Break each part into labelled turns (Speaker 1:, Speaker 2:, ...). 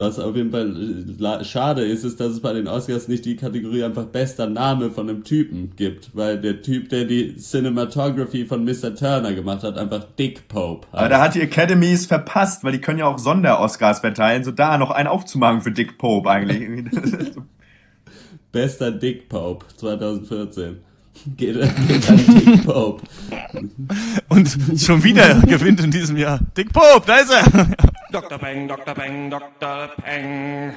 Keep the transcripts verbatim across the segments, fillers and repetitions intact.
Speaker 1: Was auf jeden Fall schade ist, ist, dass es bei den Oscars nicht die Kategorie einfach bester Name von einem Typen gibt, weil der Typ, der die Cinematography von Mister Turner gemacht hat, einfach Dick Pope heißt.
Speaker 2: Aber da hat die Academy es verpasst, weil die können ja auch Sonder-Oscars verteilen, so da noch einen aufzumachen für Dick Pope eigentlich.
Speaker 1: Bester Dick Pope zwanzig vierzehn. Geht, geht an Dick Pope.
Speaker 3: Und schon wieder gewinnt in diesem Jahr Dick Pope, da ist er!
Speaker 4: Doktor Peng, Doktor Peng, Doktor Peng.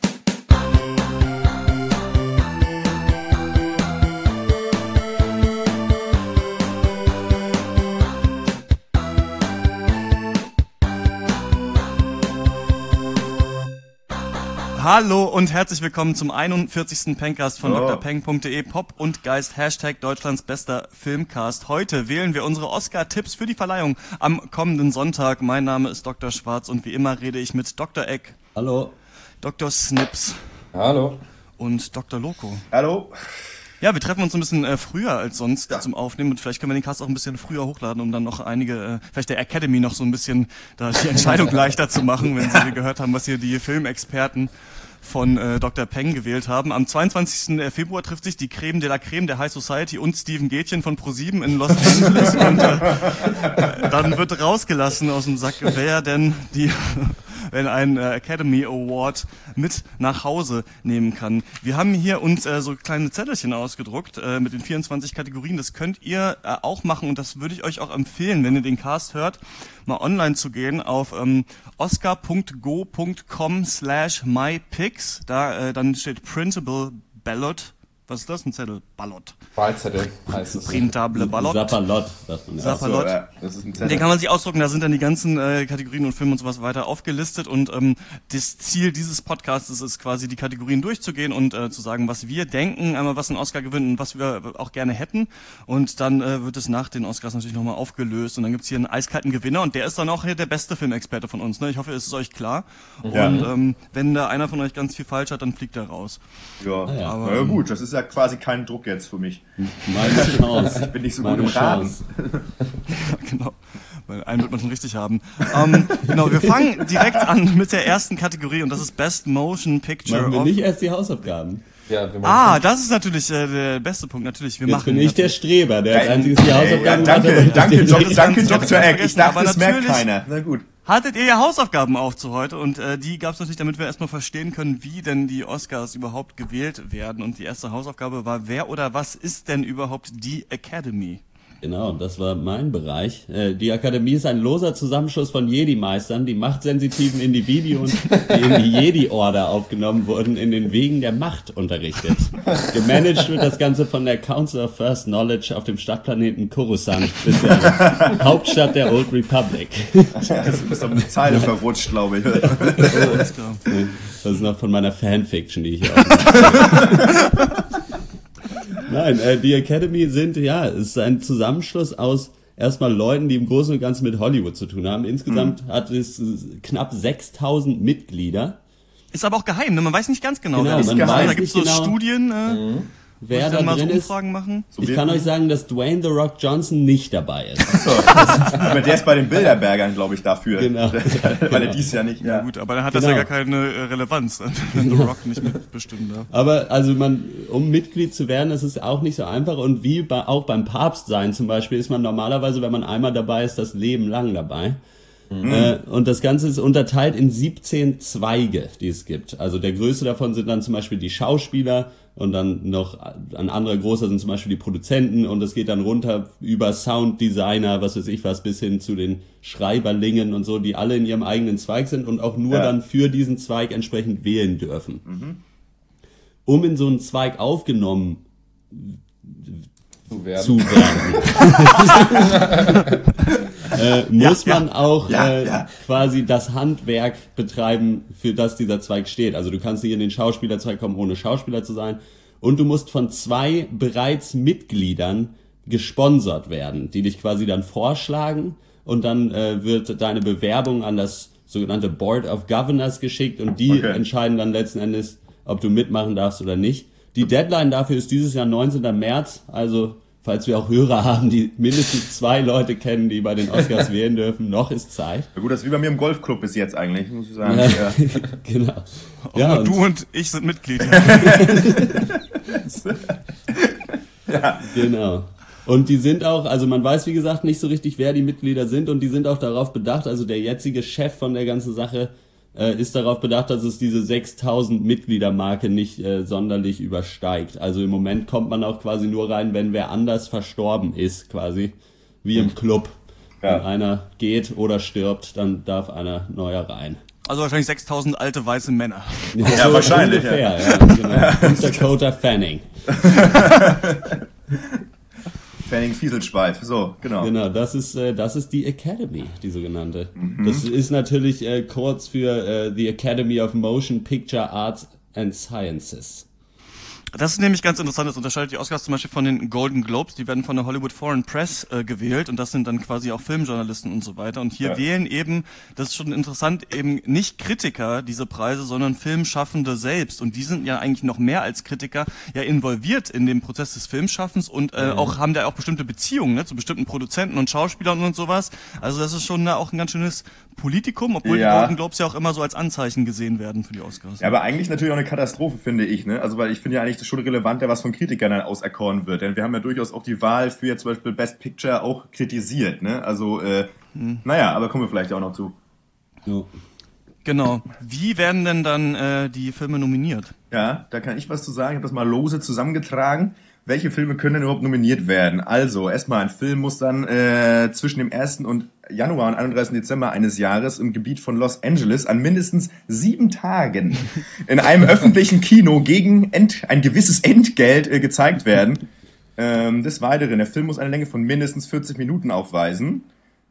Speaker 3: Hallo und herzlich willkommen zum einundvierzigsten Pencast von
Speaker 2: oh.
Speaker 3: Dr Peng punkt de, Pop und Geist, Hashtag Deutschlands bester Filmcast. Heute wählen wir unsere Oscar-Tipps für die Verleihung am kommenden Sonntag. Mein Name ist Doktor Schwarz und wie immer rede ich mit Doktor Eck.
Speaker 1: Hallo.
Speaker 3: Doktor Snips.
Speaker 5: Hallo.
Speaker 3: Und Doktor Loco.
Speaker 2: Hallo.
Speaker 3: Ja, wir treffen uns ein bisschen äh, früher als sonst
Speaker 2: ja.
Speaker 3: zum Aufnehmen und vielleicht können wir den Cast auch ein bisschen früher hochladen, um dann noch einige, äh, vielleicht der Academy noch so ein bisschen da die Entscheidung leichter zu machen, wenn sie gehört haben, was hier die Filmexperten von äh, Doktor Peng gewählt haben. Am zweiundzwanzigsten Februar trifft sich die Creme de la Creme der High Society und Steven Gätchen von ProSieben in Los Angeles und äh, dann wird rausgelassen aus dem Sack, wer denn die wenn ein äh, Academy Award mit nach Hause nehmen kann. Wir haben hier uns äh, so kleine Zettelchen ausgedruckt äh, mit den vierundzwanzig Kategorien. Das könnt ihr äh, auch machen und das würde ich euch auch empfehlen, wenn ihr den Cast hört, mal online zu gehen auf ähm, oscar punkt go punkt com slash mypicks. Da äh, dann steht Printable Ballot. Was ist das? Ein Zettel? Ballot.
Speaker 5: Wahlzettel heißt es.
Speaker 3: Printable Ballot.
Speaker 1: Sapperlot. sagt man.
Speaker 3: Sapperlot.
Speaker 2: So, ja, das ist ein Zettel.
Speaker 3: Den kann man sich ausdrucken, da sind dann die ganzen äh, Kategorien und Filme und sowas weiter aufgelistet und ähm, das Ziel dieses Podcasts ist quasi die Kategorien durchzugehen und äh, zu sagen, was wir denken, einmal was ein Oscar gewinnt und was wir auch gerne hätten und dann äh, wird es nach den Oscars natürlich nochmal aufgelöst und dann gibt's hier einen eiskalten Gewinner und der ist dann auch hier der beste Filmexperte von uns, ne? Ich hoffe, es ist euch klar
Speaker 2: Ja.
Speaker 3: und ähm, wenn da einer von euch ganz viel falsch hat, dann fliegt er raus.
Speaker 2: Ja,
Speaker 1: Ah, ja.
Speaker 2: aber ja, gut, das ist ja quasi kein Druck jetzt für mich.
Speaker 1: Meine Chance.
Speaker 2: Ich bin nicht so
Speaker 1: Meine
Speaker 2: gut im Raten.
Speaker 1: Chance.
Speaker 3: Genau, weil einen wird man schon richtig haben. Ähm, genau, wir fangen direkt an mit der ersten Kategorie und das ist Best Motion Picture
Speaker 1: Machen wir
Speaker 3: of...
Speaker 1: nicht erst die Hausaufgaben.
Speaker 5: Ja, wir
Speaker 3: Ah,
Speaker 5: machen
Speaker 3: das ist natürlich äh, der beste Punkt, natürlich. Wir
Speaker 1: Jetzt
Speaker 3: machen
Speaker 1: bin ich der
Speaker 3: natürlich.
Speaker 1: Streber, der als
Speaker 2: Ja,
Speaker 1: einziges die
Speaker 2: ja,
Speaker 1: Hausaufgaben
Speaker 2: danke,
Speaker 1: macht, aber
Speaker 2: danke,
Speaker 1: ich
Speaker 2: Dok-
Speaker 1: nicht.
Speaker 2: danke,
Speaker 3: Ich hab's
Speaker 2: Doktor Eck. Ich
Speaker 3: vergessen,
Speaker 2: dachte,
Speaker 3: aber
Speaker 2: das merkt
Speaker 3: natürlich-
Speaker 2: keiner. Na gut.
Speaker 3: Hattet ihr ja Hausaufgaben auch zu heute und äh, die gab es natürlich, damit wir erstmal verstehen können, wie denn die Oscars überhaupt gewählt werden. Und die erste Hausaufgabe war, wer oder was ist denn überhaupt die Academy?
Speaker 1: Genau, das war mein Bereich. Äh, Die Akademie ist ein loser Zusammenschluss von Jedi-Meistern, die machtsensitiven Individuen, die in die Jedi-Order aufgenommen wurden, in den Wegen der Macht unterrichtet. Gemanagt wird das Ganze von der Council of First Knowledge auf dem Stadtplaneten Coruscant, bisher Hauptstadt der Old Republic.
Speaker 2: Das ist doch eine Zeile verrutscht, glaube ich.
Speaker 3: Alles klar.
Speaker 1: Das ist noch von meiner Fanfiction, die ich hier auch Nein, äh, die Academy sind, ja, es ist ein Zusammenschluss aus erstmal Leuten, die im Großen und Ganzen mit Hollywood zu tun haben. Insgesamt mhm. hat es knapp sechstausend Mitglieder.
Speaker 3: Ist aber auch geheim, ne? Man weiß nicht ganz genau.
Speaker 1: Genau,
Speaker 3: wer das
Speaker 1: man
Speaker 3: ist.
Speaker 1: weiß
Speaker 3: Da gibt's so
Speaker 1: nicht genau,
Speaker 3: Studien, äh,
Speaker 5: Mhm.
Speaker 1: wer
Speaker 3: die
Speaker 1: da
Speaker 3: dann mal so
Speaker 1: drin ist.
Speaker 3: Umfragen machen.
Speaker 1: Ich kann euch sagen, dass Dwayne The Rock Johnson nicht dabei ist.
Speaker 2: So, aber der ist bei den Bilderbergern, glaube ich, dafür.
Speaker 1: Genau.
Speaker 2: Weil er dies ja nicht.
Speaker 3: Ja
Speaker 2: Ja.
Speaker 3: gut, aber dann hat
Speaker 1: Genau.
Speaker 3: das ja gar keine äh, Relevanz, wenn The Rock nicht mitbestimmt darf.
Speaker 1: Aber also man, um Mitglied zu werden, das ist auch nicht so einfach. Und wie bei, auch beim Papst sein zum Beispiel, ist man normalerweise, wenn man einmal dabei ist, das Leben lang dabei. Mhm. Äh, und das Ganze ist unterteilt in siebzehn Zweige, die es gibt. Also der größte davon sind dann zum Beispiel die Schauspieler und dann noch ein anderer großer sind zum Beispiel die Produzenten und es geht dann runter über Sounddesigner, was weiß ich was, bis hin zu den Schreiberlingen und so, die alle in ihrem eigenen Zweig sind und auch nur
Speaker 2: Ja.
Speaker 1: dann für diesen Zweig entsprechend wählen dürfen.
Speaker 2: Mhm.
Speaker 1: Um in so einen Zweig aufgenommen
Speaker 5: zu werden.
Speaker 1: zu werden, äh, muss
Speaker 3: Ja,
Speaker 1: man auch
Speaker 2: Ja,
Speaker 1: äh,
Speaker 2: ja.
Speaker 1: quasi das Handwerk betreiben, für das dieser Zweig steht. Also du kannst nicht in den Schauspielerzweig kommen, ohne Schauspieler zu sein. Und du musst von zwei bereits Mitgliedern gesponsert werden, die dich quasi dann vorschlagen und dann äh, wird deine Bewerbung an das sogenannte Board of Governors geschickt und die
Speaker 2: Okay.
Speaker 1: entscheiden dann letzten Endes, ob du mitmachen darfst oder nicht. Die Deadline dafür ist dieses Jahr neunzehnten März, also falls wir auch Hörer haben, die mindestens zwei Leute kennen, die bei den Oscars wählen dürfen, noch ist Zeit.
Speaker 2: Ja gut, das ist wie bei mir im Golfclub bis jetzt eigentlich, muss ich sagen.
Speaker 1: Ja,
Speaker 2: Ja.
Speaker 1: genau.
Speaker 3: Auch
Speaker 1: Ja,
Speaker 3: nur
Speaker 1: und-
Speaker 3: du und ich sind Mitglied.
Speaker 2: Ja.
Speaker 1: Genau. Und die sind auch, also man weiß wie gesagt nicht so richtig, wer die Mitglieder sind und die sind auch darauf bedacht, also der jetzige Chef von der ganzen Sache äh, ist darauf bedacht, dass es diese sechstausend Mitgliedermarke nicht äh, sonderlich übersteigt. Also im Moment kommt man auch quasi nur rein, wenn wer anders verstorben ist, quasi wie im Club.
Speaker 2: Ja.
Speaker 1: Wenn einer geht oder stirbt, dann darf einer neuer rein.
Speaker 3: Also wahrscheinlich sechstausend alte weiße Männer.
Speaker 2: Ja, wahrscheinlich,
Speaker 1: Ungefähr, ja. Genau. Und Dakota Fanning.
Speaker 2: Fanning Fieselspalt, so, genau.
Speaker 1: Genau, das ist äh, das ist die Academy, die sogenannte. Das ist natürlich äh, kurz für äh, the Academy of Motion Picture Arts and Sciences.
Speaker 3: Das ist nämlich ganz interessant, das unterscheidet die Oscars zum Beispiel von den Golden Globes, die werden von der Hollywood Foreign Press äh, gewählt und das sind dann quasi auch Filmjournalisten und so weiter und hier
Speaker 2: Ja.
Speaker 3: wählen eben, das ist schon interessant, eben nicht Kritiker diese Preise, sondern Filmschaffende selbst und die sind ja eigentlich noch mehr als Kritiker ja involviert in den Prozess des Filmschaffens und äh, auch haben da auch bestimmte Beziehungen ne, zu bestimmten Produzenten und Schauspielern und sowas, also das ist schon äh, auch ein ganz schönes Politikum, obwohl
Speaker 2: Ja.
Speaker 3: die Golden Globes ja auch immer so als Anzeichen gesehen werden für die Oscars.
Speaker 2: Ja, aber eigentlich natürlich auch eine Katastrophe, finde ich, ne? Also, weil ich finde ja eigentlich das schon relevanter, was von Kritikern dann auserkoren wird. Denn wir haben ja durchaus auch die Wahl für jetzt zum Beispiel Best Picture auch kritisiert, ne? Also, äh,
Speaker 3: Hm.
Speaker 2: naja, aber kommen wir vielleicht auch noch zu.
Speaker 1: So.
Speaker 3: Genau. Wie werden denn dann äh, die Filme nominiert?
Speaker 2: Ja, da kann ich was zu sagen. Ich habe das mal lose zusammengetragen. Welche Filme können denn überhaupt nominiert werden? Also, erstmal, ein Film muss dann äh, zwischen dem ersten und Januar und einunddreißigsten Dezember eines Jahres im Gebiet von Los Angeles an mindestens sieben Tagen in einem öffentlichen Kino gegen Ent, ein gewisses Entgelt äh, gezeigt werden. Ähm, des Weiteren, der Film muss eine Länge von mindestens vierzig Minuten aufweisen.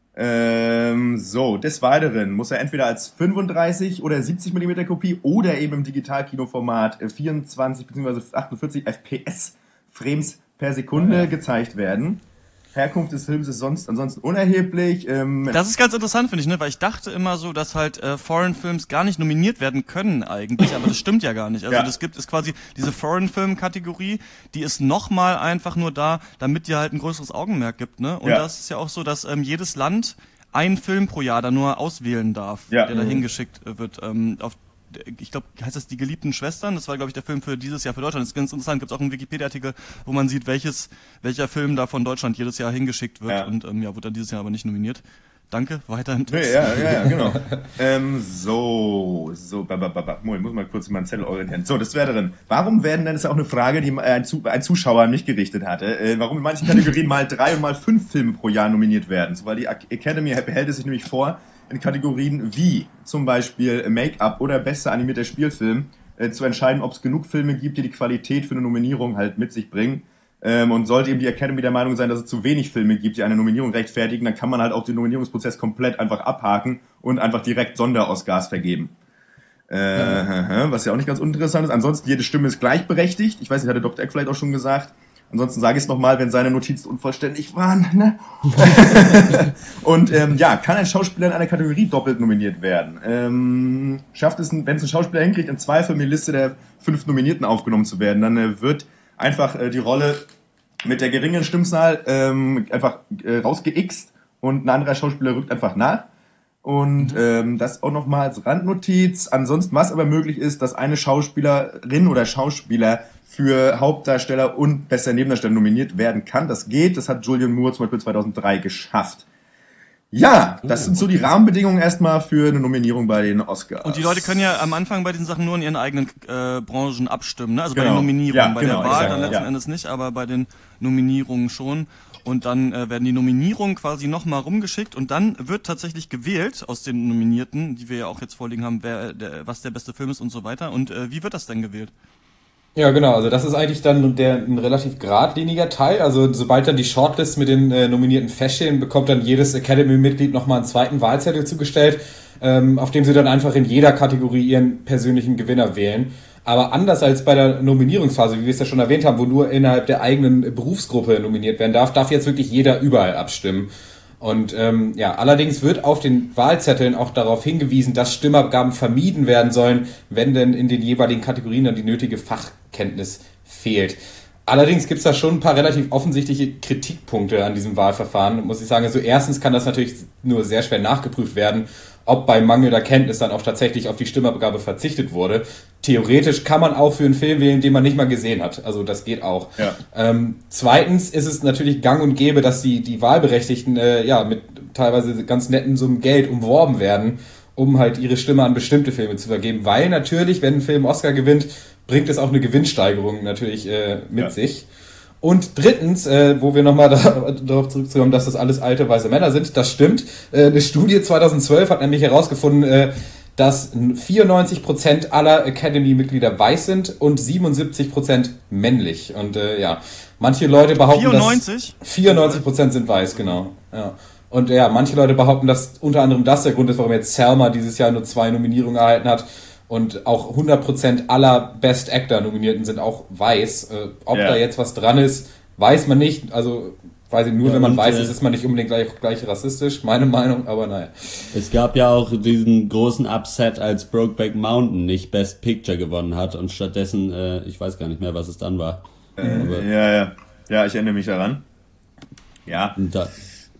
Speaker 2: Ähm, so, des Weiteren muss er entweder als fünfunddreißig oder siebzig Millimeter Kopie oder eben im Digitalkinoformat äh, vierundzwanzig bzw. achtundvierzig F P S Frames per Sekunde gezeigt werden. Herkunft des Films ist sonst ansonsten unerheblich. Ähm,
Speaker 3: Das ist ganz interessant, finde ich, ne? Weil ich dachte immer so, dass halt äh, Foreign Films gar nicht nominiert werden können eigentlich, aber das stimmt ja gar nicht. Also
Speaker 2: Ja.
Speaker 3: das gibt es quasi diese Foreign Film Kategorie, die ist nochmal einfach nur da, damit die halt ein größeres Augenmerk gibt, ne? Und
Speaker 2: Ja.
Speaker 3: das ist ja auch so, dass ähm, jedes Land einen Film pro Jahr da nur auswählen darf,
Speaker 2: Ja.
Speaker 3: der da hingeschickt äh, wird. Ähm, auf ich glaube, heißt das Die geliebten Schwestern? Das war, glaube ich, der Film für dieses Jahr für Deutschland. Das ist ganz interessant. Gibt es auch einen Wikipedia-Artikel, wo man sieht, welches, welcher Film da von Deutschland jedes Jahr hingeschickt wird.
Speaker 2: Ja.
Speaker 3: Und ähm, ja, wurde dann dieses Jahr aber nicht nominiert. Danke, weiter im
Speaker 2: Nee,
Speaker 3: Text.
Speaker 2: ja, ja, ja, genau. ähm, so, so, ba, ba, ba, ba. Moment, ich muss mal kurz meinen Zettel orientieren. So, das wäre drin. Warum werden denn, das ist auch eine Frage, die ein, Zu- ein Zuschauer an mich gerichtet hatte, äh, warum in manchen Kategorien mal drei und mal fünf Filme pro Jahr nominiert werden? So, weil die Academy behält es sich nämlich vor, in Kategorien wie zum Beispiel Make-up oder bester animierter Spielfilm äh, zu entscheiden, ob es genug Filme gibt, die die Qualität für eine Nominierung halt mit sich bringen. Ähm, und sollte eben die Academy der Meinung sein, dass es zu wenig Filme gibt, die eine Nominierung rechtfertigen, dann kann man halt auch den Nominierungsprozess komplett einfach abhaken und einfach direkt Sonder-Oscars vergeben. Äh, ja. Was ja auch nicht ganz uninteressant ist. Ansonsten, jede Stimme ist gleichberechtigt. Ich weiß nicht, hatte Doktor Eck vielleicht auch schon gesagt. Ansonsten sage ich es nochmal, wenn seine Notizen unvollständig waren. Ne? Und ähm, ja, kann ein Schauspieler in einer Kategorie doppelt nominiert werden? Ähm, schafft es, wenn es ein Schauspieler hinkriegt, in zwei Filmen in die Liste der fünf Nominierten aufgenommen zu werden, dann äh, wird einfach äh, die Rolle mit der geringen Stimmzahl ähm, einfach äh, rausgeixt und ein anderer Schauspieler rückt einfach nach. Und ähm, das auch nochmal als Randnotiz. Ansonsten, was aber möglich ist, dass eine Schauspielerin oder Schauspieler für Hauptdarsteller und bester Nebendarsteller nominiert werden kann. Das geht. Das hat Julianne Moore zum Beispiel zweitausenddrei geschafft. Ja, das sind so die Rahmenbedingungen erstmal für eine Nominierung bei den Oscars.
Speaker 3: Und die Leute können ja am Anfang bei diesen Sachen nur in ihren eigenen äh, Branchen abstimmen, ne? Also bei
Speaker 2: Genau.
Speaker 3: den Nominierungen,
Speaker 2: Ja,
Speaker 3: bei
Speaker 2: genau,
Speaker 3: der Wahl
Speaker 2: exakt,
Speaker 3: dann letzten
Speaker 2: ja.
Speaker 3: Endes nicht, aber bei den Nominierungen schon. Und dann äh, werden die Nominierungen quasi nochmal rumgeschickt und dann wird tatsächlich gewählt aus den Nominierten, die wir ja auch jetzt vorliegen haben, wer der, was der beste Film ist und so weiter. Und äh, wie wird das denn gewählt?
Speaker 5: Ja, genau. Also das ist eigentlich dann der ein relativ geradliniger Teil. Also sobald dann die Shortlist mit den äh, Nominierten feststehen, bekommt dann jedes Academy-Mitglied nochmal einen zweiten Wahlzettel zugestellt, ähm, auf dem sie dann einfach in jeder Kategorie ihren persönlichen Gewinner wählen. Aber anders als bei der Nominierungsphase, wie wir es ja schon erwähnt haben, wo nur innerhalb der eigenen Berufsgruppe nominiert werden darf, darf jetzt wirklich jeder überall abstimmen. Und ähm, ja, allerdings wird auf den Wahlzetteln auch darauf hingewiesen, dass Stimmabgaben vermieden werden sollen, wenn denn in den jeweiligen Kategorien dann die nötige Fachkenntnis fehlt. Allerdings gibt es da schon ein paar relativ offensichtliche Kritikpunkte an diesem Wahlverfahren, muss ich sagen. Also erstens kann das natürlich nur sehr schwer nachgeprüft werden, ob bei mangelnder Kenntnis dann auch tatsächlich auf die Stimmabgabe verzichtet wurde. Theoretisch kann man auch für einen Film wählen, den man nicht mal gesehen hat. Also das geht auch.
Speaker 2: Ja.
Speaker 5: Ähm, zweitens ist es natürlich gang und gäbe, dass die, die Wahlberechtigten äh, ja mit teilweise ganz netten Summen Geld umworben werden, um halt ihre Stimme an bestimmte Filme zu vergeben. Weil natürlich, wenn ein Film Oscar gewinnt, bringt es auch eine Gewinnsteigerung natürlich äh, mit ja. sich. Und drittens, äh, wo wir nochmal da, darauf zurückzukommen, dass das alles alte weiße Männer sind, das stimmt. Äh, eine Studie zweitausendzwölf hat nämlich herausgefunden, äh, dass vierundneunzig Prozent aller Academy-Mitglieder weiß sind und siebenundsiebzig Prozent männlich. Und äh, ja, manche Leute behaupten,
Speaker 3: vierundneunzig?
Speaker 5: dass vierundneunzig Prozent sind weiß, genau. Ja. Und ja, manche Leute behaupten, dass unter anderem das der Grund ist, warum jetzt Selma dieses Jahr nur zwei Nominierungen erhalten hat. Und auch hundert Prozent aller Best Actor Nominierten sind auch weiß. Äh, ob
Speaker 2: ja.
Speaker 5: da jetzt was dran ist, weiß man nicht. Also weiß ich nur,
Speaker 1: ja,
Speaker 5: wenn man
Speaker 1: und,
Speaker 5: weiß
Speaker 1: äh,
Speaker 5: ist, ist man nicht unbedingt gleich, gleich rassistisch, meine Meinung, aber naja.
Speaker 1: Es gab ja auch diesen großen Upset, als Brokeback Mountain nicht Best Picture gewonnen hat und stattdessen, äh, ich weiß gar nicht mehr, was es dann war.
Speaker 2: Äh, ja, ja. Ja, ich erinnere mich daran. Ja.
Speaker 1: Und da,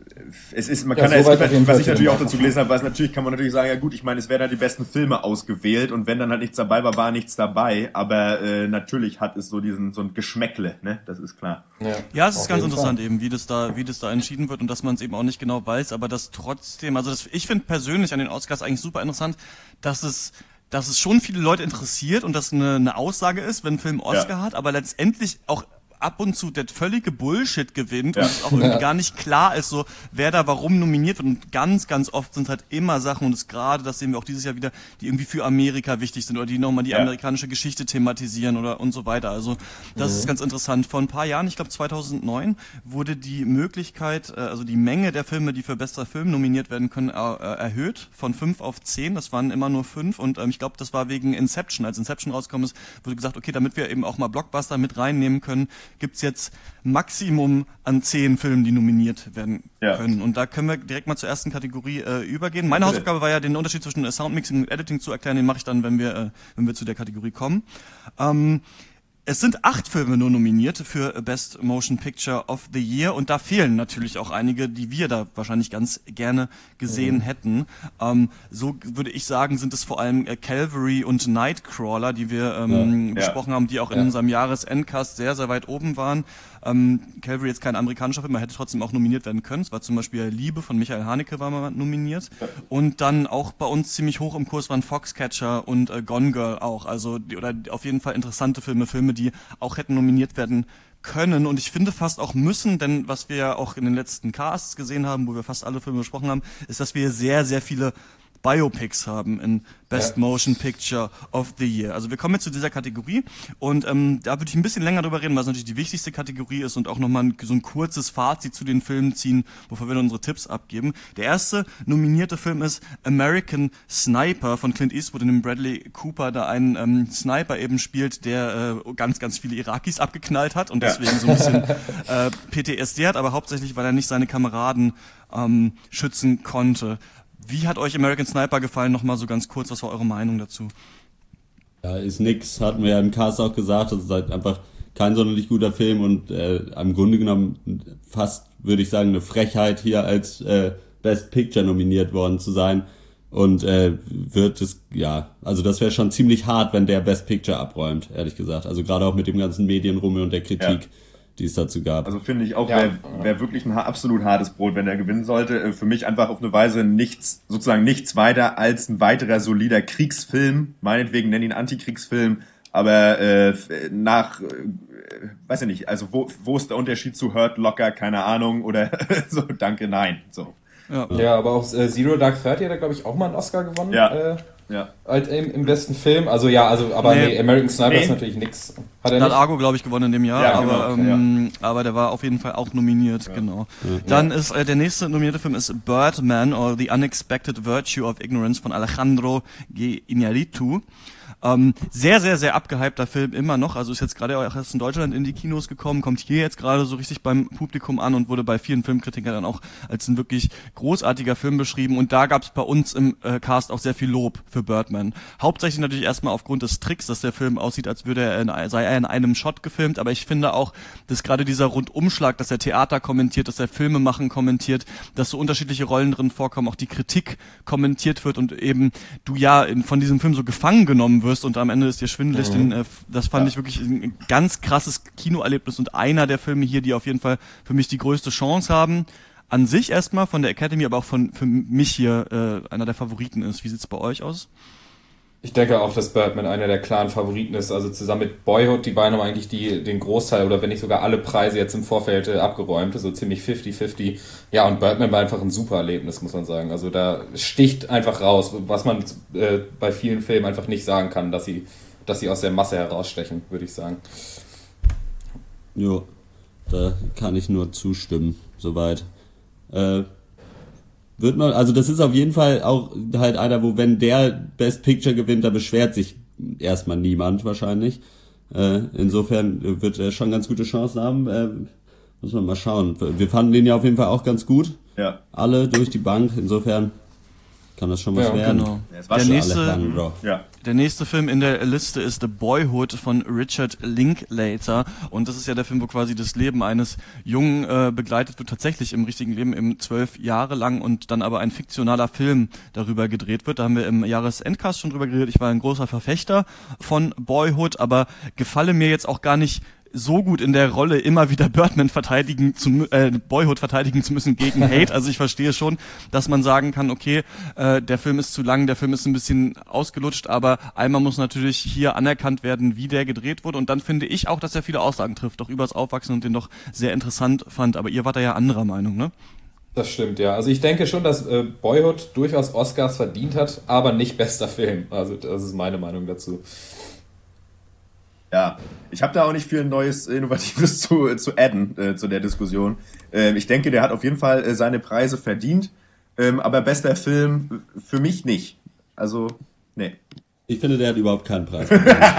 Speaker 2: Es ist, man
Speaker 5: Ja,
Speaker 2: kann ja,
Speaker 5: so
Speaker 2: es
Speaker 5: weit auf
Speaker 2: gibt,
Speaker 5: jeden
Speaker 2: was
Speaker 5: Fall
Speaker 2: ich natürlich auch
Speaker 5: Film.
Speaker 2: dazu gelesen habe, was natürlich kann man natürlich sagen, ja gut, ich meine, es werden dann die besten Filme ausgewählt und wenn dann halt nichts dabei war, war nichts dabei, aber äh, natürlich hat es so diesen so ein Geschmäckle, ne, das ist klar.
Speaker 5: Ja,
Speaker 3: Ja, es ist
Speaker 5: auf
Speaker 3: ganz
Speaker 5: jeden
Speaker 3: interessant
Speaker 5: Fall.
Speaker 3: eben, wie das da, wie das da entschieden wird und dass man es eben auch nicht genau weiß, aber das trotzdem, also das, ich finde persönlich an den Oscars eigentlich super interessant, dass es, dass es schon viele Leute interessiert und das eine, eine Aussage ist, wenn ein Film Oscar
Speaker 2: Ja.
Speaker 3: hat, aber letztendlich auch ab und zu der völlige Bullshit gewinnt
Speaker 2: Ja.
Speaker 3: und es auch irgendwie
Speaker 5: Ja.
Speaker 3: gar nicht klar ist, so wer da warum nominiert wird. Und ganz, ganz oft sind halt immer Sachen, und es gerade, das sehen wir auch dieses Jahr wieder, die irgendwie für Amerika wichtig sind oder die nochmal die
Speaker 2: Ja.
Speaker 3: amerikanische Geschichte thematisieren oder und so weiter. Also das
Speaker 5: Mhm.
Speaker 3: ist ganz interessant. Vor ein paar Jahren, ich glaube zweitausendneun, wurde die Möglichkeit, äh, also die Menge der Filme, die für bester Film nominiert werden können, äh, erhöht von fünf auf zehn. Das waren immer nur fünf und ähm, ich glaube, das war wegen Inception. Als Inception rausgekommen ist, wurde gesagt, okay, damit wir eben auch mal Blockbuster mit reinnehmen können, gibt's jetzt Maximum an zehn Filmen, die nominiert werden
Speaker 2: Ja.
Speaker 3: können. Und da können wir direkt mal zur ersten Kategorie äh, übergehen. Meine
Speaker 2: Bitte.
Speaker 3: Hausaufgabe war ja, den Unterschied zwischen äh, Soundmixing und Editing zu erklären. Den mache ich dann, wenn wir, äh, wenn wir zu der Kategorie kommen. Ähm, Es sind acht Filme nur nominiert für Best Motion Picture of the Year und da fehlen natürlich auch einige, die wir da wahrscheinlich ganz gerne gesehen mhm. hätten. Ähm, so würde ich sagen, sind es vor allem äh, Calvary und Nightcrawler, die wir ähm,
Speaker 2: ja.
Speaker 3: besprochen haben, die auch in
Speaker 5: Ja.
Speaker 3: unserem Jahresendcast sehr, sehr weit oben waren. Ähm, Calvary jetzt kein amerikanischer Film, er hätte trotzdem auch nominiert werden können. Es war zum Beispiel Liebe von Michael Haneke war mal nominiert. Ja. Und dann auch bei uns ziemlich hoch im Kurs waren Foxcatcher und äh, Gone Girl auch. Also die, oder auf jeden Fall interessante Filme, Filme, die auch hätten nominiert werden können und ich finde fast auch müssen, denn was wir ja auch in den letzten Casts gesehen haben, wo wir fast alle Filme besprochen haben, ist, dass wir sehr, sehr viele Biopics haben in Best ja. Motion Picture of the Year. Also wir kommen jetzt zu dieser Kategorie und ähm, da würde ich ein bisschen länger drüber reden, weil es natürlich die wichtigste Kategorie ist und auch nochmal ein, so ein kurzes Fazit zu den Filmen ziehen, bevor wir dann unsere Tipps abgeben. Der erste nominierte Film ist American Sniper von Clint Eastwood, in dem Bradley Cooper da einen ähm, Sniper eben spielt, der äh, ganz, ganz viele Irakis abgeknallt hat und deswegen ja. so ein bisschen äh, P T S D hat, aber hauptsächlich, weil er nicht seine Kameraden ähm, schützen konnte. Wie hat euch American Sniper gefallen? Nochmal so ganz kurz, was war eure Meinung dazu?
Speaker 1: Ja, ist nix, hatten wir ja im Cast auch gesagt, das ist halt einfach kein sonderlich guter Film und äh, im Grunde genommen fast, würde ich sagen, eine Frechheit hier als äh, Best Picture nominiert worden zu sein und äh, wird es, ja, also das wäre schon ziemlich hart, wenn der Best Picture abräumt, ehrlich gesagt, also gerade auch mit dem ganzen Medienrummel und der Kritik. Ja. Die es dazu gab.
Speaker 2: Also finde ich auch,
Speaker 5: ja.
Speaker 2: wäre wär wirklich ein absolut hartes Brot, wenn er gewinnen sollte. Für mich einfach auf eine Weise nichts, sozusagen nichts weiter als ein weiterer solider Kriegsfilm. Meinetwegen nenn ihn Antikriegsfilm, aber äh, nach, äh, weiß ich nicht, also wo, wo ist der Unterschied zu Hurt Locker, keine Ahnung, oder so, danke, nein, so.
Speaker 5: Ja, ja aber auch äh, Zero Dark Thirty hat er, glaube ich, auch mal einen Oscar gewonnen.
Speaker 2: Ja.
Speaker 5: Äh,
Speaker 2: Ja.
Speaker 5: Halt im, im besten Film, also ja, also aber nee, nee American Sniper nee. ist natürlich nix.
Speaker 3: Hat er nicht? Hat Argo, glaube ich, gewonnen in dem Jahr,
Speaker 2: ja,
Speaker 3: aber,
Speaker 2: genau,
Speaker 3: ähm, ja. aber der war auf jeden Fall auch nominiert, ja. genau. Ja. Dann ist äh, der nächste nominierte Film ist Birdman or The Unexpected Virtue of Ignorance von Alejandro G. Iñárritu. Ähm, sehr, sehr, sehr abgehypter Film immer noch, also ist jetzt gerade auch erst in Deutschland in die Kinos gekommen, kommt hier jetzt gerade so richtig beim Publikum an und wurde bei vielen Filmkritikern dann auch als ein wirklich großartiger Film beschrieben und da gab es bei uns im äh, Cast auch sehr viel Lob für für Birdman. Hauptsächlich natürlich erstmal aufgrund des Tricks, dass der Film aussieht, als würde er in, sei er in einem Shot gefilmt, aber ich finde auch, dass gerade dieser Rundumschlag, dass er Theater kommentiert, dass er Filme machen kommentiert, dass so unterschiedliche Rollen drin vorkommen, auch die Kritik kommentiert wird und eben du ja in, von diesem Film so gefangen genommen wirst und am Ende ist dir schwindelig, mhm. den, äh, das fand ja. ich wirklich ein ganz krasses Kinoerlebnis und einer der Filme hier, die auf jeden Fall für mich die größte Chance haben. An sich erstmal von der Academy, aber auch von für mich hier äh, einer der Favoriten ist. Wie sieht's bei euch aus?
Speaker 5: Ich denke auch, dass Birdman einer der klaren Favoriten ist. Also zusammen mit Boyhood, die beiden haben eigentlich die, den Großteil oder wenn nicht sogar alle Preise jetzt im Vorfeld äh, abgeräumt. So ziemlich fifty fifty. Ja, und Birdman war einfach ein super Erlebnis, muss man sagen. Also da sticht einfach raus, was man äh, bei vielen Filmen einfach nicht sagen kann, dass sie, dass sie aus der Masse herausstechen, würde ich sagen.
Speaker 1: Jo, da kann ich nur zustimmen, soweit. Äh, wird man, also das ist auf jeden Fall auch halt einer, wo wenn der Best Picture gewinnt, da beschwert sich erstmal niemand wahrscheinlich. Äh, insofern wird er schon ganz gute Chancen haben. Äh, muss man mal schauen. Wir fanden den ja auf jeden Fall auch ganz gut.
Speaker 2: Ja.
Speaker 1: Alle durch die Bank. Insofern kann das schon was
Speaker 3: ja,
Speaker 1: werden.
Speaker 3: Genau.
Speaker 2: Ja, es war
Speaker 3: der,
Speaker 2: schon
Speaker 3: nächste,
Speaker 2: alle lang, ja.
Speaker 3: der nächste Film in der Liste ist The Boyhood von Richard Linklater und das ist ja der Film, wo quasi das Leben eines Jungen äh, begleitet wird, tatsächlich im richtigen Leben, im zwölf Jahre lang und dann aber ein fiktionaler Film darüber gedreht wird. Da haben wir im Jahresendcast schon drüber geredet. Ich war ein großer Verfechter von Boyhood, aber gefalle mir jetzt auch gar nicht so gut in der Rolle, immer wieder Birdman verteidigen zu, äh, Boyhood verteidigen zu müssen gegen Hate. Also ich verstehe schon, dass man sagen kann, okay, äh, der Film ist zu lang, der Film ist ein bisschen ausgelutscht, aber einmal muss natürlich hier anerkannt werden, wie der gedreht wurde und dann finde ich auch, dass er viele Aussagen trifft, doch übers Aufwachsen und den doch sehr interessant fand. Aber ihr wart da ja anderer Meinung, ne?
Speaker 5: Das stimmt, ja. Also ich denke schon, dass äh, Boyhood durchaus Oscars verdient hat, aber nicht bester Film. Also das ist meine Meinung dazu.
Speaker 2: Ja, ich habe da auch nicht viel Neues, Innovatives zu, zu adden äh, zu der Diskussion. Ähm, ich denke, der hat auf jeden Fall äh, seine Preise verdient, ähm, aber bester Film für mich nicht. Also, nee.
Speaker 1: Ich finde, der hat überhaupt keinen Preis.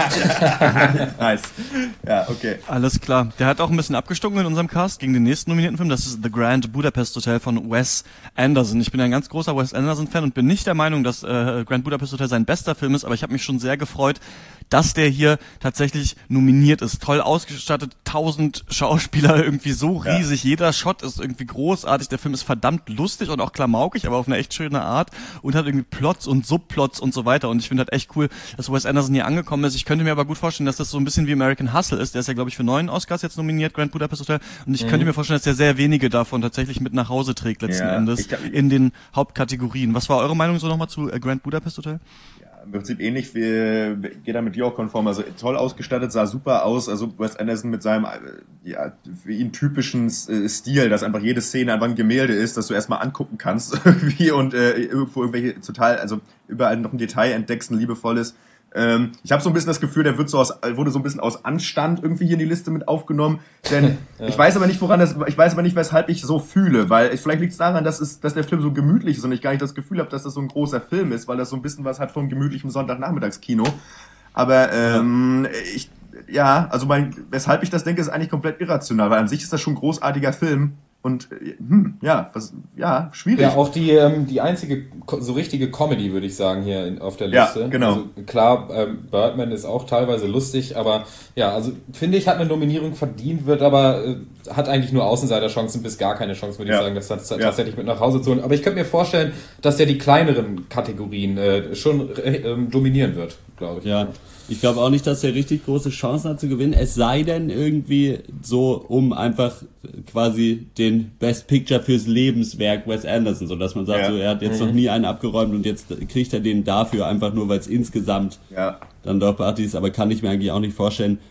Speaker 2: Nice. Ja, okay.
Speaker 3: Alles klar. Der hat auch ein bisschen abgestunken in unserem Cast gegen den nächsten nominierten Film. Das ist The Grand Budapest Hotel von Wes Anderson. Ich bin ein ganz großer Wes Anderson-Fan und bin nicht der Meinung, dass äh, Grand Budapest Hotel sein bester Film ist, aber ich habe mich schon sehr gefreut, dass der hier tatsächlich nominiert ist. Toll ausgestattet, tausend Schauspieler, irgendwie so riesig. Ja. Jeder Shot ist irgendwie großartig. Der Film ist verdammt lustig und auch klamaukig, aber auf eine echt schöne Art und hat irgendwie Plots und Subplots und so weiter. Und ich finde halt echt cool, dass Wes Anderson hier angekommen ist. Ich könnte mir aber gut vorstellen, dass das so ein bisschen wie American Hustle ist. Der ist ja, glaube ich, für neun Oscars jetzt nominiert, Grand Budapest Hotel. Und ich mhm. könnte mir vorstellen, dass der sehr wenige davon tatsächlich mit nach Hause trägt letzten ja, Endes glaub, in den Hauptkategorien. Was war eure Meinung so nochmal zu äh, Grand Budapest Hotel?
Speaker 2: Im Prinzip ähnlich, wie, geht da mit dir auch konform, also toll ausgestattet, sah super aus, also Wes Anderson mit seinem, ja, für ihn typischen Stil, dass einfach jede Szene einfach ein Gemälde ist, das du erstmal angucken kannst, irgendwie und äh, irgendwo irgendwelche total, also überall noch ein Detail entdeckst, ein liebevolles. Ähm, ich habe so ein bisschen das Gefühl, der wird so aus, wurde so ein bisschen aus Anstand irgendwie hier in die Liste mit aufgenommen, denn ja. ich weiß aber nicht, woran das, ich weiß aber nicht, weshalb ich so fühle, weil ich, vielleicht liegt es daran, dass es, dass der Film so gemütlich ist und ich gar nicht das Gefühl habe, dass das so ein großer Film ist, weil das so ein bisschen was hat vom gemütlichen Sonntagnachmittagskino. Aber ähm, ja. ich, ja, also mein, weshalb ich das denke, ist eigentlich komplett irrational, weil an sich ist das schon ein großartiger Film. Und hm, ja, was, ja, schwierig.
Speaker 5: Ja, auch die ähm, die einzige so richtige Comedy, würde ich sagen, hier in, auf der Liste.
Speaker 2: Ja, genau.
Speaker 5: Also, klar, ähm, Birdman ist auch teilweise lustig, aber ja, also finde ich, hat eine Nominierung verdient, wird aber äh, hat eigentlich nur Außenseiterchancen bis gar keine Chance, würde ja. ich sagen, das t- ja. tatsächlich mit nach Hause zu holen. Aber ich könnte mir vorstellen, dass der die kleineren Kategorien äh, schon äh, ähm, dominieren wird, glaube ich.
Speaker 1: Ja. Ich glaube auch nicht, dass der richtig große Chancen hat zu gewinnen, es sei denn irgendwie so, um einfach quasi den Best Picture fürs Lebenswerk Wes Anderson, so dass man sagt, ja. so er hat jetzt mhm. noch nie einen abgeräumt und jetzt kriegt er den dafür, einfach nur, weil es insgesamt
Speaker 2: ja.
Speaker 1: dann doch beachtet ist, aber kann ich mir eigentlich auch nicht vorstellen,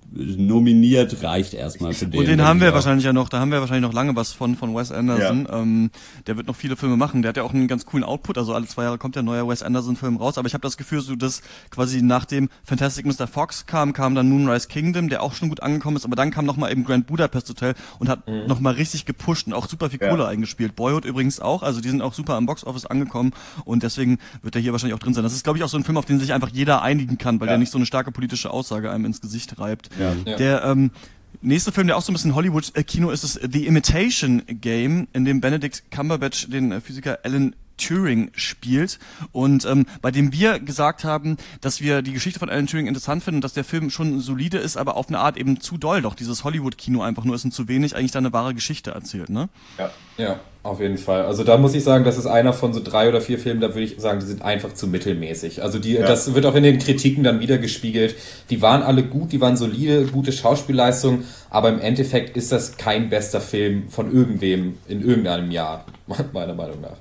Speaker 1: nominiert reicht erstmal für den.
Speaker 3: Und den haben wir wahrscheinlich ja noch, da haben wir wahrscheinlich noch lange was von von Wes Anderson. Ja. Ähm, der wird noch viele Filme machen. Der hat ja auch einen ganz coolen Output, also alle zwei Jahre kommt ja ein neuer Wes Anderson-Film raus. Aber ich habe das Gefühl, so dass quasi nachdem Fantastic Mister Fox kam, kam dann Moonrise Kingdom, der auch schon gut angekommen ist. Aber dann kam nochmal eben Grand Budapest Hotel und hat mhm. nochmal richtig gepusht und auch super viel Kohle ja. eingespielt. Boyhood übrigens auch, also die sind auch super am Box-Office angekommen und deswegen wird der hier wahrscheinlich auch drin sein. Das ist, glaube ich, auch so ein Film, auf den sich einfach jeder einigen kann, weil ja. der nicht so eine starke politische Aussage einem ins Gesicht reibt.
Speaker 2: Ja.
Speaker 3: Der ähm, nächste Film, der auch so ein bisschen Hollywood-Kino ist, ist The Imitation Game, in dem Benedict Cumberbatch den Physiker Alan Turing spielt und ähm, bei dem wir gesagt haben, dass wir die Geschichte von Alan Turing interessant finden und dass der Film schon solide ist, aber auf eine Art eben zu doll doch. Dieses Hollywood-Kino einfach nur ist und zu wenig eigentlich da eine wahre Geschichte erzählt, ne?
Speaker 5: Ja, ja, auf jeden Fall. Also da muss ich sagen, das ist einer von so drei oder vier Filmen, da würde ich sagen, die sind einfach zu mittelmäßig. Also die, ja. das wird auch in den Kritiken dann wieder gespiegelt. Die waren alle gut, die waren solide, gute Schauspielleistungen, aber im Endeffekt ist das kein bester Film von irgendwem in irgendeinem Jahr, meiner Meinung nach.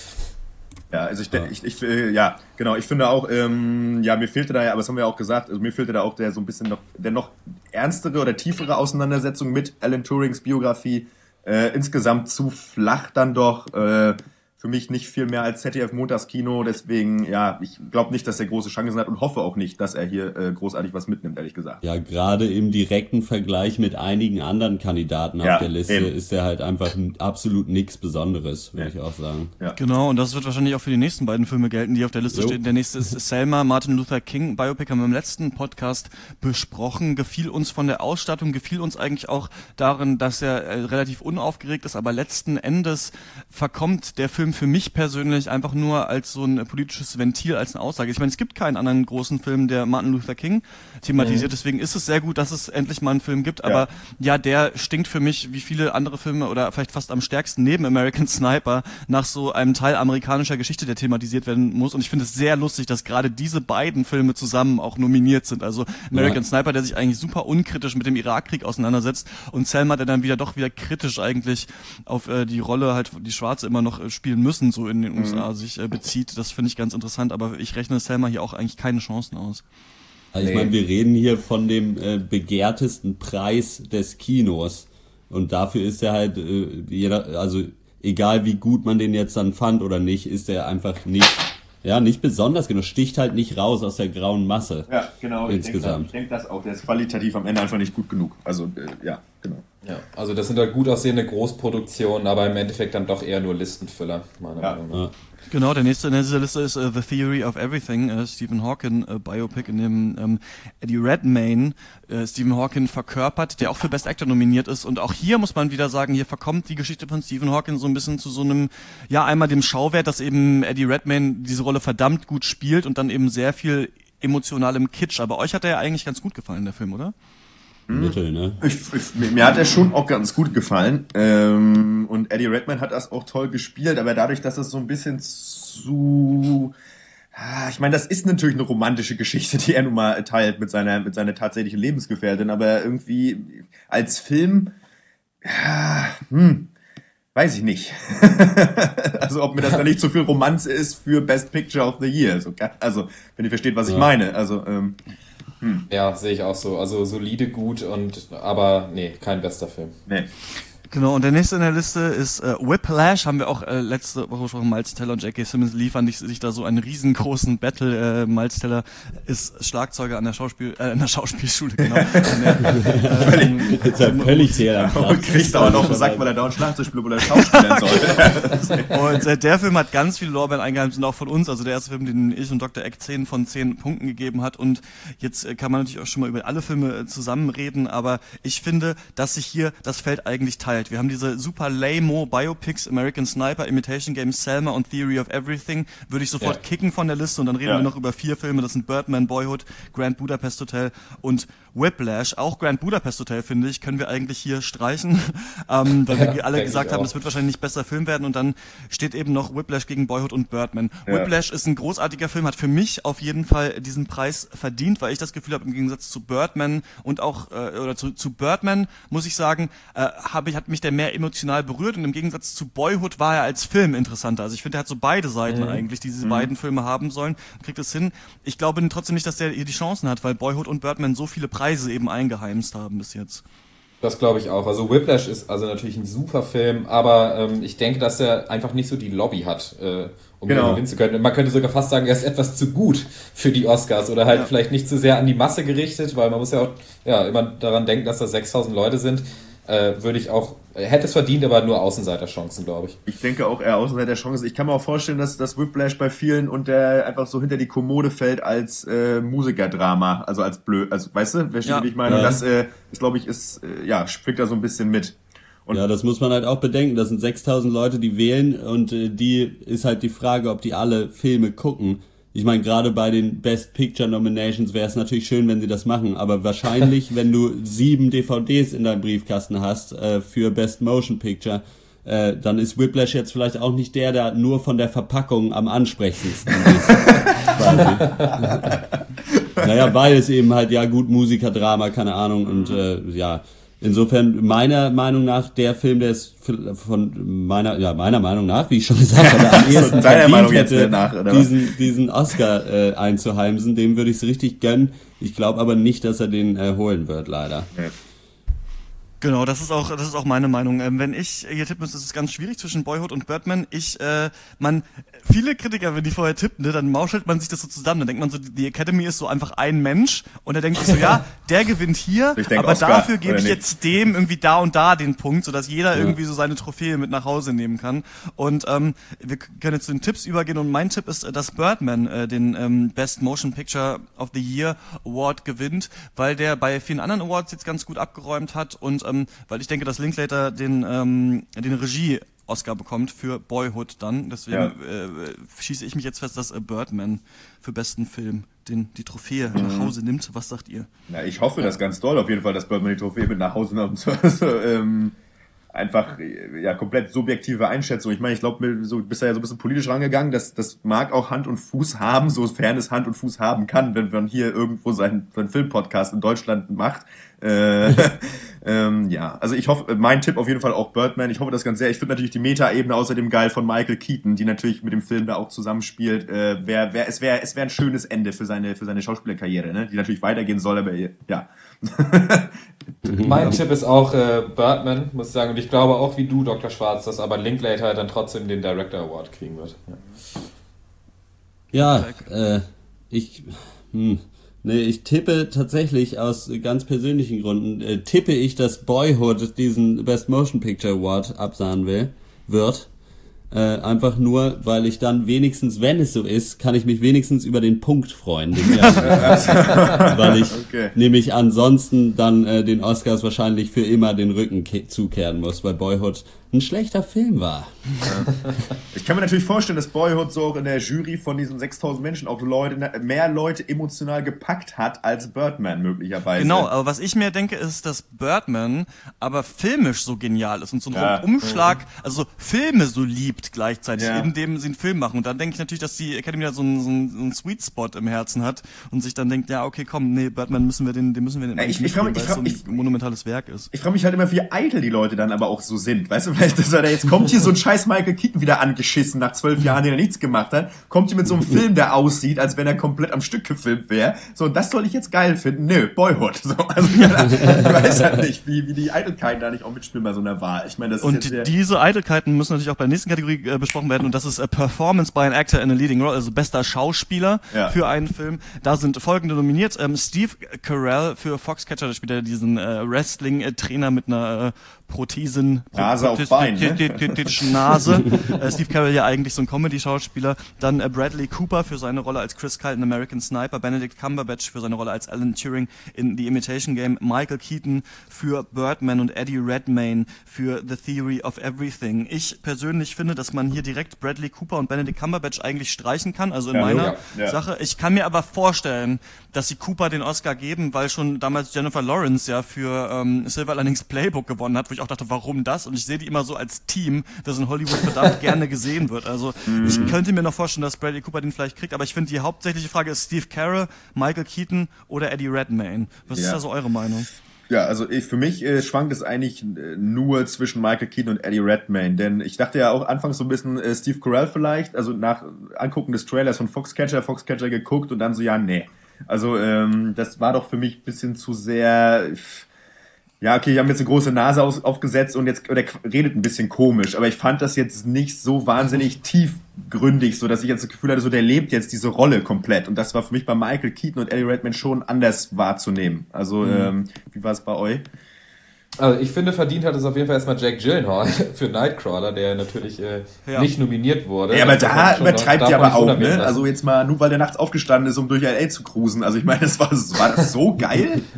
Speaker 2: Ja, also ich, ich, ich, ich ja, genau, ich finde auch, ähm, ja, mir fehlte da ja, aber das haben wir ja auch gesagt, also mir fehlte da auch der so ein bisschen noch, der noch ernstere oder tiefere Auseinandersetzung mit Alan Turings Biografie, äh, insgesamt zu flach dann doch, äh, für mich nicht viel mehr als Z D F-Montagskino, deswegen, ja, ich glaube nicht, dass er große Chancen hat und hoffe auch nicht, dass er hier äh, großartig was mitnimmt, ehrlich gesagt.
Speaker 1: Ja, gerade im direkten Vergleich mit einigen anderen Kandidaten
Speaker 2: ja,
Speaker 1: auf der Liste
Speaker 2: eben.
Speaker 1: ist er halt einfach absolut nichts Besonderes, würde
Speaker 2: ja.
Speaker 1: ich auch sagen.
Speaker 3: Ja. Genau, und das wird wahrscheinlich auch für die nächsten beiden Filme gelten, die auf der Liste jo. stehen. Der nächste ist Selma, Martin Luther King Biopic, haben wir im letzten Podcast besprochen. Gefiel uns von der Ausstattung, gefiel uns eigentlich auch darin, dass er äh, relativ unaufgeregt ist, aber letzten Endes verkommt der Film für mich persönlich einfach nur als so ein politisches Ventil, als eine Aussage. Ich meine, es gibt keinen anderen großen Film, der Martin Luther King thematisiert, mhm. deswegen ist es sehr gut, dass es endlich mal einen Film gibt, aber ja. ja, der stinkt für mich, wie viele andere Filme oder vielleicht fast am stärksten neben American Sniper, nach so einem Teil amerikanischer Geschichte, der thematisiert werden muss, und ich finde es sehr lustig, dass gerade diese beiden Filme zusammen auch nominiert sind, also American ja. Sniper, der sich eigentlich super unkritisch mit dem Irakkrieg auseinandersetzt, und Selma, der dann wieder doch wieder kritisch eigentlich auf äh, die Rolle halt, die Schwarze immer noch äh, spielen müssen, so in den U S A mhm. sich äh, bezieht. Das finde ich ganz interessant, aber ich rechne Selma hier auch eigentlich keine Chancen aus.
Speaker 1: Also ich meine, wir reden hier von dem äh, begehrtesten Preis des Kinos, und dafür ist er halt äh, jeder, also egal wie gut man den jetzt dann fand oder nicht, ist er einfach nicht, ja, nicht besonders genug, sticht halt nicht raus aus der grauen Masse.
Speaker 2: Ja, genau.
Speaker 1: Insgesamt.
Speaker 2: Ich denke denk das auch, der ist qualitativ am Ende einfach nicht gut genug. Also äh, ja, genau.
Speaker 5: Ja, also das sind halt gut aussehende Großproduktionen, aber im Endeffekt dann doch eher nur Listenfüller, meiner
Speaker 2: ja.
Speaker 5: Meinung nach.
Speaker 3: Ja. Genau, der nächste in dieser Liste ist uh, The Theory of Everything, uh, Stephen Hawking uh, Biopic, in dem um, Eddie Redmayne uh, Stephen Hawking verkörpert, der auch für Best Actor nominiert ist, und auch hier muss man wieder sagen, hier verkommt die Geschichte von Stephen Hawking so ein bisschen zu so einem, ja, einmal dem Schauwert, dass eben Eddie Redmayne diese Rolle verdammt gut spielt und dann eben sehr viel emotionalem Kitsch, aber euch hat er ja eigentlich ganz gut gefallen, der Film, oder?
Speaker 1: Mittel, ne?
Speaker 2: Ich, ich, mir hat er schon auch ganz gut gefallen. Ähm, und Eddie Redmayne hat das auch toll gespielt, aber dadurch, dass es so ein bisschen zu... Ich meine, das ist natürlich eine romantische Geschichte, die er nun mal teilt mit seiner, mit seiner tatsächlichen Lebensgefährtin, aber irgendwie als Film... Ja, hm, weiß ich nicht. Also ob mir das dann nicht zu viel Romanze ist für Best Picture of the Year. Also, also wenn ihr versteht, was ich ja. meine. Also... Ähm,
Speaker 5: Hm. Ja, sehe ich auch so. Also solide, gut, und aber nee, kein bester Film.
Speaker 2: Nee.
Speaker 3: Genau, und der nächste in der Liste ist äh, Whiplash, haben wir auch äh, letzte Woche besprochen. Miles Teller und J K. Simmons liefern sich, sich da so einen riesengroßen Battle. Äh, Miles Teller ist Schlagzeuger an der Schauspiel äh, an der Schauspielschule, genau. der,
Speaker 1: ähm, Jetzt ja völlig sehr.
Speaker 2: Und kriegt aber noch gesagt, weil er da ein Schlagzeug spielt, wo er Schauspielern soll.
Speaker 3: Und äh, der Film hat ganz viele Lorbeeren eingeheimst, und auch von uns. Also der erste Film, den ich und Doktor Eck zehn von zehn Punkten gegeben hat. Und jetzt äh, kann man natürlich auch schon mal über alle Filme äh, zusammenreden, aber ich finde, dass sich hier das Feld eigentlich teilt. Wir haben diese super lame Biopics, American Sniper, Imitation Game, Selma und Theory of Everything. Würde ich sofort ja. kicken von der Liste, und dann reden ja. wir noch über vier Filme. Das sind Birdman, Boyhood, Grand Budapest Hotel und Whiplash. Auch Grand Budapest Hotel, finde ich, können wir eigentlich hier streichen, ähm, weil ja, wir alle gesagt haben, es wird wahrscheinlich nicht besser Film werden, und dann steht eben noch Whiplash gegen Boyhood und Birdman. Ja. Whiplash ist ein großartiger Film, hat für mich auf jeden Fall diesen Preis verdient, weil ich das Gefühl habe, im Gegensatz zu Birdman und auch, äh, oder zu, zu Birdman, muss ich sagen, äh, habe ich, hat mich der mehr emotional berührt, und im Gegensatz zu Boyhood war er als Film interessanter. Also ich finde, er hat so beide Seiten mhm. eigentlich, die diese mhm. beiden Filme haben sollen, kriegt es hin. Ich glaube trotzdem nicht, dass der hier die Chancen hat, weil Boyhood und Birdman so viele Preise eben eingeheimst haben bis jetzt.
Speaker 5: Das glaube ich auch. Also Whiplash ist also natürlich ein super Film, aber ähm, ich denke, dass er einfach nicht so die Lobby hat, äh, um genau. gewinnen zu können. Man könnte sogar fast sagen, er ist etwas zu gut für die Oscars, oder halt ja. vielleicht nicht zu sehr an die Masse gerichtet, weil man muss ja auch ja immer daran denken, dass da sechstausend Leute sind. Äh, würde ich auch, hätte es verdient, aber nur Außenseiterchancen, glaube ich.
Speaker 2: Ich denke auch eher Außenseiterchancen. Ich kann mir auch vorstellen, dass das Whiplash bei vielen und der einfach so hinter die Kommode fällt als äh, Musikerdrama, also als blöd, also weißt du, wer steht, ja. wie ich meine? Ja. Und das äh, ist, glaube ich, ist, äh, ja, springt da so ein bisschen mit. Und
Speaker 1: ja, das muss man halt auch bedenken. Das sind sechstausend Leute, die wählen und äh, die ist halt die Frage, ob die alle Filme gucken. Ich meine, gerade bei den Best Picture Nominations wäre es natürlich schön, wenn sie das machen, aber wahrscheinlich, wenn du sieben D V Ds in deinem Briefkasten hast äh, für Best Motion Picture, äh, dann ist Whiplash jetzt vielleicht auch nicht der, der nur von der Verpackung am ansprechendsten ist. Naja, weil es eben halt, ja gut, Musikerdrama, keine Ahnung, und äh, ja, insofern meiner Meinung nach der Film, der ist von meiner, ja meiner Meinung nach, wie ich schon gesagt habe, am ehesten
Speaker 2: Deiner Meinung
Speaker 1: verdient
Speaker 2: jetzt
Speaker 1: hätte,
Speaker 2: nach, oder was?
Speaker 1: diesen, diesen Oscar äh, einzuheimsen, dem würde ich es richtig gönnen. Ich glaube aber nicht, dass er den äh, holen wird, leider.
Speaker 2: Ja.
Speaker 3: Genau, das ist auch, das ist auch meine Meinung. Ähm, wenn ich hier tippen müsste, ist es ganz schwierig zwischen Boyhood und Birdman. Ich, äh, man, viele Kritiker, wenn die vorher tippen, ne, dann mauschelt man sich das so zusammen. Dann denkt man so, die Academy ist so einfach ein Mensch und er denkt sich so, ja, der gewinnt hier,
Speaker 2: Ich denk
Speaker 3: aber
Speaker 2: Oscar,
Speaker 3: dafür gebe
Speaker 2: oder
Speaker 3: ich
Speaker 2: nicht?
Speaker 3: jetzt dem irgendwie da und da den Punkt, sodass jeder ja. irgendwie so seine Trophäe mit nach Hause nehmen kann. Und ähm, wir können jetzt zu den Tipps übergehen und mein Tipp ist, dass Birdman äh, den ähm, Best Motion Picture of the Year Award gewinnt, weil der bei vielen anderen Awards jetzt ganz gut abgeräumt hat und ähm, weil ich denke, dass Linklater den ähm, den Regie-Oscar bekommt für Boyhood dann. Deswegen
Speaker 2: Ja.
Speaker 3: äh, schieße ich mich jetzt fest, dass äh, Birdman für besten Film den die Trophäe mhm. nach Hause nimmt. Was sagt ihr?
Speaker 2: Na, ich hoffe das ganz doll auf jeden Fall, dass Birdman die Trophäe mit nach Hause nimmt. Also, ähm, einfach, ja, komplett subjektive Einschätzung. Ich meine, ich glaube, so bist du ja so ein bisschen politisch rangegangen, dass das mag auch Hand und Fuß haben, sofern es Hand und Fuß haben kann, wenn man hier irgendwo seinen, seinen Filmpodcast in Deutschland macht. Äh, ähm, ja, also ich hoffe, mein Tipp auf jeden Fall auch Birdman. Ich hoffe das ganz sehr. Ich finde natürlich die Meta-Ebene außerdem geil von Michael Keaton, die natürlich mit dem Film da auch zusammenspielt. Äh, wär, wär, es wäre es wär ein schönes Ende für seine für seine Schauspielerkarriere, ne? Die natürlich weitergehen soll, aber ja.
Speaker 5: Mein Tipp ist auch äh, Birdman, muss ich sagen. Und ich glaube auch wie du, Doktor Schwarz, dass aber Linklater dann trotzdem den Director Award kriegen wird.
Speaker 1: Ja, ja äh, ich... Hm. Nee, ich tippe tatsächlich aus ganz persönlichen Gründen, äh, tippe ich, dass Boyhood diesen Best Motion Picture Award absahen will, wird. Äh, einfach nur, weil ich dann wenigstens, wenn es so ist, kann ich mich wenigstens über den Punkt freuen. Den weil ich okay. nämlich ansonsten dann äh, den Oscars wahrscheinlich für immer den Rücken ke- zukehren muss, weil Boyhood ein schlechter Film war.
Speaker 2: Ja. Ich kann mir natürlich vorstellen, dass Boyhood so auch in der Jury von diesen sechstausend Menschen auch Leute, mehr Leute emotional gepackt hat als Birdman möglicherweise.
Speaker 3: Genau, aber was ich mir denke, ist, dass Birdman aber filmisch so genial ist und so ein
Speaker 2: ja.
Speaker 3: Umschlag, also so Filme so liebt gleichzeitig,
Speaker 2: ja.
Speaker 3: indem sie einen Film machen. Und dann denke ich natürlich, dass die Academy da so einen, so einen, so einen Sweet Spot im Herzen hat und sich dann denkt, ja, okay, komm, nee, Birdman müssen wir den, den müssen wir den
Speaker 2: ja, ich, ich frage mich,
Speaker 3: weil
Speaker 2: ich
Speaker 3: es
Speaker 2: frag,
Speaker 3: so ein
Speaker 2: ich,
Speaker 3: monumentales Werk ist.
Speaker 2: Ich frage mich halt immer, wie eitel die Leute dann aber auch so sind. Weißt du, vielleicht, dass er da jetzt kommt hier so ein scheiß Michael Keaton wieder angeschissen nach zwölf Jahren, den er nichts gemacht hat, kommt hier mit so einem Film, der aussieht, als wenn er komplett am Stück gefilmt wäre. So, das soll ich jetzt geil finden. Nö, Boyhood. So, also, ja, ich weiß halt nicht, wie, wie die Eitelkeiten da nicht auch mitspielen bei so einer Wahl. Ich meine, das
Speaker 3: und
Speaker 2: ist jetzt
Speaker 3: diese Eitelkeiten müssen natürlich auch bei der nächsten Kategorie äh, besprochen werden und das ist äh, Performance by an Actor in a Leading Role, also bester Schauspieler
Speaker 2: ja.
Speaker 3: für einen Film. Da sind folgende nominiert. Ähm, Steve Carell für Foxcatcher, da spielt er diesen äh, Wrestling-Trainer mit einer äh, Prothesen,
Speaker 2: Nase auf Bein, ne?
Speaker 3: Nase. äh, Steve Carell ja eigentlich so ein Comedy-Schauspieler. Dann äh, Bradley Cooper für seine Rolle als Chris Kyle in American Sniper. Benedict Cumberbatch für seine Rolle als Alan Turing in The Imitation Game. Michael Keaton für Birdman und Eddie Redmayne für The Theory of Everything. Ich persönlich finde, dass man hier direkt Bradley Cooper und Benedict Cumberbatch eigentlich streichen kann, also in
Speaker 2: ja,
Speaker 3: meiner
Speaker 2: ja, ja.
Speaker 3: Sache. Ich kann mir aber vorstellen, dass sie Cooper den Oscar geben, weil schon damals Jennifer Lawrence ja für ähm, Silver Linings Playbook gewonnen hat, wo ich auch dachte, warum das? Und ich sehe die immer so als Team, das in Hollywood verdammt gerne gesehen wird. Also mm. ich könnte mir noch vorstellen, dass Bradley Cooper den vielleicht kriegt, aber ich finde, die hauptsächliche Frage ist Steve Carell, Michael Keaton oder Eddie Redmayne. Was ja. ist da so eure Meinung?
Speaker 2: Ja, also ich, für mich äh, schwankt es eigentlich äh, nur zwischen Michael Keaton und Eddie Redmayne, denn ich dachte ja auch anfangs so ein bisschen äh, Steve Carell vielleicht, also nach Angucken des Trailers von Foxcatcher, Foxcatcher geguckt und dann so, ja, nee. Also ähm, das war doch für mich ein bisschen zu sehr... Ja, okay, die haben jetzt eine große Nase aus, aufgesetzt und jetzt oder redet ein bisschen komisch, aber ich fand das jetzt nicht so wahnsinnig tiefgründig, so dass ich jetzt das Gefühl hatte, so der lebt jetzt diese Rolle komplett und das war für mich bei Michael Keaton und Eddie Redmayne schon anders wahrzunehmen. Also, mhm. ähm, wie war es bei euch?
Speaker 5: Also ich finde, verdient hat es auf jeden Fall erstmal Jake Gyllenhaal für Nightcrawler, der natürlich äh,
Speaker 3: ja.
Speaker 5: nicht nominiert wurde.
Speaker 2: Ja, aber da übertreibt die aber auch, ne?
Speaker 5: Lassen.
Speaker 2: Also jetzt mal, nur weil der nachts aufgestanden ist, um durch L A zu cruisen. Also ich meine, das war, war das so geil?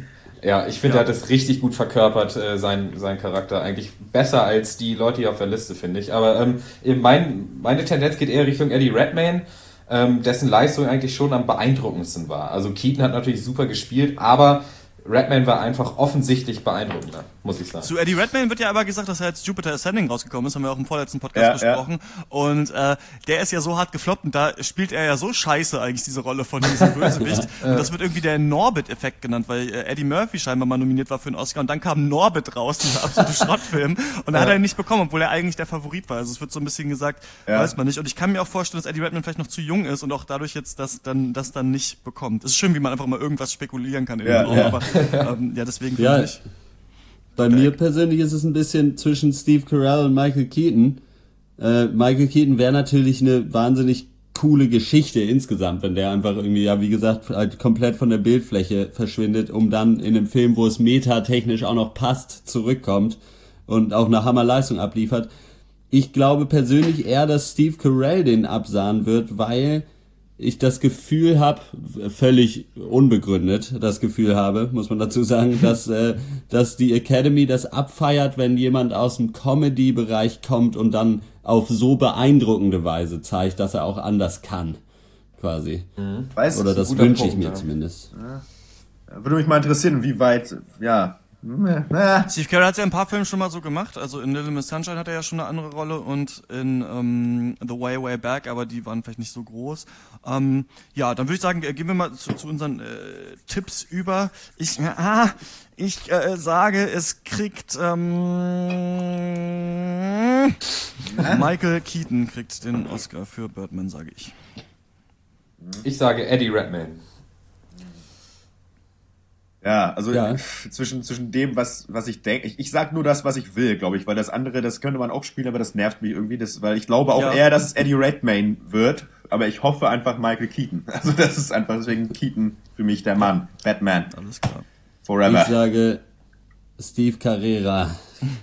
Speaker 5: Ja, ich finde,
Speaker 3: Ja.
Speaker 5: er hat das richtig gut verkörpert, äh, sein, sein Charakter. Eigentlich besser als die Leute hier auf der Liste, finde ich. Aber ähm, mein, meine Tendenz geht eher Richtung Eddie Redmayne, ähm, dessen Leistung eigentlich schon am beeindruckendsten war. Also Keaton hat natürlich super gespielt, aber Redmayne war einfach offensichtlich beeindruckender, muss ich sagen.
Speaker 3: Zu Eddie Redmayne wird ja aber gesagt, dass er jetzt Jupiter Ascending rausgekommen ist, haben wir auch im vorletzten Podcast
Speaker 2: Ja,
Speaker 3: besprochen. Ja. Und äh, der ist ja so hart gefloppt und da spielt er ja so scheiße eigentlich diese Rolle von diesem Bösewicht. Und das wird irgendwie der Norbit-Effekt genannt, weil äh, Eddie Murphy scheinbar mal nominiert war für einen Oscar und dann kam Norbit raus, dieser absolute Schrottfilm. Und da hat er ihn nicht bekommen, obwohl er eigentlich der Favorit war. Also es wird so ein bisschen gesagt, ja. weiß man nicht. Und ich kann mir auch vorstellen, dass Eddie Redmayne vielleicht noch zu jung ist und auch dadurch jetzt das dann, das dann nicht bekommt. Es ist schön, wie man einfach mal irgendwas spekulieren kann in
Speaker 2: ja,
Speaker 3: dem Raum,
Speaker 2: ja.
Speaker 3: aber ähm, ja, deswegen
Speaker 1: Ja,
Speaker 3: finde ich.
Speaker 1: bei mir persönlich ist es ein bisschen zwischen Steve Carell und Michael Keaton. Äh, Michael Keaton wäre natürlich eine wahnsinnig coole Geschichte insgesamt, wenn der einfach irgendwie, ja wie gesagt, halt komplett von der Bildfläche verschwindet, um dann in einem Film, wo es metatechnisch auch noch passt, zurückkommt und auch eine Hammerleistung abliefert. Ich glaube persönlich eher, dass Steve Carell den absahnen wird, weil ich das Gefühl habe, völlig unbegründet das Gefühl habe, muss man dazu sagen, dass äh, dass die Academy das abfeiert, wenn jemand aus dem Comedy-Bereich kommt und dann auf so beeindruckende Weise zeigt, dass er auch anders kann, quasi.
Speaker 2: Mhm. Weißt,
Speaker 1: Oder das wünsche ich mir ja. zumindest.
Speaker 2: Ja. Würde mich mal interessieren, wie weit, ja...
Speaker 3: Steve Carell hat ja in ein paar Filmen schon mal so gemacht, also in Little Miss Sunshine hat er ja schon eine andere Rolle und in ähm, The Way, Way Back, aber die waren vielleicht nicht so groß. Ähm, ja, dann würde ich sagen, gehen wir mal zu, zu unseren äh, Tipps über. Ich, ah, ich äh, sage, es kriegt ähm, Michael Keaton kriegt den Oscar für Birdman, sage ich.
Speaker 5: Ich sage Eddie Redmayne.
Speaker 2: Ja, also
Speaker 1: ja.
Speaker 2: zwischen zwischen dem, was was ich denke, ich, ich sag nur das, was ich will, glaube ich, weil das andere, das könnte man auch spielen, aber das nervt mich irgendwie, das, weil ich glaube auch
Speaker 3: ja.
Speaker 2: eher, dass es Eddie Redmayne wird, aber ich hoffe einfach Michael Keaton. Also das ist einfach deswegen Keaton für mich der Mann, Batman.
Speaker 3: Alles klar.
Speaker 2: Forever.
Speaker 1: Ich sage Steve Carrera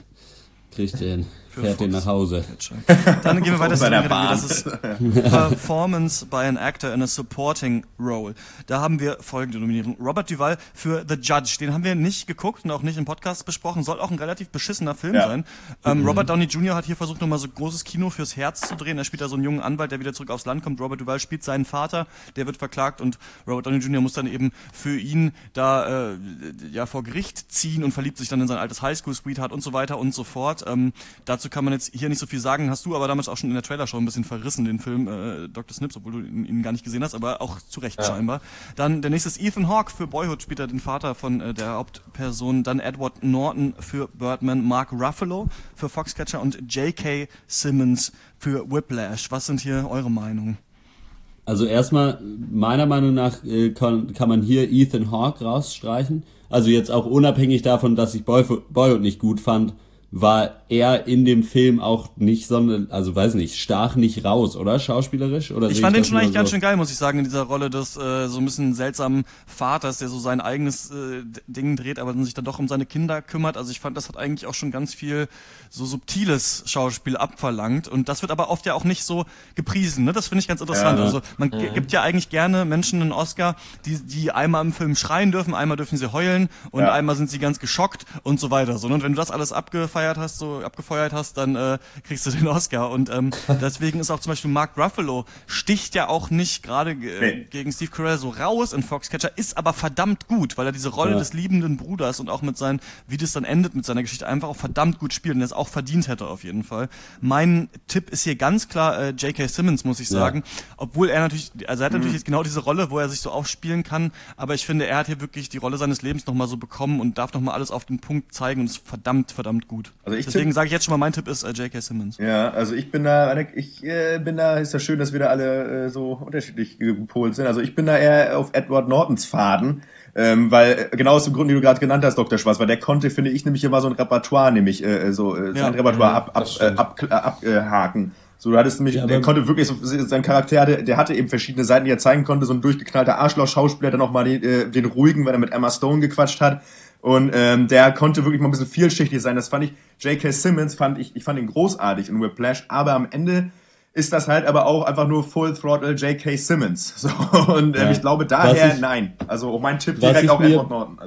Speaker 1: kriegt den. Fährt den nach Hause.
Speaker 3: Dann gehen wir weiter zu
Speaker 2: der
Speaker 3: Bahn. Das ist Performance by an Actor in a Supporting Role. Da haben wir folgende Nominierung. Robert Duvall für The Judge. Den haben wir nicht geguckt und auch nicht im Podcast besprochen. Soll auch ein relativ beschissener Film ja. sein. Ähm, mhm. Robert Downey Junior hat hier versucht, nochmal so großes Kino fürs Herz zu drehen. Er spielt da so einen jungen Anwalt, der wieder zurück aufs Land kommt. Robert Duvall spielt seinen Vater. Der wird verklagt und Robert Downey Junior muss dann eben für ihn da äh, ja vor Gericht ziehen und verliebt sich dann in sein altes Highschool-Sweetheart und so weiter und so fort. Ähm, dazu kann man jetzt hier nicht so viel sagen. Hast du aber damals auch schon in der Trailershow ein bisschen verrissen, den Film äh, Doktor Snips, obwohl du ihn, ihn gar nicht gesehen hast, aber auch zu Recht ja. scheinbar. Dann der nächste ist Ethan Hawke für Boyhood, spielt er den Vater von äh, der Hauptperson. Dann Edward Norton für Birdman, Mark Ruffalo für Foxcatcher und J K. Simmons für Whiplash. Was sind hier eure Meinungen?
Speaker 1: Also erstmal, meiner Meinung nach äh, kann, kann man hier Ethan Hawke rausstreichen. Also jetzt auch unabhängig davon, dass ich Boyhood, Boyhood nicht gut fand, war er in dem Film auch nicht, sondern, also weiß nicht, stach nicht raus, oder? Schauspielerisch? Oder
Speaker 3: ich fand den schon eigentlich so? ganz schön geil, muss ich sagen, in dieser Rolle des äh, so ein bisschen seltsamen Vaters, der so sein eigenes äh, Ding dreht, aber dann sich dann doch um seine Kinder kümmert. Also ich fand, das hat eigentlich auch schon ganz viel so subtiles Schauspiel abverlangt und das wird aber oft ja auch nicht so gepriesen, ne? Das finde ich ganz interessant. Ja, also man ja. gibt ja eigentlich gerne Menschen einen Oscar, die die einmal im Film schreien dürfen, einmal dürfen sie heulen und ja. einmal sind sie ganz geschockt und so weiter. So, und wenn du das alles abgefeiert hast, so abgefeuert hast, dann äh, kriegst du den Oscar. Und ähm, deswegen ist auch zum Beispiel Mark Ruffalo sticht ja auch nicht gerade äh, nee. gegen Steve Carell so raus in Foxcatcher, ist aber verdammt gut, weil er diese Rolle ja. des liebenden Bruders und auch mit seinen, wie das dann endet mit seiner Geschichte, einfach auch verdammt gut spielt und das auch verdient hätte auf jeden Fall. Mein Tipp ist hier ganz klar äh, J K. Simmons, muss ich sagen. Ja. Obwohl er natürlich, also er hat natürlich mhm. jetzt genau diese Rolle, wo er sich so aufspielen kann, aber ich finde, er hat hier wirklich die Rolle seines Lebens nochmal so bekommen und darf nochmal alles auf den Punkt zeigen und ist verdammt, verdammt gut. Also ich Deswegen sage ich jetzt schon mal, mein Tipp ist äh, J K. Simmons.
Speaker 2: Ja, also ich bin da, ich äh, bin da, ist ja schön, dass wir da alle äh, so unterschiedlich gepolt sind. Also ich bin da eher auf Edward Nortons Faden, ähm, weil genau aus dem Grund, den du gerade genannt hast, Doktor Schwarz, weil der konnte, finde ich, nämlich immer so ein Repertoire, nämlich äh, so äh, sein ja, Repertoire ab, ab, äh, ab, äh, abhaken. So, du hattest nämlich, ja, der konnte wirklich, so, sein Charakter, der, der hatte eben verschiedene Seiten, die er zeigen konnte, so ein durchgeknallter Arschloch-Schauspieler, dann auch mal den, äh, den ruhigen, weil er mit Emma Stone gequatscht hat. Und ähm, der konnte wirklich mal ein bisschen vielschichtig sein. Das fand ich, J K. Simmons fand ich, ich fand ihn großartig in Whiplash, aber am Ende ist das halt aber auch einfach nur Full Throttle J K. Simmons. So, und ähm, ja. ich glaube daher,
Speaker 1: ich,
Speaker 2: nein. Also mein Tipp direkt auf Edward Norton. Also.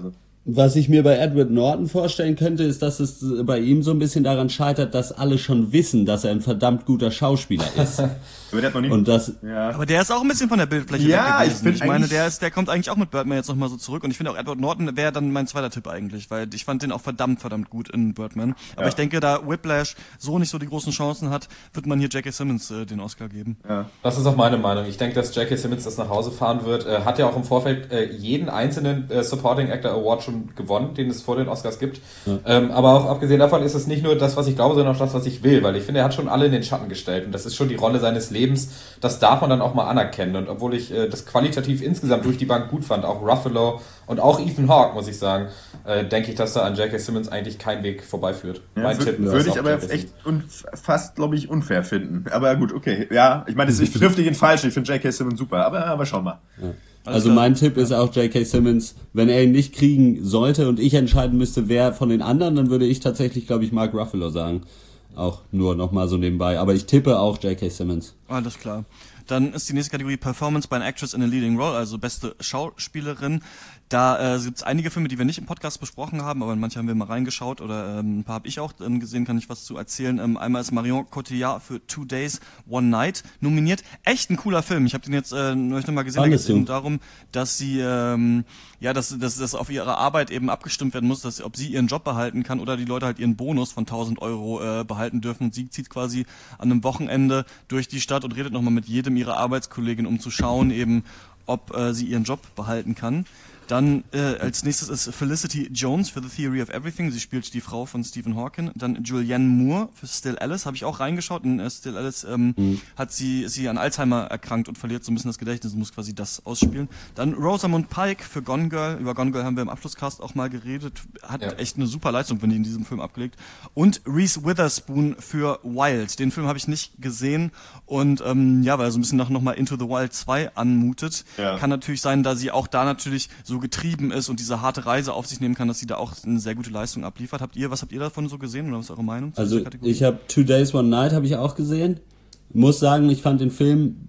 Speaker 1: Was ich mir bei Edward Norton vorstellen könnte, ist, dass es bei ihm so ein bisschen daran scheitert, dass alle schon wissen, dass er ein verdammt guter Schauspieler ist.
Speaker 2: Aber der hat noch nie,
Speaker 1: und das,
Speaker 3: ja. Aber der ist auch ein bisschen von der Bildfläche
Speaker 2: ja,
Speaker 3: weg
Speaker 2: gewesen. Ich,
Speaker 3: ich meine, der ist, der kommt eigentlich auch mit Birdman jetzt nochmal so zurück und ich finde auch Edward Norton wäre dann mein zweiter Tipp eigentlich, weil ich fand den auch verdammt, verdammt gut in Birdman. Aber ja. ich denke, da Whiplash so nicht so die großen Chancen hat, wird man hier J K. Simmons äh, den Oscar geben.
Speaker 5: Ja. Das ist auch meine Meinung. Ich denke, dass J K. Simmons das nach Hause fahren wird. Äh, hat ja auch im Vorfeld äh, jeden einzelnen äh, Supporting Actor Award schon gewonnen, den es vor den Oscars gibt. Ja. Ähm, aber auch abgesehen davon ist es nicht nur das, was ich glaube, sondern auch das, was ich will, weil ich finde, er hat schon alle in den Schatten gestellt und das ist schon die Rolle seines Lebens. Das darf man dann auch mal anerkennen und obwohl ich äh, das qualitativ insgesamt durch die Bank gut fand, auch Ruffalo und auch Ethan Hawke, muss ich sagen, äh, denke ich, dass da an J K. Simmons eigentlich kein Weg vorbeiführt.
Speaker 2: Ja, mein Tipp würde ich aber echt un- fast, glaube ich, unfair finden. Aber gut, okay. Ja, ich meine, ich trifft dich in falsch. Ich finde J K. Simmons super, aber, aber schau mal.
Speaker 1: Ja. Also mein Tipp ist auch J K. Simmons. Wenn er ihn nicht kriegen sollte und ich entscheiden müsste, wer von den anderen, dann würde ich tatsächlich, glaube ich, Mark Ruffalo sagen. Auch nur nochmal so nebenbei. Aber ich tippe auch J K. Simmons.
Speaker 3: Alles klar. Dann ist die nächste Kategorie Performance by an Actress in a Leading Role, also beste Schauspielerin. Da äh, gibt es einige Filme, die wir nicht im Podcast besprochen haben, aber in manche haben wir mal reingeschaut oder ähm, ein paar habe ich auch ähm, gesehen, kann ich was zu erzählen. Ähm, einmal ist Marion Cotillard für Two Days, One Night nominiert. Echt ein cooler Film. Ich habe den jetzt äh, neulich nochmal gesehen. Da geht es eben darum, dass sie ähm, ja, dass, dass das auf ihre Arbeit eben abgestimmt werden muss, dass ob sie ihren Job behalten kann oder die Leute halt ihren Bonus von tausend Euro äh, behalten dürfen. Und sie zieht quasi an einem Wochenende durch die Stadt und redet nochmal mit jedem ihrer Arbeitskolleginnen, um zu schauen eben, ob äh, sie ihren Job behalten kann. Dann äh, als nächstes ist Felicity Jones für The Theory of Everything. Sie spielt die Frau von Stephen Hawking. Dann Julianne Moore für Still Alice. Habe ich auch reingeschaut. In äh, Still Alice ähm, mhm. hat sie ist sie an Alzheimer erkrankt und verliert so ein bisschen das Gedächtnis und muss quasi das ausspielen. Dann Rosamund Pike für Gone Girl. Über Gone Girl haben wir im Abschlusscast auch mal geredet. Hat ja. echt eine super Leistung, finde ich, in diesem Film abgelegt. Und Reese Witherspoon für Wild. Den Film habe ich nicht gesehen. Und ähm, ja, weil er so ein bisschen nach nochmal Into the Wild zwei anmutet. Ja. Kann natürlich sein, da sie auch da natürlich so getrieben ist und diese harte Reise auf sich nehmen kann, dass sie da auch eine sehr gute Leistung abliefert. Habt ihr, was habt ihr davon so gesehen oder was ist eure Meinung?
Speaker 1: Also ich habe Two Days, One Night habe ich auch gesehen. Muss sagen, ich fand den Film,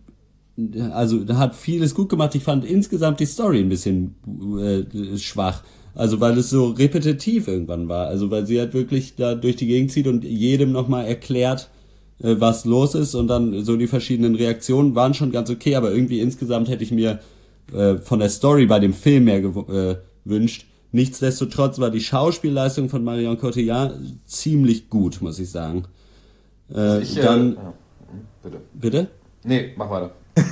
Speaker 1: also da hat vieles gut gemacht. Ich fand insgesamt die Story ein bisschen äh, schwach. Also weil es so repetitiv irgendwann war. Also weil sie halt wirklich da durch die Gegend zieht und jedem nochmal erklärt, äh, was los ist und dann so die verschiedenen Reaktionen waren schon ganz okay, aber irgendwie insgesamt hätte ich mir von der Story bei dem Film mehr gewünscht. Nichtsdestotrotz war die Schauspielleistung von Marion Cotillard ziemlich gut, muss ich sagen. Äh, ich, dann, äh, ja. Bitte. Bitte?
Speaker 5: Nee, mach weiter.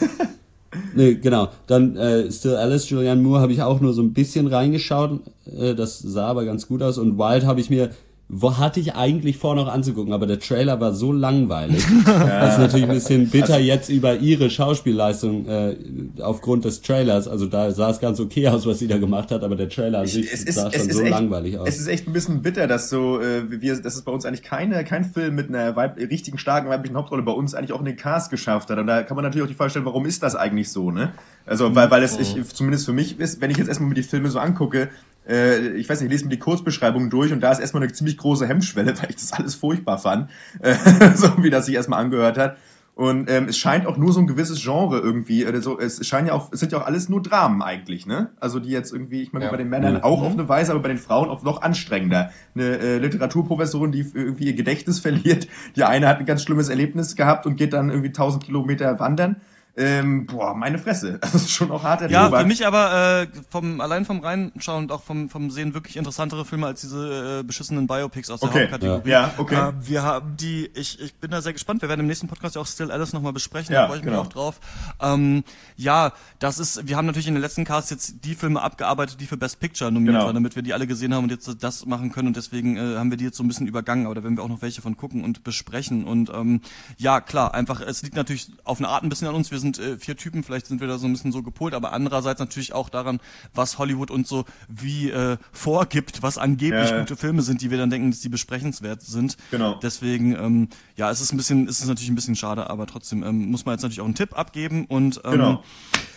Speaker 1: Nee, genau. Dann äh, Still Alice, Julianne Moore habe ich auch nur so ein bisschen reingeschaut. Äh, das sah aber ganz gut aus. Und Wild habe ich mir Wo hatte ich eigentlich vor, noch anzugucken, aber der Trailer war so langweilig. Ja. Das ist natürlich ein bisschen bitter also, jetzt über ihre Schauspielleistung äh, aufgrund des Trailers. Also da sah es ganz okay aus, was sie da gemacht hat, aber der Trailer an sich
Speaker 2: es ist,
Speaker 1: sah
Speaker 2: es
Speaker 1: schon so
Speaker 2: echt,
Speaker 1: langweilig aus.
Speaker 2: Es ist echt ein bisschen bitter, dass so äh, wir, dass es bei uns eigentlich keine kein Film mit einer weib, richtigen starken weiblichen Hauptrolle bei uns eigentlich auch in den Cast geschafft hat. Und da kann man natürlich auch die Frage stellen, warum ist das eigentlich so, ne? Also weil weil es ich, zumindest für mich ist, wenn ich jetzt erstmal mir die Filme so angucke. Äh, ich weiß nicht, ich lese mir die Kurzbeschreibung durch und da ist erstmal eine ziemlich große Hemmschwelle, weil ich das alles furchtbar fand, äh, so wie das sich erstmal angehört hat. Und ähm, es scheint auch nur so ein gewisses Genre irgendwie, oder so, es scheint ja auch, es sind ja auch alles nur Dramen eigentlich, ne? Also die jetzt irgendwie, ich meine, ja. bei den Männern ja. auch auf eine Weise, aber bei den Frauen auch noch anstrengender. Eine äh, Literaturprofessorin, die irgendwie ihr Gedächtnis verliert, die eine hat ein ganz schlimmes Erlebnis gehabt und geht dann irgendwie tausend Kilometer wandern. Ähm, boah, meine Fresse. Das ist schon auch hart.
Speaker 3: Ja, für mich aber äh, vom allein vom Reinschauen und auch vom vom Sehen wirklich interessantere Filme als diese äh, beschissenen Biopics aus der
Speaker 2: okay.
Speaker 3: Hauptkategorie.
Speaker 2: Ja, ja okay.
Speaker 3: Äh, wir haben die, ich ich bin da sehr gespannt. Wir werden im nächsten Podcast ja auch Still Alice nochmal besprechen.
Speaker 2: Ja,
Speaker 3: da freue ich
Speaker 2: genau.
Speaker 3: mich auch drauf. Ähm, ja, das ist, wir haben natürlich in den letzten Casts jetzt die Filme abgearbeitet, die für Best Picture nominiert
Speaker 2: genau.
Speaker 3: waren, damit wir die alle gesehen haben und jetzt das machen können und deswegen äh, haben wir die jetzt so ein bisschen übergangen, aber da werden wir auch noch welche von gucken und besprechen und ähm, ja, klar, einfach, es liegt natürlich auf eine Art ein bisschen an uns. Wir sind äh, vier Typen, vielleicht sind wir da so ein bisschen so gepolt, aber andererseits natürlich auch daran, was Hollywood uns so wie äh, vorgibt, was angeblich
Speaker 2: ja.
Speaker 3: gute Filme sind, die wir dann denken, dass die besprechenswert sind.
Speaker 2: Genau.
Speaker 3: Deswegen, ähm, ja, es ist ein bisschen, es ist natürlich ein bisschen schade, aber trotzdem ähm, muss man jetzt natürlich auch einen Tipp abgeben und ähm,
Speaker 2: genau.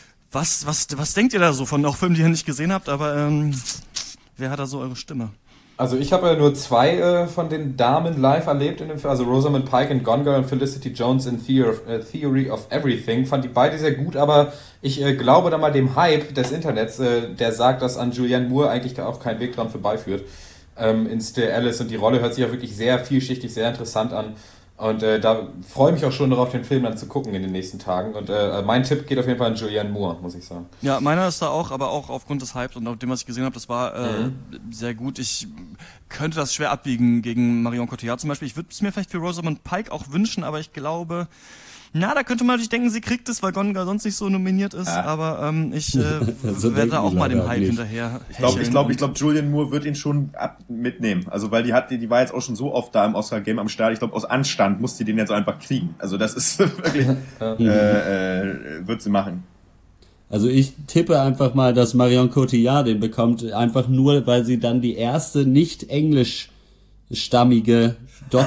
Speaker 3: was, was, was denkt ihr da so von auch Filmen, die ihr nicht gesehen habt, aber ähm, wer hat da so eure Stimme?
Speaker 5: Also ich habe ja nur zwei äh, von den Damen live erlebt in dem Film, also Rosamund Pike in Gone Girl und Felicity Jones in Theory of, äh, Theory of Everything. Fand die beide sehr gut, aber ich äh, glaube da mal dem Hype des Internets, äh, der sagt, dass an Julianne Moore eigentlich auch kein Weg dran vorbeiführt, ähm, ins der Alice, und die Rolle hört sich auch wirklich sehr vielschichtig, sehr interessant an. Und äh, da freue ich mich auch schon darauf, den Film dann zu gucken in den nächsten Tagen. Und äh, mein Tipp geht auf jeden Fall an Julianne Moore, muss ich sagen.
Speaker 3: Ja, meiner ist da auch, aber auch aufgrund des Hypes und auf dem, was ich gesehen habe, das war äh, mhm. sehr gut. Ich könnte das schwer abwiegen gegen Marion Cotillard zum Beispiel. Ich würde es mir vielleicht für Rosamund Pike auch wünschen, aber ich glaube... Na, da könnte man natürlich denken, sie kriegt es, weil Gone Girl sonst nicht so nominiert ist, ah. aber ähm, ich äh,
Speaker 1: so
Speaker 3: werde auch mal dem Hype nicht. hinterher.
Speaker 2: Ich glaube, ich glaube, ich glaube, Julianne Moore wird ihn schon ab mitnehmen. Also, weil die hat, die, die war jetzt auch schon so oft da im Oscar-Game am Start. Ich glaube, aus Anstand muss sie den jetzt einfach kriegen. Also, das ist wirklich, äh, äh, wird sie machen.
Speaker 1: Also ich tippe einfach mal, dass Marion Cotillard den bekommt, einfach nur, weil sie dann die erste nicht englisch stammige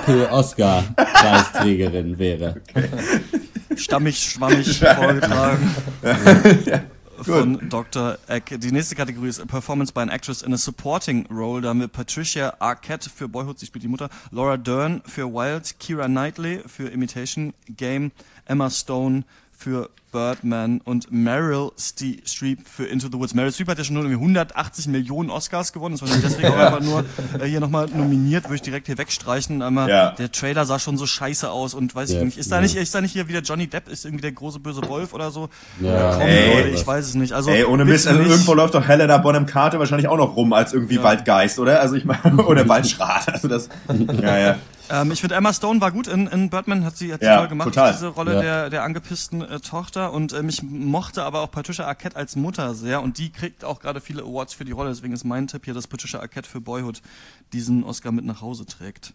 Speaker 1: Doppel-Oscar-Preisträgerin wäre.
Speaker 3: Okay. Stammig, schwammig vorgetragen.
Speaker 2: Ja,
Speaker 3: von Doktor Eck. Die nächste Kategorie ist Performance by an Actress in a Supporting Role. Da haben wir Patricia Arquette für Boyhood, sie spielt die Mutter, Laura Dern für Wild, Keira Knightley für Imitation Game, Emma Stone für Birdman und Meryl Streep für Into the Woods. Meryl Streep hat ja schon irgendwie hundertachtzig Millionen Oscars gewonnen, das war deswegen auch einfach nur äh, hier nochmal nominiert, würde ich direkt hier wegstreichen, aber ja. Der Trailer sah schon so scheiße aus und weiß ja, ich nicht, ist da nicht, ist da nicht hier wieder Johnny Depp, ist irgendwie der große böse Wolf oder so?
Speaker 1: Ja.
Speaker 3: Komm,
Speaker 2: ey,
Speaker 3: Leute, ich weiß es nicht. Also,
Speaker 2: ey, ohne Mist, also irgendwo läuft doch Helena Bonham Carter wahrscheinlich auch noch rum als irgendwie ja. Waldgeist, oder? Also ich meine, oder Waldschrat, also das, ja, ja.
Speaker 3: Ähm, ich finde, Emma Stone war gut in, in Birdman, hat sie, hat sie
Speaker 2: ja,
Speaker 3: toll gemacht,
Speaker 2: total.
Speaker 3: diese Rolle
Speaker 1: ja.
Speaker 3: der, der angepissten äh, Tochter, und äh, mich mochte aber auch Patricia Arquette als Mutter sehr, und die kriegt auch gerade viele Awards für die Rolle, deswegen ist mein Tipp hier, dass Patricia Arquette für Boyhood diesen Oscar mit nach Hause trägt.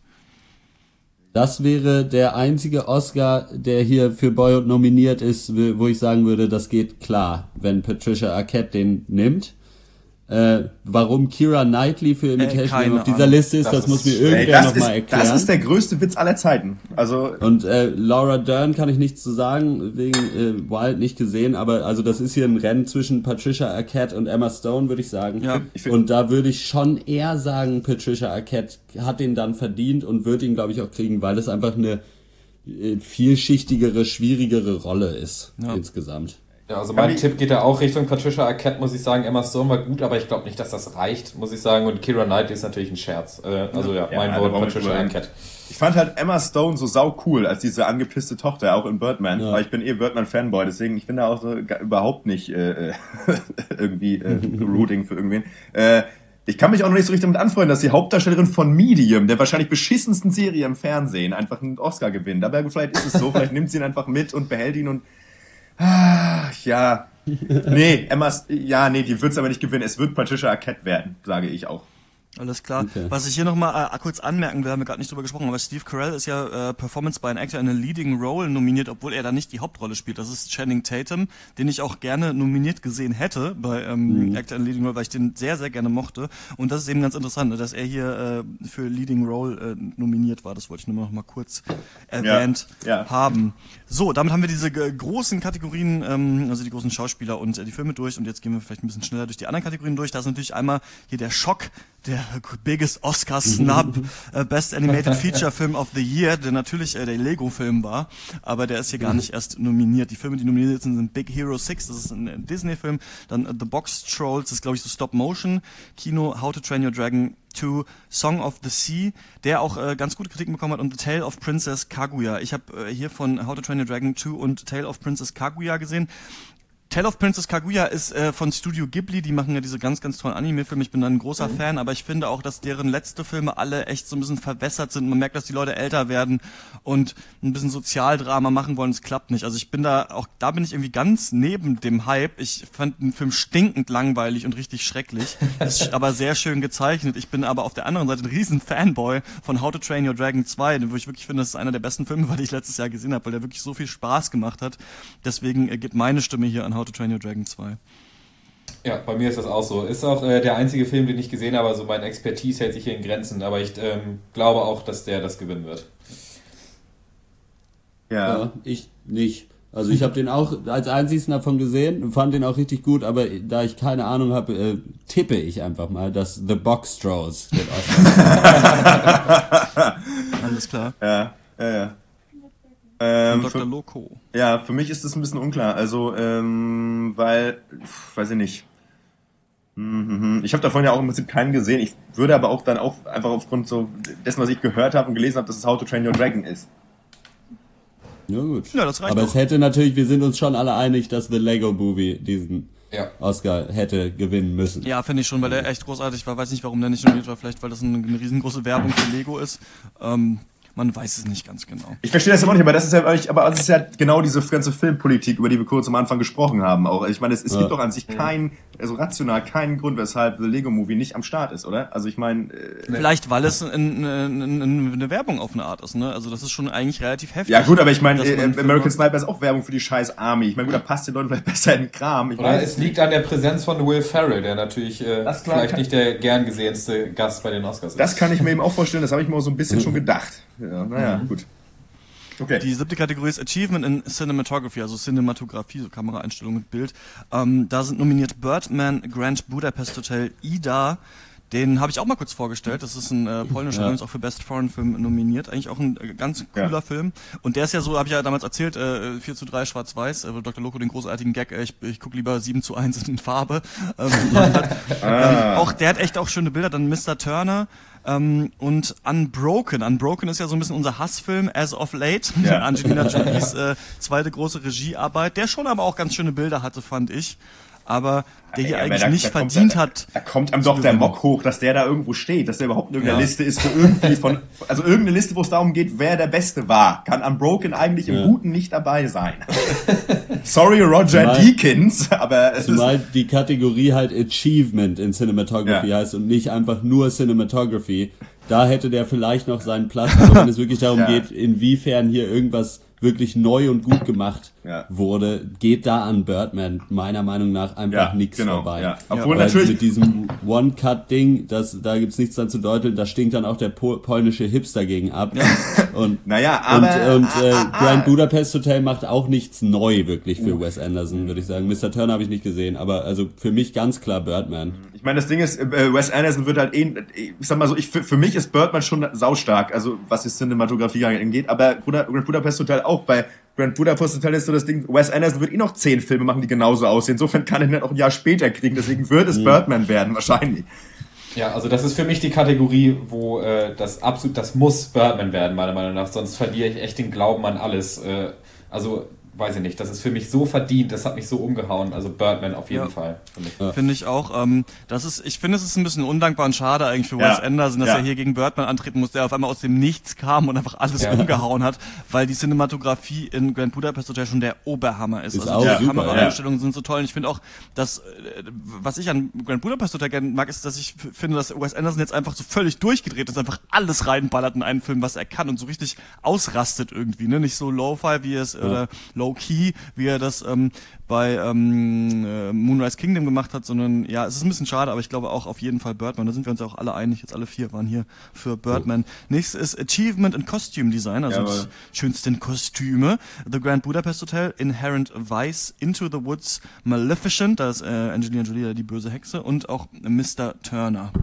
Speaker 1: Das wäre der einzige Oscar, der hier für Boyhood nominiert ist, wo ich sagen würde, das geht klar, wenn Patricia Arquette den nimmt. Äh, warum Keira Knightley für Imitation Game auf dieser Liste ist, das, das muss mir irgendwer nochmal erklären.
Speaker 2: Das ist der größte Witz aller Zeiten. Also
Speaker 1: und äh, Laura Dern kann ich nichts zu sagen, wegen äh, Wild nicht gesehen, aber also das ist hier ein Rennen zwischen Patricia Arquette und Emma Stone, würde ich sagen.
Speaker 3: Ja.
Speaker 1: Und da würde ich schon eher sagen, Patricia Arquette hat den dann verdient und wird ihn, glaube ich, auch kriegen, weil es einfach eine äh, vielschichtigere, schwierigere Rolle ist ja. insgesamt.
Speaker 5: Ja, also mein Tipp geht da auch Richtung Patricia Arquette, muss ich sagen. Emma Stone war gut, aber ich glaube nicht, dass das reicht, muss ich sagen. Und Keira Knightley ist natürlich ein Scherz. Also ja, ja mein ja, Wort, Patricia Arquette.
Speaker 2: Ich fand halt Emma Stone so sau cool als diese angepisste Tochter, auch in Birdman. Ja. Weil ich bin eh Birdman-Fanboy, deswegen ich bin da auch so überhaupt nicht äh, irgendwie äh, rooting für irgendwen. Äh, ich kann mich auch noch nicht so richtig damit anfreunden, dass die Hauptdarstellerin von Medium, der wahrscheinlich beschissensten Serie im Fernsehen, einfach einen Oscar gewinnt. Aber vielleicht ist es so, vielleicht nimmt sie ihn einfach mit und behält ihn und Ah, ja. Nee, Emma, ja, nee, die wird's aber nicht gewinnen. Es wird Patricia Arquette werden, sage ich auch.
Speaker 3: Alles klar.
Speaker 1: Okay.
Speaker 3: Was ich hier nochmal äh, kurz anmerken will, haben wir gerade nicht drüber gesprochen, aber Steve Carell ist ja äh, Performance by an Actor in a Leading Role nominiert, obwohl er da nicht die Hauptrolle spielt. Das ist Channing Tatum, den ich auch gerne nominiert gesehen hätte bei ähm, mhm. Actor in a Leading Role, weil ich den sehr, sehr gerne mochte. Und das ist eben ganz interessant, ne, dass er hier äh, für Leading Role äh, nominiert war. Das wollte ich nur noch mal kurz erwähnt
Speaker 2: ja, ja.
Speaker 3: haben. So, damit haben wir diese äh, großen Kategorien, ähm, also die großen Schauspieler und äh, die Filme durch. Und jetzt gehen wir vielleicht ein bisschen schneller durch die anderen Kategorien durch. Da ist natürlich einmal hier der Schock, der biggest Oscar Snub, uh, Best Animated Feature Film of the Year, der natürlich äh, der Lego-Film war, aber der ist hier gar nicht erst nominiert. Die Filme, die nominiert sind, sind Big Hero six, das ist ein, ein Disney-Film, dann uh, The Box Trolls, das ist glaube ich so Stop-Motion-Kino, How to Train Your Dragon two, Song of the Sea, der auch äh, ganz gute Kritiken bekommen hat, und The Tale of Princess Kaguya. Ich habe äh, hier von How to Train Your Dragon two und Tale of Princess Kaguya gesehen. Tale of Princess Kaguya ist äh, von Studio Ghibli, die machen ja diese ganz, ganz tollen Anime-Filme. Ich bin da ein großer mhm. Fan, aber ich finde auch, dass deren letzte Filme alle echt so ein bisschen verwässert sind. Man merkt, dass die Leute älter werden und ein bisschen Sozialdrama machen wollen. Es klappt nicht. Also ich bin da, auch da bin ich irgendwie ganz neben dem Hype. Ich fand den Film stinkend langweilig und richtig schrecklich. Ist aber sehr schön gezeichnet. Ich bin aber auf der anderen Seite ein riesen Fanboy von How to Train Your Dragon two, wo ich wirklich finde, das ist einer der besten Filme, weil ich letztes Jahr gesehen habe, weil der wirklich so viel Spaß gemacht hat. Deswegen äh, geht meine Stimme hier an How to Train Your Dragon two.
Speaker 5: Ja, bei mir ist das auch so. Ist auch äh, der einzige Film, den ich gesehen habe, also meine Expertise hält sich hier in Grenzen, aber ich ähm, glaube auch, dass der das gewinnen wird.
Speaker 2: Ja,
Speaker 1: ja ich nicht. Also ich habe den auch als einzigsten davon gesehen, fand den auch richtig gut, aber da ich keine Ahnung habe, äh, tippe ich einfach mal, dass The Boxtrolls den Oscar.
Speaker 3: Alles klar.
Speaker 2: Ja, ja, ja. Ähm,
Speaker 3: Doktor
Speaker 2: für,
Speaker 3: Loco.
Speaker 2: ja, für mich ist das ein bisschen unklar. Also, ähm, weil, pf, weiß ich nicht. Mhm. Ich habe davon ja auch im Prinzip keinen gesehen. Ich würde aber auch dann auch einfach aufgrund so dessen, was ich gehört habe und gelesen habe, dass es How to Train Your Dragon ist.
Speaker 1: Ja gut.
Speaker 3: Ja, das reicht
Speaker 1: aber
Speaker 3: doch.
Speaker 1: es hätte natürlich, wir sind uns schon alle einig, dass The Lego Movie diesen
Speaker 5: Ja.
Speaker 1: Oscar hätte gewinnen müssen.
Speaker 3: Ja, finde ich schon, weil der echt großartig war. Weiß nicht, warum der nicht nominiert war. Vielleicht, weil das eine, eine riesengroße Werbung für Lego ist. Ähm, man weiß es nicht ganz genau.
Speaker 2: Ich verstehe das aber nicht, aber das ist ja, aber das ist ja genau diese ganze Filmpolitik, über die wir kurz am Anfang gesprochen haben. Auch ich meine, es, es
Speaker 1: Ja.
Speaker 2: gibt doch an sich keinen, also rational keinen Grund, weshalb The Lego Movie nicht am Start ist, oder? Also ich meine, äh,
Speaker 3: Vielleicht, weil es ein, ein, ein, eine Werbung auf eine Art ist, ne? Also das ist schon eigentlich relativ heftig.
Speaker 2: ja gut, aber ich meine,
Speaker 3: dass
Speaker 2: äh,
Speaker 3: man für
Speaker 2: American
Speaker 3: Leute-
Speaker 2: Sniper ist auch Werbung für die scheiß Army. Ich meine, gut, da passt den Leuten vielleicht besser in den Kram. Ich
Speaker 5: Oder
Speaker 2: meine,
Speaker 5: es liegt an der Präsenz von Will Ferrell, der natürlich äh,
Speaker 2: Das klar
Speaker 5: vielleicht
Speaker 2: kann-
Speaker 5: nicht der gern gesehenste Gast bei den Oscars ist.
Speaker 2: das kann ich mir eben auch vorstellen, das habe ich mir auch so ein bisschen schon gedacht. Ja, naja, gut. Okay.
Speaker 3: Die siebte Kategorie ist Achievement in Cinematography, also Cinematografie, so Kameraeinstellung mit Bild. Ähm, da sind nominiert Birdman, Grand Budapest Hotel, Ida. Den habe ich auch mal kurz vorgestellt. Das ist ein äh, polnischer
Speaker 1: Ja.
Speaker 3: Film, ist auch für Best Foreign Film nominiert. Eigentlich auch ein äh, ganz cooler
Speaker 2: Ja.
Speaker 3: Film. Und der ist ja so, habe ich ja damals erzählt, äh, vier zu drei schwarz-weiß. Äh, Doktor Loco den großartigen Gag, äh, ich, ich gucke lieber sieben zu eins in Farbe. Ähm, gemacht hat. ähm, auch, der hat echt auch schöne Bilder. Dann Mister Turner. Ähm, und Unbroken. Unbroken ist ja so ein bisschen unser Hassfilm, as of late.
Speaker 2: Ja.
Speaker 3: Angelina Jolies äh, zweite große Regiearbeit, der schon aber auch ganz schöne Bilder hatte, fand ich. Aber der hier
Speaker 2: Ja, aber
Speaker 3: eigentlich
Speaker 2: da-
Speaker 3: nicht
Speaker 2: da kommt-
Speaker 3: verdient
Speaker 2: da,
Speaker 3: hat.
Speaker 2: Da kommt einem doch der
Speaker 3: gewinnen.
Speaker 2: Mock hoch, dass der da irgendwo steht, dass der überhaupt in irgendeiner
Speaker 3: Ja.
Speaker 2: Liste ist, wo irgendwie von, also irgendeine Liste, wo es darum geht, wer der Beste war, kann Unbroken eigentlich im
Speaker 1: Ja.
Speaker 2: Guten nicht dabei sein. Sorry, Roger
Speaker 1: Zumal-
Speaker 2: Deakins, aber es ist,
Speaker 1: Zumal die Kategorie halt Achievement in Cinematography
Speaker 2: Ja.
Speaker 1: heißt und nicht einfach nur Cinematography. Da hätte der vielleicht noch seinen Platz, aber wenn es wirklich darum
Speaker 2: Ja.
Speaker 1: geht, inwiefern hier irgendwas wirklich neu und gut gemacht
Speaker 2: Ja.
Speaker 1: wurde, geht da an Birdman meiner Meinung nach einfach
Speaker 2: Ja,
Speaker 1: nichts
Speaker 2: genau,
Speaker 1: vorbei.
Speaker 2: ja. Obwohl
Speaker 1: Weil
Speaker 2: natürlich-
Speaker 1: mit diesem One-Cut-Ding, das, da gibt's nichts dran zu deuteln, da stinkt dann auch der po polnische Hipster gegen ab. Und,
Speaker 2: naja, aber,
Speaker 1: und, und äh,
Speaker 2: ah, ah,
Speaker 1: Grand Budapest Hotel macht auch nichts neu wirklich für Wes Anderson, würde ich sagen. Mister Turner habe ich nicht gesehen, aber also für mich ganz klar Birdman.
Speaker 2: ich meine, das Ding ist, äh, Wes Anderson wird halt eh, ich sag mal so, ich, für, für mich ist Birdman schon saustark, also was die Cinematografie angeht, aber Buda, Grand Budapest Hotel auch. Bei Grand Budapest Hotel ist so das Ding, Wes Anderson wird eh noch zehn Filme machen, die genauso aussehen. Insofern kann er ihn dann auch ein Jahr später kriegen, deswegen wird es Birdman werden, wahrscheinlich.
Speaker 5: Ja, also das ist für mich die Kategorie, wo äh, das absolut, das muss Birdman werden, meiner Meinung nach, sonst verliere ich echt den Glauben an alles. Äh, also, weiß ich nicht, das ist für mich so verdient, das hat mich so umgehauen, also Birdman auf jeden
Speaker 3: Ja.
Speaker 5: Fall. Für mich.
Speaker 3: Finde ich auch. Ähm, das ist, ich finde, es ist ein bisschen undankbar und schade eigentlich für
Speaker 2: Ja.
Speaker 3: Wes Anderson, dass
Speaker 2: Ja.
Speaker 3: er hier gegen Birdman antreten muss, der auf einmal aus dem Nichts kam und einfach alles
Speaker 5: Ja.
Speaker 3: umgehauen hat, weil die Cinematografie in Grand Budapest Hotel schon der Oberhammer ist.
Speaker 1: Ist
Speaker 3: also
Speaker 1: auch
Speaker 3: die
Speaker 1: super,
Speaker 3: Kameraeinstellungen sind so toll und ich finde auch, dass, äh, was ich an Grand Budapest Hotel gerne mag, ist, dass ich f- finde, dass Wes Anderson jetzt einfach so völlig durchgedreht ist, einfach alles reinballert in einen Film, was er kann und so richtig ausrastet irgendwie, ne? Nicht so Lo-Fi, wie es, oder Low-Key, wie er das ähm, bei ähm, äh, Moonrise Kingdom gemacht hat, sondern ja, es ist ein bisschen schade, aber ich glaube auch auf jeden Fall Birdman. Da sind wir uns ja auch alle einig, jetzt alle vier waren hier für Birdman. Nächstes ist Achievement in Costume Design, also
Speaker 2: Jawohl.
Speaker 3: die schönsten Kostüme. The Grand Budapest Hotel, Inherent Vice, Into the Woods, Maleficent, da ist äh, Angelina Jolie die böse Hexe und auch Mister Turner.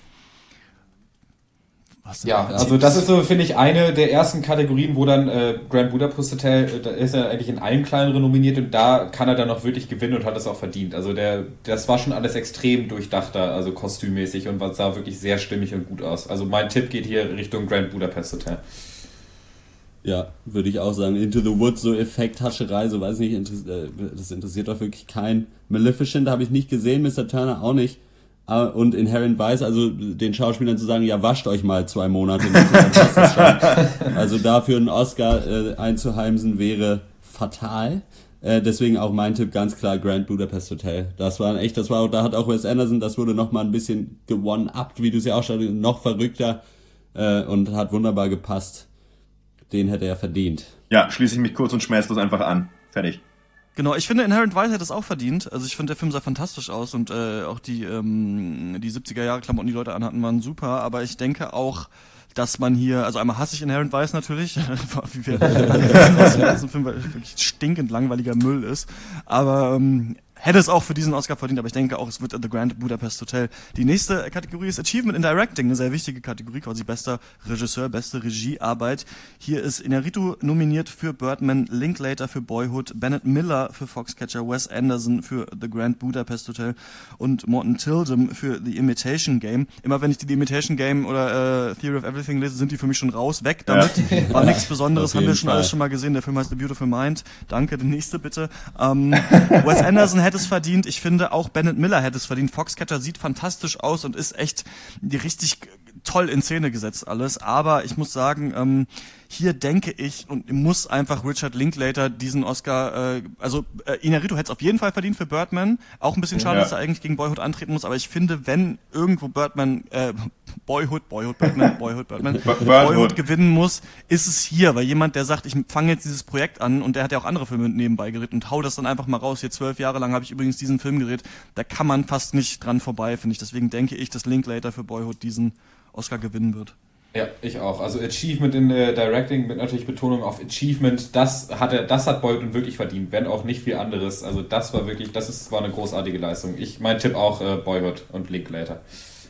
Speaker 3: Was denn
Speaker 5: Ja,
Speaker 3: da?
Speaker 5: also das ist so, finde ich, eine der ersten Kategorien, wo dann äh, Grand Budapest Hotel, äh, da ist er eigentlich in allen kleineren nominiert und da kann er dann auch wirklich gewinnen und hat es auch verdient. Also der, das war schon alles extrem durchdachter, also kostümmäßig und sah wirklich sehr stimmig und gut aus. Also mein Tipp geht hier Richtung Grand Budapest Hotel.
Speaker 1: Ja, würde ich auch sagen. Into the Woods, so Effekthascherei, so weiß nicht, interess- äh, das interessiert doch wirklich keinen. Maleficent habe ich nicht gesehen, Mister Turner auch nicht. Ah, und Inherent Vice, also den Schauspielern zu sagen, ja, wascht euch mal zwei Monate. Dann passt das schon. Also dafür einen Oscar äh, einzuheimsen wäre fatal. Äh, deswegen auch mein Tipp ganz klar Grand Budapest Hotel. Das war echt, das war auch, da hat auch Wes Anderson, das wurde noch mal ein bisschen gewonnen-upt, wie du es ja auch schon, noch verrückter äh, und hat wunderbar gepasst. Den hätte er verdient.
Speaker 2: Ja, schließe ich mich kurz und schmerzlos einfach an. Fertig.
Speaker 3: Genau, ich finde, Inherent Vice hätte es auch verdient. Also ich finde, der Film sah fantastisch aus und äh, auch die ähm, die siebziger-Jahre-Klamotten, die Leute anhatten, waren super. Aber ich denke auch, dass man hier, also einmal hasse ich Inherent Vice natürlich, wie wir wissen aus dem ganzen Film, weil er wirklich stinkend langweiliger Müll ist. Aber ähm, hätte es auch für diesen Oscar verdient, aber ich denke auch, es wird The Grand Budapest Hotel. Die nächste Kategorie ist Achievement in Directing, eine sehr wichtige Kategorie, quasi bester Regisseur, beste Regiearbeit. Hier ist Iñárritu nominiert für Birdman, Linklater für Boyhood, Bennett Miller für Foxcatcher, Wes Anderson für The Grand Budapest Hotel und Morton Tildum für The Imitation Game. Immer wenn ich die The Imitation Game oder äh, Theory of Everything lese, sind die für mich schon raus, weg damit. Ja. War nichts Besonderes, haben wir schon Fall. alles schon mal gesehen. Der Film heißt The Beautiful Mind. Danke, die nächste bitte. Ähm, Wes Anderson hätte es verdient. Ich finde, auch Bennett Miller hätte es verdient. Foxcatcher sieht fantastisch aus und ist echt die richtig toll in Szene gesetzt alles. Aber ich muss sagen, ähm, hier denke ich und muss einfach Richard Linklater diesen Oscar, äh, also äh, Iñárritu hätte es auf jeden Fall verdient für Birdman. Auch ein bisschen schade, ja. dass er eigentlich gegen Boyhood antreten muss. Aber ich finde, wenn irgendwo Birdman, äh, Boyhood, Boyhood, Birdman, Boyhood, Birdman, Boyhood gewinnen muss, ist es hier. Weil jemand, der sagt, ich fange jetzt dieses Projekt an und der hat ja auch andere Filme nebenbei gedreht und hau das dann einfach mal raus. Hier zwölf Jahre lang habe ich übrigens diesen Film gedreht. Da kann man fast nicht dran vorbei, finde ich. Deswegen denke ich, dass Linklater für Boyhood diesen Oscar gewinnen wird.
Speaker 5: Ja, ich auch. Also Achievement in äh, Directing mit natürlich Betonung auf Achievement, das hat er, das hat Boyhood wirklich verdient, wenn auch nicht viel anderes. Also das war wirklich, das ist, war eine großartige Leistung. Ich, mein Tipp auch äh, Boyhood und Linklater.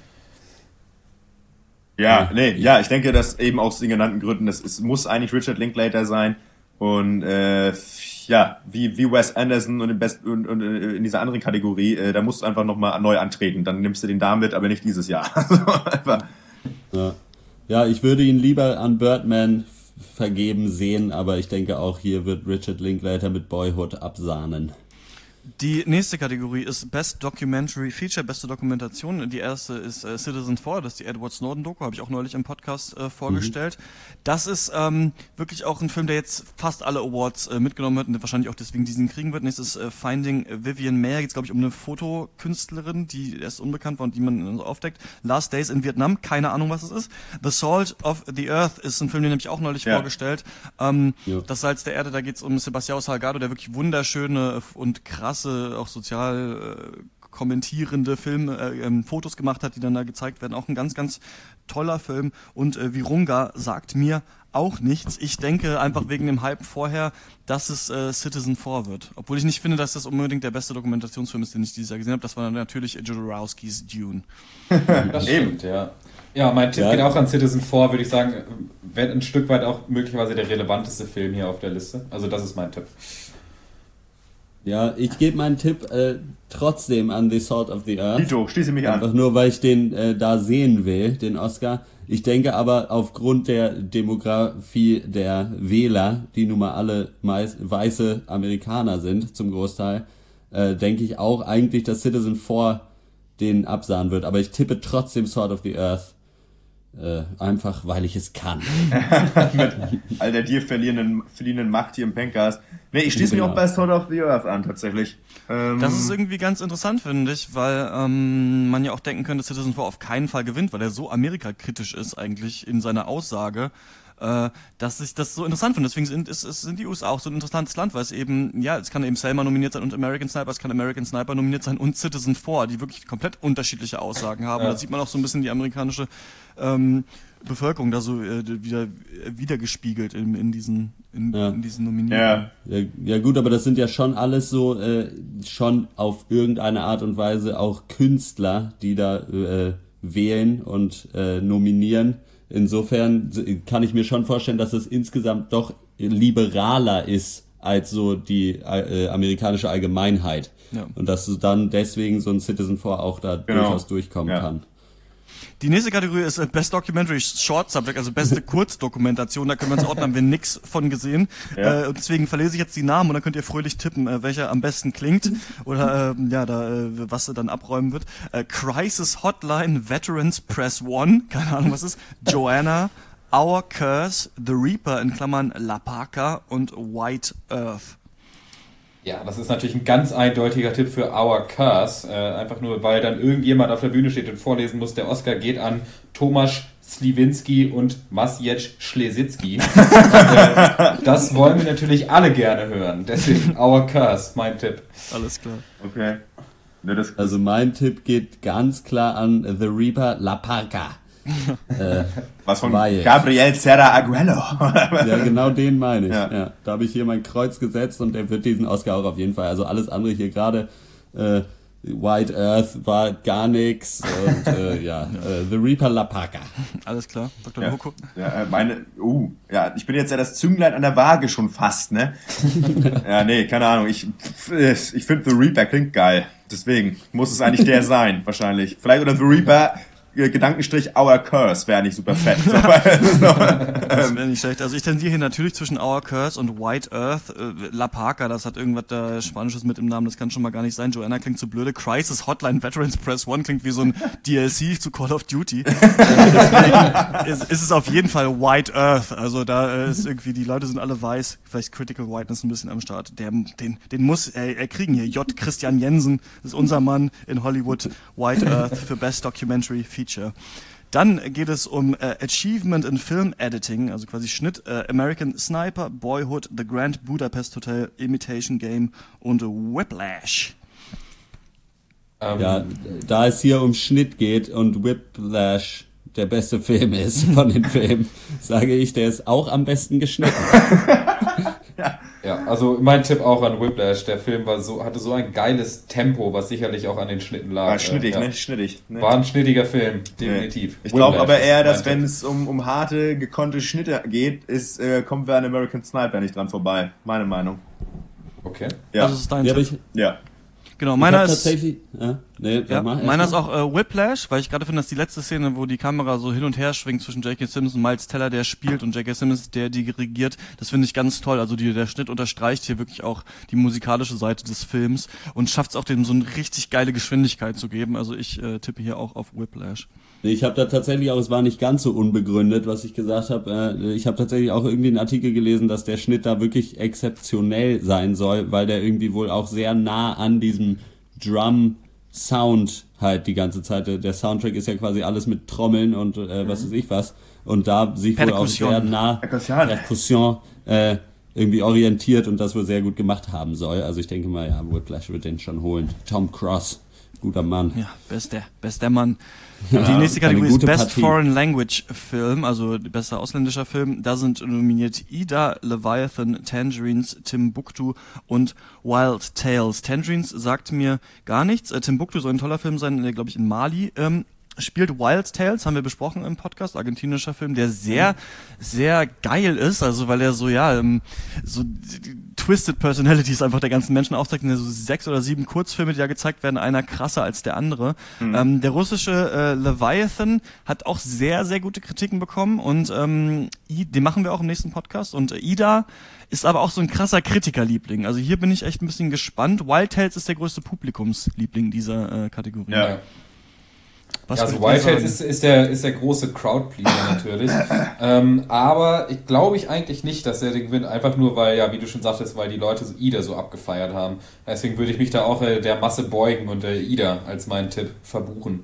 Speaker 2: Ja, nee, ja, ich denke, dass eben aus den genannten Gründen, das es muss eigentlich Richard Linklater sein und äh, ja, wie wie Wes Anderson und, im Best, und, und in dieser anderen Kategorie, äh, da musst du einfach nochmal neu antreten. Dann nimmst du den da mit, aber nicht dieses Jahr. Also einfach.
Speaker 1: Ja. Ja, ich würde ihn lieber an Birdman vergeben sehen, aber ich denke auch hier wird Richard Linklater mit Boyhood absahnen.
Speaker 3: Die nächste Kategorie ist Best Documentary Feature, beste Dokumentation. Die erste ist äh, Citizen Four, das ist die Edward Snowden-Doku, habe ich auch neulich im Podcast äh, vorgestellt. Mhm. Das ist ähm, wirklich auch ein Film, der jetzt fast alle Awards äh, mitgenommen hat und wahrscheinlich auch deswegen diesen kriegen wird. Nächstes äh, Finding Vivian Mayer, geht es glaube ich um eine Fotokünstlerin, die erst unbekannt war und die man äh, aufdeckt. Last Days in Vietnam, keine Ahnung was es ist. The Salt of the Earth ist ein Film, den habe ich auch neulich ja. vorgestellt. Ähm, ja. Das Salz der Erde, da geht es um Sebastião Salgado, der wirklich wunderschöne und krass auch sozial äh, kommentierende Filme, äh, ähm, Fotos gemacht hat, die dann da gezeigt werden. Auch ein ganz, ganz toller Film. Und äh, Virunga sagt mir auch nichts. Ich denke einfach wegen dem Hype vorher, dass es äh, Citizen Four wird. Obwohl ich nicht finde, dass das unbedingt der beste Dokumentationsfilm ist, den ich dieses Jahr gesehen habe. Das war dann natürlich Jodorowskis Dune.
Speaker 5: Das stimmt, ja. Ja, mein Tipp ja. geht auch an Citizen Four, würde ich sagen, wäre ein Stück weit auch möglicherweise der relevanteste Film hier auf der Liste. Also das ist mein Tipp.
Speaker 1: Ja, ich gebe meinen Tipp äh, trotzdem an The Salt of the Earth.
Speaker 2: Dito, schließe mich an.
Speaker 1: Einfach nur, weil ich den äh, da sehen will, den Oscar. Ich denke aber aufgrund der Demografie der Wähler, die nun mal alle meist weiße Amerikaner sind, zum Großteil, äh, denke ich auch eigentlich, dass Citizen Four den absahen wird. Aber ich tippe trotzdem Salt of the Earth. Äh, einfach, weil ich es kann.
Speaker 2: Mit all der dir verlierenden, verlierenden Macht hier im Pencast. Nee, ich schließe mich auch bei Sword of the Earth an, tatsächlich. Ähm
Speaker 3: das ist irgendwie ganz interessant, finde ich, weil ähm, man ja auch denken könnte, Citizen Four auf keinen Fall gewinnt, weil er so amerikakritisch ist eigentlich in seiner Aussage, äh, dass ich das so interessant finde. Deswegen sind, ist, ist, sind die U S A auch so ein interessantes Land, weil es eben, ja, es kann eben Selma nominiert sein und American Sniper, es kann American Sniper nominiert sein und Citizen Four, die wirklich komplett unterschiedliche Aussagen haben. Ja. Da sieht man auch so ein bisschen die amerikanische ähm, Bevölkerung da so äh, wieder wiedergespiegelt in, in diesen in, ja. in diesen Nominierungen.
Speaker 1: Ja. Ja, ja gut, aber das sind ja schon alles so äh, schon auf irgendeine Art und Weise auch Künstler, die da äh, wählen und äh, nominieren. Insofern kann ich mir schon vorstellen, dass es insgesamt doch liberaler ist als so die äh, amerikanische Allgemeinheit. Ja. Und dass dann deswegen so ein Citizen Four auch da genau. durchaus durchkommen ja. kann.
Speaker 3: Die nächste Kategorie ist Best Documentary Short Subject, also beste Kurzdokumentation. Da können wir uns ordnen, haben wir nix von gesehen. Ja. Äh, und deswegen verlese ich jetzt die Namen und dann könnt ihr fröhlich tippen, äh, welcher am besten klingt oder äh, ja, da äh, was dann abräumen wird. Äh, Crisis Hotline, Veterans Press One, keine Ahnung was ist. Joanna, Our Curse, The Reaper in Klammern La Parka und White Earth.
Speaker 5: Ja, das ist natürlich ein ganz eindeutiger Tipp für Our Curse. Äh, einfach nur, weil dann irgendjemand auf der Bühne steht und vorlesen muss, der Oscar geht an Tomasz Sliwinski und Maciej Schlesicki. äh, das wollen wir natürlich alle gerne hören. Deswegen Our Curse, mein Tipp.
Speaker 3: Alles klar.
Speaker 2: Okay.
Speaker 1: Ne, das also mein Tipp geht ganz klar an The Reaper La Parka.
Speaker 2: äh, Was von weil, Gabriel Serra Aguelo.
Speaker 1: Ja, genau den meine ich. Ja. Ja, da habe ich hier mein Kreuz gesetzt und der wird diesen Oscar auch auf jeden Fall. Also alles andere hier gerade äh, White Earth war gar nichts und äh, ja, äh, The Reaper La Parka.
Speaker 3: Alles klar, Doktor
Speaker 2: Ja,
Speaker 3: Loco.
Speaker 2: ja, meine, uh, ja, ich bin jetzt ja das Zünglein an der Waage schon fast, ne? Ja, nee, keine Ahnung, ich, ich finde The Reaper klingt geil, deswegen muss es eigentlich der sein, wahrscheinlich. Vielleicht oder The Reaper, Gedankenstrich Our Curse wäre nicht super fett. So,
Speaker 3: Das wäre nicht schlecht. Also ich tendiere hier natürlich zwischen Our Curse und White Earth. Äh, La Parka, das hat irgendwas da Spanisches mit im Namen, das kann schon mal gar nicht sein. Joanna klingt so blöde. Crisis Hotline Veterans Press One klingt wie so ein D L C zu Call of Duty. Äh, deswegen ist, ist es auf jeden Fall White Earth. Also da äh, ist irgendwie, die Leute sind alle weiß. Vielleicht Critical Whiteness ein bisschen am Start. Der, den, den muss er, er kriegen hier. J. Christian Jensen, das ist unser Mann in Hollywood. White Earth für Best Documentary Feature. Dann geht es um äh, Achievement in Film Editing, also quasi Schnitt, äh, American Sniper, Boyhood, The Grand Budapest Hotel, Imitation Game und Whiplash.
Speaker 5: Ähm,
Speaker 1: Ja, da es hier um Schnitt geht und Whiplash der beste Film ist von den Filmen, sage ich, der ist auch am besten geschnitten.
Speaker 5: Ja, also mein Tipp auch an Whiplash. Der Film war so, hatte so ein geiles Tempo, was sicherlich auch an den Schnitten lag.
Speaker 2: War schnittig,
Speaker 5: ja.
Speaker 2: ne? Schnittig. Ne?
Speaker 5: War ein schnittiger Film, definitiv.
Speaker 2: Ich glaube
Speaker 5: Whiplash
Speaker 2: aber eher,
Speaker 5: ist
Speaker 2: dass
Speaker 5: mein
Speaker 2: wenn
Speaker 5: Tipp.
Speaker 2: es um, um harte, gekonnte Schnitte geht, ist, äh, kommen wir an American Sniper nicht dran vorbei. Meine Meinung.
Speaker 5: Okay.
Speaker 2: Ja.
Speaker 3: Also das ist dein
Speaker 1: Ja, aber
Speaker 3: Tipp.
Speaker 1: ich,
Speaker 2: ja.
Speaker 3: Genau,
Speaker 1: ich
Speaker 3: meiner
Speaker 1: hab
Speaker 3: ist...
Speaker 1: tatsächlich, ja, nee, sag
Speaker 3: Ja,
Speaker 1: mal,
Speaker 3: meiner ist
Speaker 1: erst mal.
Speaker 3: auch äh, Whiplash, weil ich gerade finde, dass die letzte Szene, wo die Kamera so hin und her schwingt zwischen J K. Simmons und Miles Teller, der spielt, und J K. Simmons, der dirigiert, das finde ich ganz toll. Also die, der Schnitt unterstreicht hier wirklich auch die musikalische Seite des Films und schafft es auch, dem so eine richtig geile Geschwindigkeit zu geben. Also ich äh, tippe hier auch auf Whiplash.
Speaker 1: Nee, ich habe da tatsächlich auch, es war nicht ganz so unbegründet, was ich gesagt habe. Äh, ich habe tatsächlich auch irgendwie einen Artikel gelesen, dass der Schnitt da wirklich exzeptionell sein soll, weil der irgendwie wohl auch sehr nah an diesem Drum-Sound halt die ganze Zeit. Der Soundtrack ist ja quasi alles mit Trommeln und äh, was weiß ich was. Und da sich wohl auch
Speaker 3: Perkussion.
Speaker 1: sehr nah
Speaker 2: Perkussion.
Speaker 1: Perkussion äh, irgendwie orientiert und das wohl sehr gut gemacht haben soll. Also ich denke mal, ja, Whiplash wird den schon holen. Tom Cross, guter Mann.
Speaker 3: Ja, bester, bester Mann.
Speaker 1: Ja,
Speaker 3: die nächste
Speaker 1: eine
Speaker 3: Kategorie ist
Speaker 1: gute
Speaker 3: Best
Speaker 1: Partie.
Speaker 3: Foreign Language Film, also bester ausländischer Film. Da sind nominiert Ida, Leviathan, Tangerines, Timbuktu und Wild Tales. Tangerines sagt mir gar nichts. Äh, Timbuktu soll ein toller Film sein, der, glaube ich, in Mali ähm, spielt. Wild Tales haben wir besprochen im Podcast, argentinischer Film, der sehr, sehr geil ist, also weil er so, ja, ähm, so Twisted Personalities einfach der ganzen Menschen aufzeigt, in der so sechs oder sieben Kurzfilme, die da gezeigt werden, einer krasser als der andere. Mhm. Ähm, der russische äh, Leviathan hat auch sehr, sehr gute Kritiken bekommen und ähm, I, den machen wir auch im nächsten Podcast und äh, Ida ist aber auch so ein krasser Kritikerliebling. Also hier bin ich echt ein bisschen gespannt. Wild Tales ist der größte Publikumsliebling dieser äh, Kategorie.
Speaker 2: Ja.
Speaker 3: Was
Speaker 5: Ja, also
Speaker 3: würdet ihr
Speaker 5: Whitehead
Speaker 3: sagen?
Speaker 5: ist, ist, der, ist der große Crowdpleaser natürlich. ähm, aber ich glaube ich eigentlich nicht, dass er den gewinnt, einfach nur, weil, ja, wie du schon sagtest, weil die Leute so Ida so abgefeiert haben. Deswegen würde ich mich da auch äh, der Masse beugen und äh, Ida als meinen Tipp verbuchen.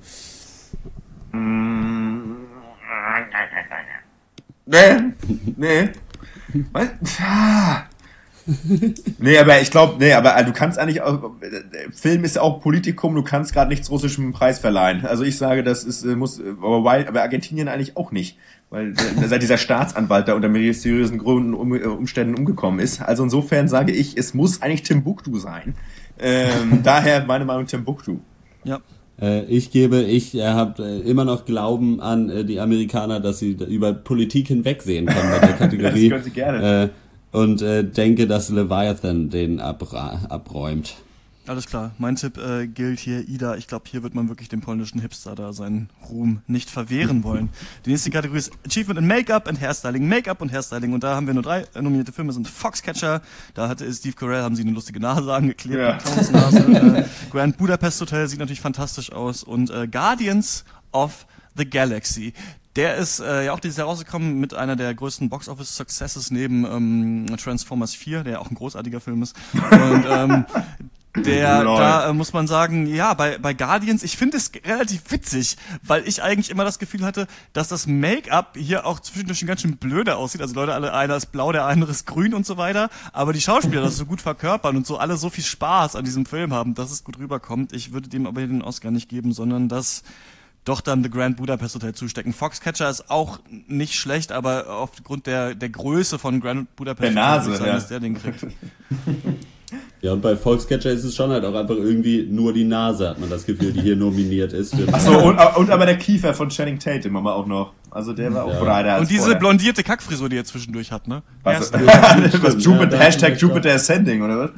Speaker 2: Nee, nee. Was? Ah. Nee, aber ich glaube, nee, aber du kannst eigentlich auch, Film ist auch Politikum, du kannst gerade nichts russischem Preis verleihen. Also ich sage, das ist, muss, aber, Wild, aber Argentinien eigentlich auch nicht, weil seit dieser Staatsanwalt da unter mysteriösen Gründen, um, Umständen umgekommen ist. Also insofern sage ich, es muss eigentlich Timbuktu sein. Ähm, daher meine Meinung Timbuktu.
Speaker 3: Ja.
Speaker 1: Äh, ich gebe, ich äh, habe äh, immer noch Glauben an äh, die Amerikaner, dass sie da über Politik hinwegsehen können bei der Kategorie.
Speaker 2: Das können sie gerne.
Speaker 1: Äh, und äh, denke, dass Leviathan den abra- abräumt.
Speaker 3: Alles klar, mein Tipp äh, gilt hier, Ida. Ich glaube, hier wird man wirklich dem polnischen Hipster da seinen Ruhm nicht verwehren wollen. Die nächste Kategorie ist Achievement in Make-up and Hairstyling. Make-up und Hairstyling. Und da haben wir nur drei äh, nominierte Filme, sind Foxcatcher. Da hatte Steve Carell, haben sie eine lustige Nase angeklebt.
Speaker 2: Ja.
Speaker 3: Nase. äh, Grand Budapest Hotel sieht natürlich fantastisch aus. Und äh, Guardians of the Galaxy. Der ist äh, ja auch dieses Jahr rausgekommen mit einer der größten Box-Office-Successes neben ähm, Transformers vier, der ja auch ein großartiger Film ist. Und ähm, der,
Speaker 2: Lol.
Speaker 3: da äh, muss man sagen, ja, bei, bei Guardians, ich finde es relativ witzig, weil ich eigentlich immer das Gefühl hatte, dass das Make-up hier auch zwischendurch ganz schön blöde aussieht. Also Leute, alle, einer ist blau, der andere ist grün und so weiter. Aber die Schauspieler das so gut verkörpern und so alle so viel Spaß an diesem Film haben, dass es gut rüberkommt. Ich würde dem aber den Oscar nicht geben, sondern das doch dann The Grand Budapest Hotel zustecken. Foxcatcher ist auch nicht schlecht, aber aufgrund der, der Größe von Grand Budapest
Speaker 2: Der Nase,
Speaker 3: würde ich sagen,
Speaker 2: ja.
Speaker 3: dass der den kriegt.
Speaker 1: Ja, und bei Volkscatcher ist es schon halt auch einfach irgendwie nur die Nase, hat man das Gefühl, die hier nominiert ist.
Speaker 2: Achso, und, und aber der Kiefer von Channing Tatum haben wir auch noch. Also der war auch ja. breiter als
Speaker 3: Und diese
Speaker 2: vorher.
Speaker 3: blondierte Kackfrisur, die er zwischendurch hat, ne?
Speaker 2: Was, was Jupiter, ja, Hashtag Jupiter Ascending, oder was?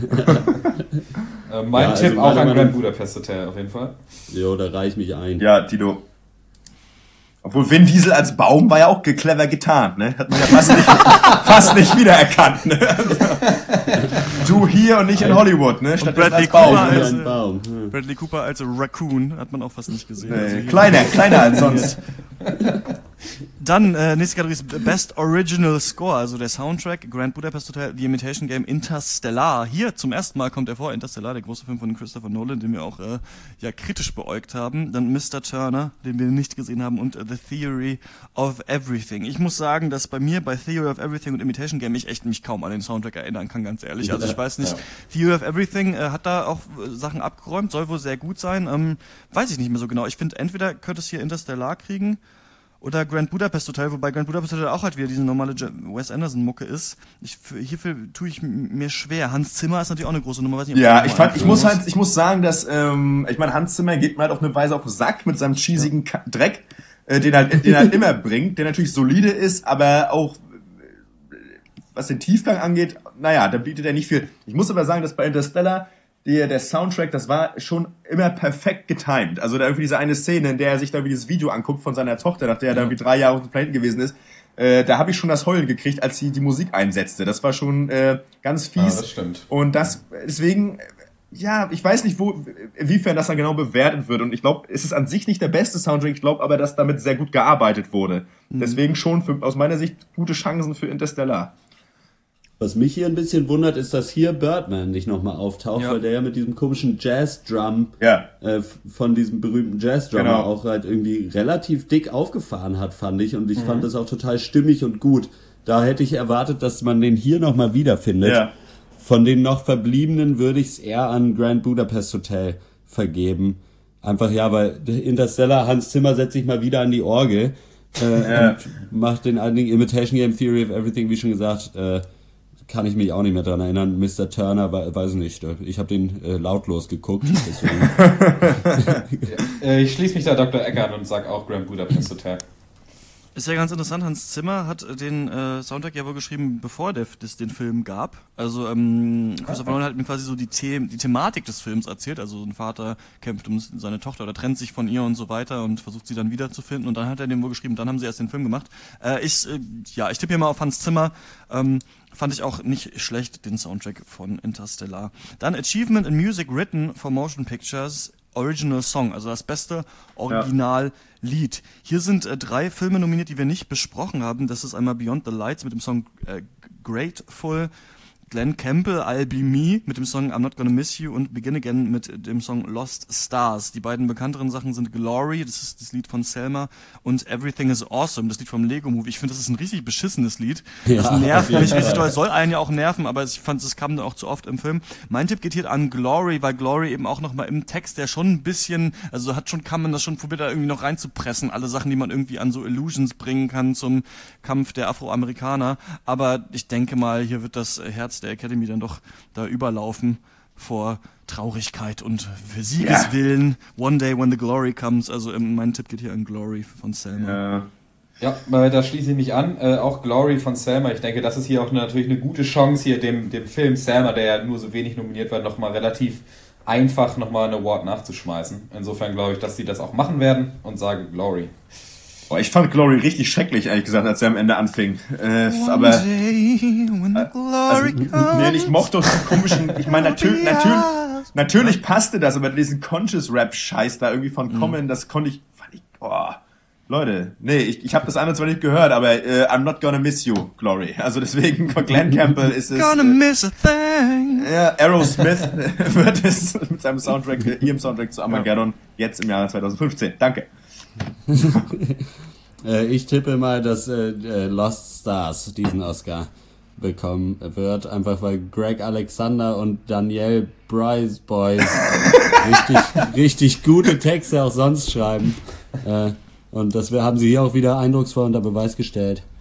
Speaker 5: äh, mein ja, Tipp also auch ein Grand Budapest Hotel, auf jeden Fall.
Speaker 1: Jo, da reich mich ein.
Speaker 2: Ja, Tito. Obwohl Vin Diesel als Baum war ja auch clever getarnt, ne? Hat man ja fast nicht, fast nicht wiedererkannt, ne? Du hier und nicht in Hollywood, ne? Statt
Speaker 3: Bradley
Speaker 2: als Baum.
Speaker 3: Cooper
Speaker 2: Ne?
Speaker 3: als,
Speaker 1: ein Baum.
Speaker 3: äh, Bradley Cooper als Raccoon hat man auch fast nicht gesehen.
Speaker 2: Nee,
Speaker 3: also
Speaker 2: kleiner, kleiner als sonst.
Speaker 3: Dann, äh, nächste Kategorie ist Best Original Score, also der Soundtrack, Grand Budapest Hotel, The Imitation Game, Interstellar. Hier zum ersten Mal kommt er vor, Interstellar, der große Film von Christopher Nolan, den wir auch äh, ja kritisch beäugt haben. Dann Mister Turner, den wir nicht gesehen haben, und uh, The Theory of Everything. Ich muss sagen, dass bei mir bei Theory of Everything und Imitation Game ich echt mich kaum an den Soundtrack erinnern kann, ganz ehrlich. Also ich weiß nicht, ja. Theory of Everything äh, hat da auch äh, Sachen abgeräumt, soll wohl sehr gut sein. Ähm, weiß ich nicht mehr so genau. Ich finde, entweder könnte es hier Interstellar kriegen oder Grand Budapest Hotel, wobei Grand Budapest Hotel auch halt wieder diese normale Wes Anderson-Mucke ist. Ich, hierfür tue ich mir schwer. Hans Zimmer ist natürlich auch eine große Nummer. Weiß nicht,
Speaker 2: ja, ich fand, ich muss halt, ich muss sagen, dass, ähm, ich meine, Hans Zimmer geht mir halt auf eine Weise auf den Sack mit seinem cheesigen ja. Dreck, äh, den halt, den er halt immer bringt, der natürlich solide ist, aber auch, was den Tiefgang angeht, naja, da bietet er nicht viel. Ich muss aber sagen, dass bei Interstellar Der, der Soundtrack, das war schon immer perfekt getimed. Also da irgendwie diese eine Szene, in der er sich da wie dieses Video anguckt von seiner Tochter, nachdem er ja. da irgendwie drei Jahre auf dem Planeten gewesen ist, äh, da habe ich schon das Heulen gekriegt, als sie die Musik einsetzte. Das war schon äh, ganz fies.
Speaker 5: Ja, das stimmt.
Speaker 2: Und das, deswegen, ja, ich weiß nicht, wo, inwiefern das dann genau bewertet wird. Und ich glaube, es ist an sich nicht der beste Soundtrack, ich glaube aber, dass damit sehr gut gearbeitet wurde. Mhm. Deswegen schon für, aus meiner Sicht gute Chancen für Interstellar.
Speaker 1: Was mich hier ein bisschen wundert, ist, dass hier Birdman nicht nochmal auftaucht, ja. weil der ja mit diesem komischen Jazz-Drum
Speaker 2: ja.
Speaker 1: äh, von diesem berühmten Jazz-Drummer
Speaker 2: genau.
Speaker 1: auch halt irgendwie relativ dick aufgefahren hat, fand ich. Und ich mhm. fand das auch total stimmig und gut. Da hätte ich erwartet, dass man den hier nochmal wiederfindet.
Speaker 2: Ja.
Speaker 1: Von den noch Verbliebenen würde ich es eher an Grand Budapest Hotel vergeben. Einfach ja, weil Interstellar, Hans Zimmer setzt sich mal wieder an die Orgel äh, ja. und macht den alten Imitation Game, Theory of Everything, wie schon gesagt, äh, kann ich mich auch nicht mehr dran erinnern. Mister Turner, weiß nicht. Ich habe den äh, lautlos geguckt. Deswegen.
Speaker 5: ja, ich schließe mich da Doktor Ecker an und sag auch Grand Budapest Hotel.
Speaker 3: Ist ja ganz interessant, Hans Zimmer hat den äh, Soundtrack ja wohl geschrieben, bevor der, das den Film gab. Also ähm, Christopher Nolan hat mir quasi so die, The- die Thematik des Films erzählt. Also ein Vater kämpft um seine Tochter oder trennt sich von ihr und so weiter und versucht sie dann wiederzufinden. Und dann hat er den wohl geschrieben, dann haben sie erst den Film gemacht. Äh, ich, äh, ja, ich tippe hier mal auf Hans Zimmer. Ähm, fand ich auch nicht schlecht, den Soundtrack von Interstellar. Dann Achievement in Music Written for Motion Pictures, Original Song, also das beste Originallied. Hier sind äh, drei Filme nominiert, die wir nicht besprochen haben. Das ist einmal Beyond the Lights mit dem Song äh, Grateful, Glenn Campbell, I'll Be Me mit dem Song I'm Not Gonna Miss You und Begin Again mit dem Song Lost Stars. Die beiden bekannteren Sachen sind Glory, das ist das Lied von Selma, und Everything is Awesome, das Lied vom Lego Movie. Ich finde, das ist ein richtig beschissenes Lied. Ja, das nervt mich richtig doll. Es soll einen ja auch nerven, aber ich fand, es kam dann auch zu oft im Film. Mein Tipp geht hier an Glory, weil Glory eben auch nochmal im Text, der schon ein bisschen, also hat schon, kann man das schon probiert, da irgendwie noch reinzupressen. Alle Sachen, die man irgendwie an so Illusions bringen kann zum Kampf der Afroamerikaner. Aber ich denke mal, hier wird das Herz der Academy dann doch da überlaufen vor Traurigkeit und für Siegeswillen. Yeah. One Day When the Glory Comes. Also ähm, mein Tipp geht hier an Glory von Selma.
Speaker 2: Ja,
Speaker 5: ja, da schließe ich mich an. Äh, auch Glory von Selma. Ich denke, das ist hier auch natürlich eine gute Chance, hier dem, dem Film Selma, der ja nur so wenig nominiert war, nochmal relativ einfach nochmal einen Award nachzuschmeißen. Insofern glaube ich, dass sie das auch machen werden und sage Glory.
Speaker 2: Oh, ich fand Glory richtig schrecklich, ehrlich gesagt, als er am Ende anfing. Äh, aber
Speaker 3: day, when the glory
Speaker 2: also,
Speaker 3: comes,
Speaker 2: nee, ich mochte doch die komischen, ich meine, natürlich, natürlich, natürlich passte das, aber diesen Conscious-Rap-Scheiß da irgendwie von Common, mhm. das konnte ich, fand ich, oh, Leute, nee, ich, ich habe das andere zwar nicht gehört, aber äh, I'm not gonna miss you, Glory. Also deswegen, von Glenn Campbell ist es...
Speaker 3: Gonna
Speaker 2: äh,
Speaker 3: miss a thing.
Speaker 2: Ja, Aerosmith wird es mit seinem Soundtrack, äh, ihrem Soundtrack zu Armageddon, jetzt im Jahre zwanzig fünfzehn. Danke.
Speaker 1: Ich tippe mal, dass äh, Lost Stars diesen Oscar bekommen wird, einfach weil Greg Alexander und Danielle Bryce Boys richtig, richtig gute Texte auch sonst schreiben. Äh, und das haben sie hier auch wieder eindrucksvoll unter Beweis gestellt.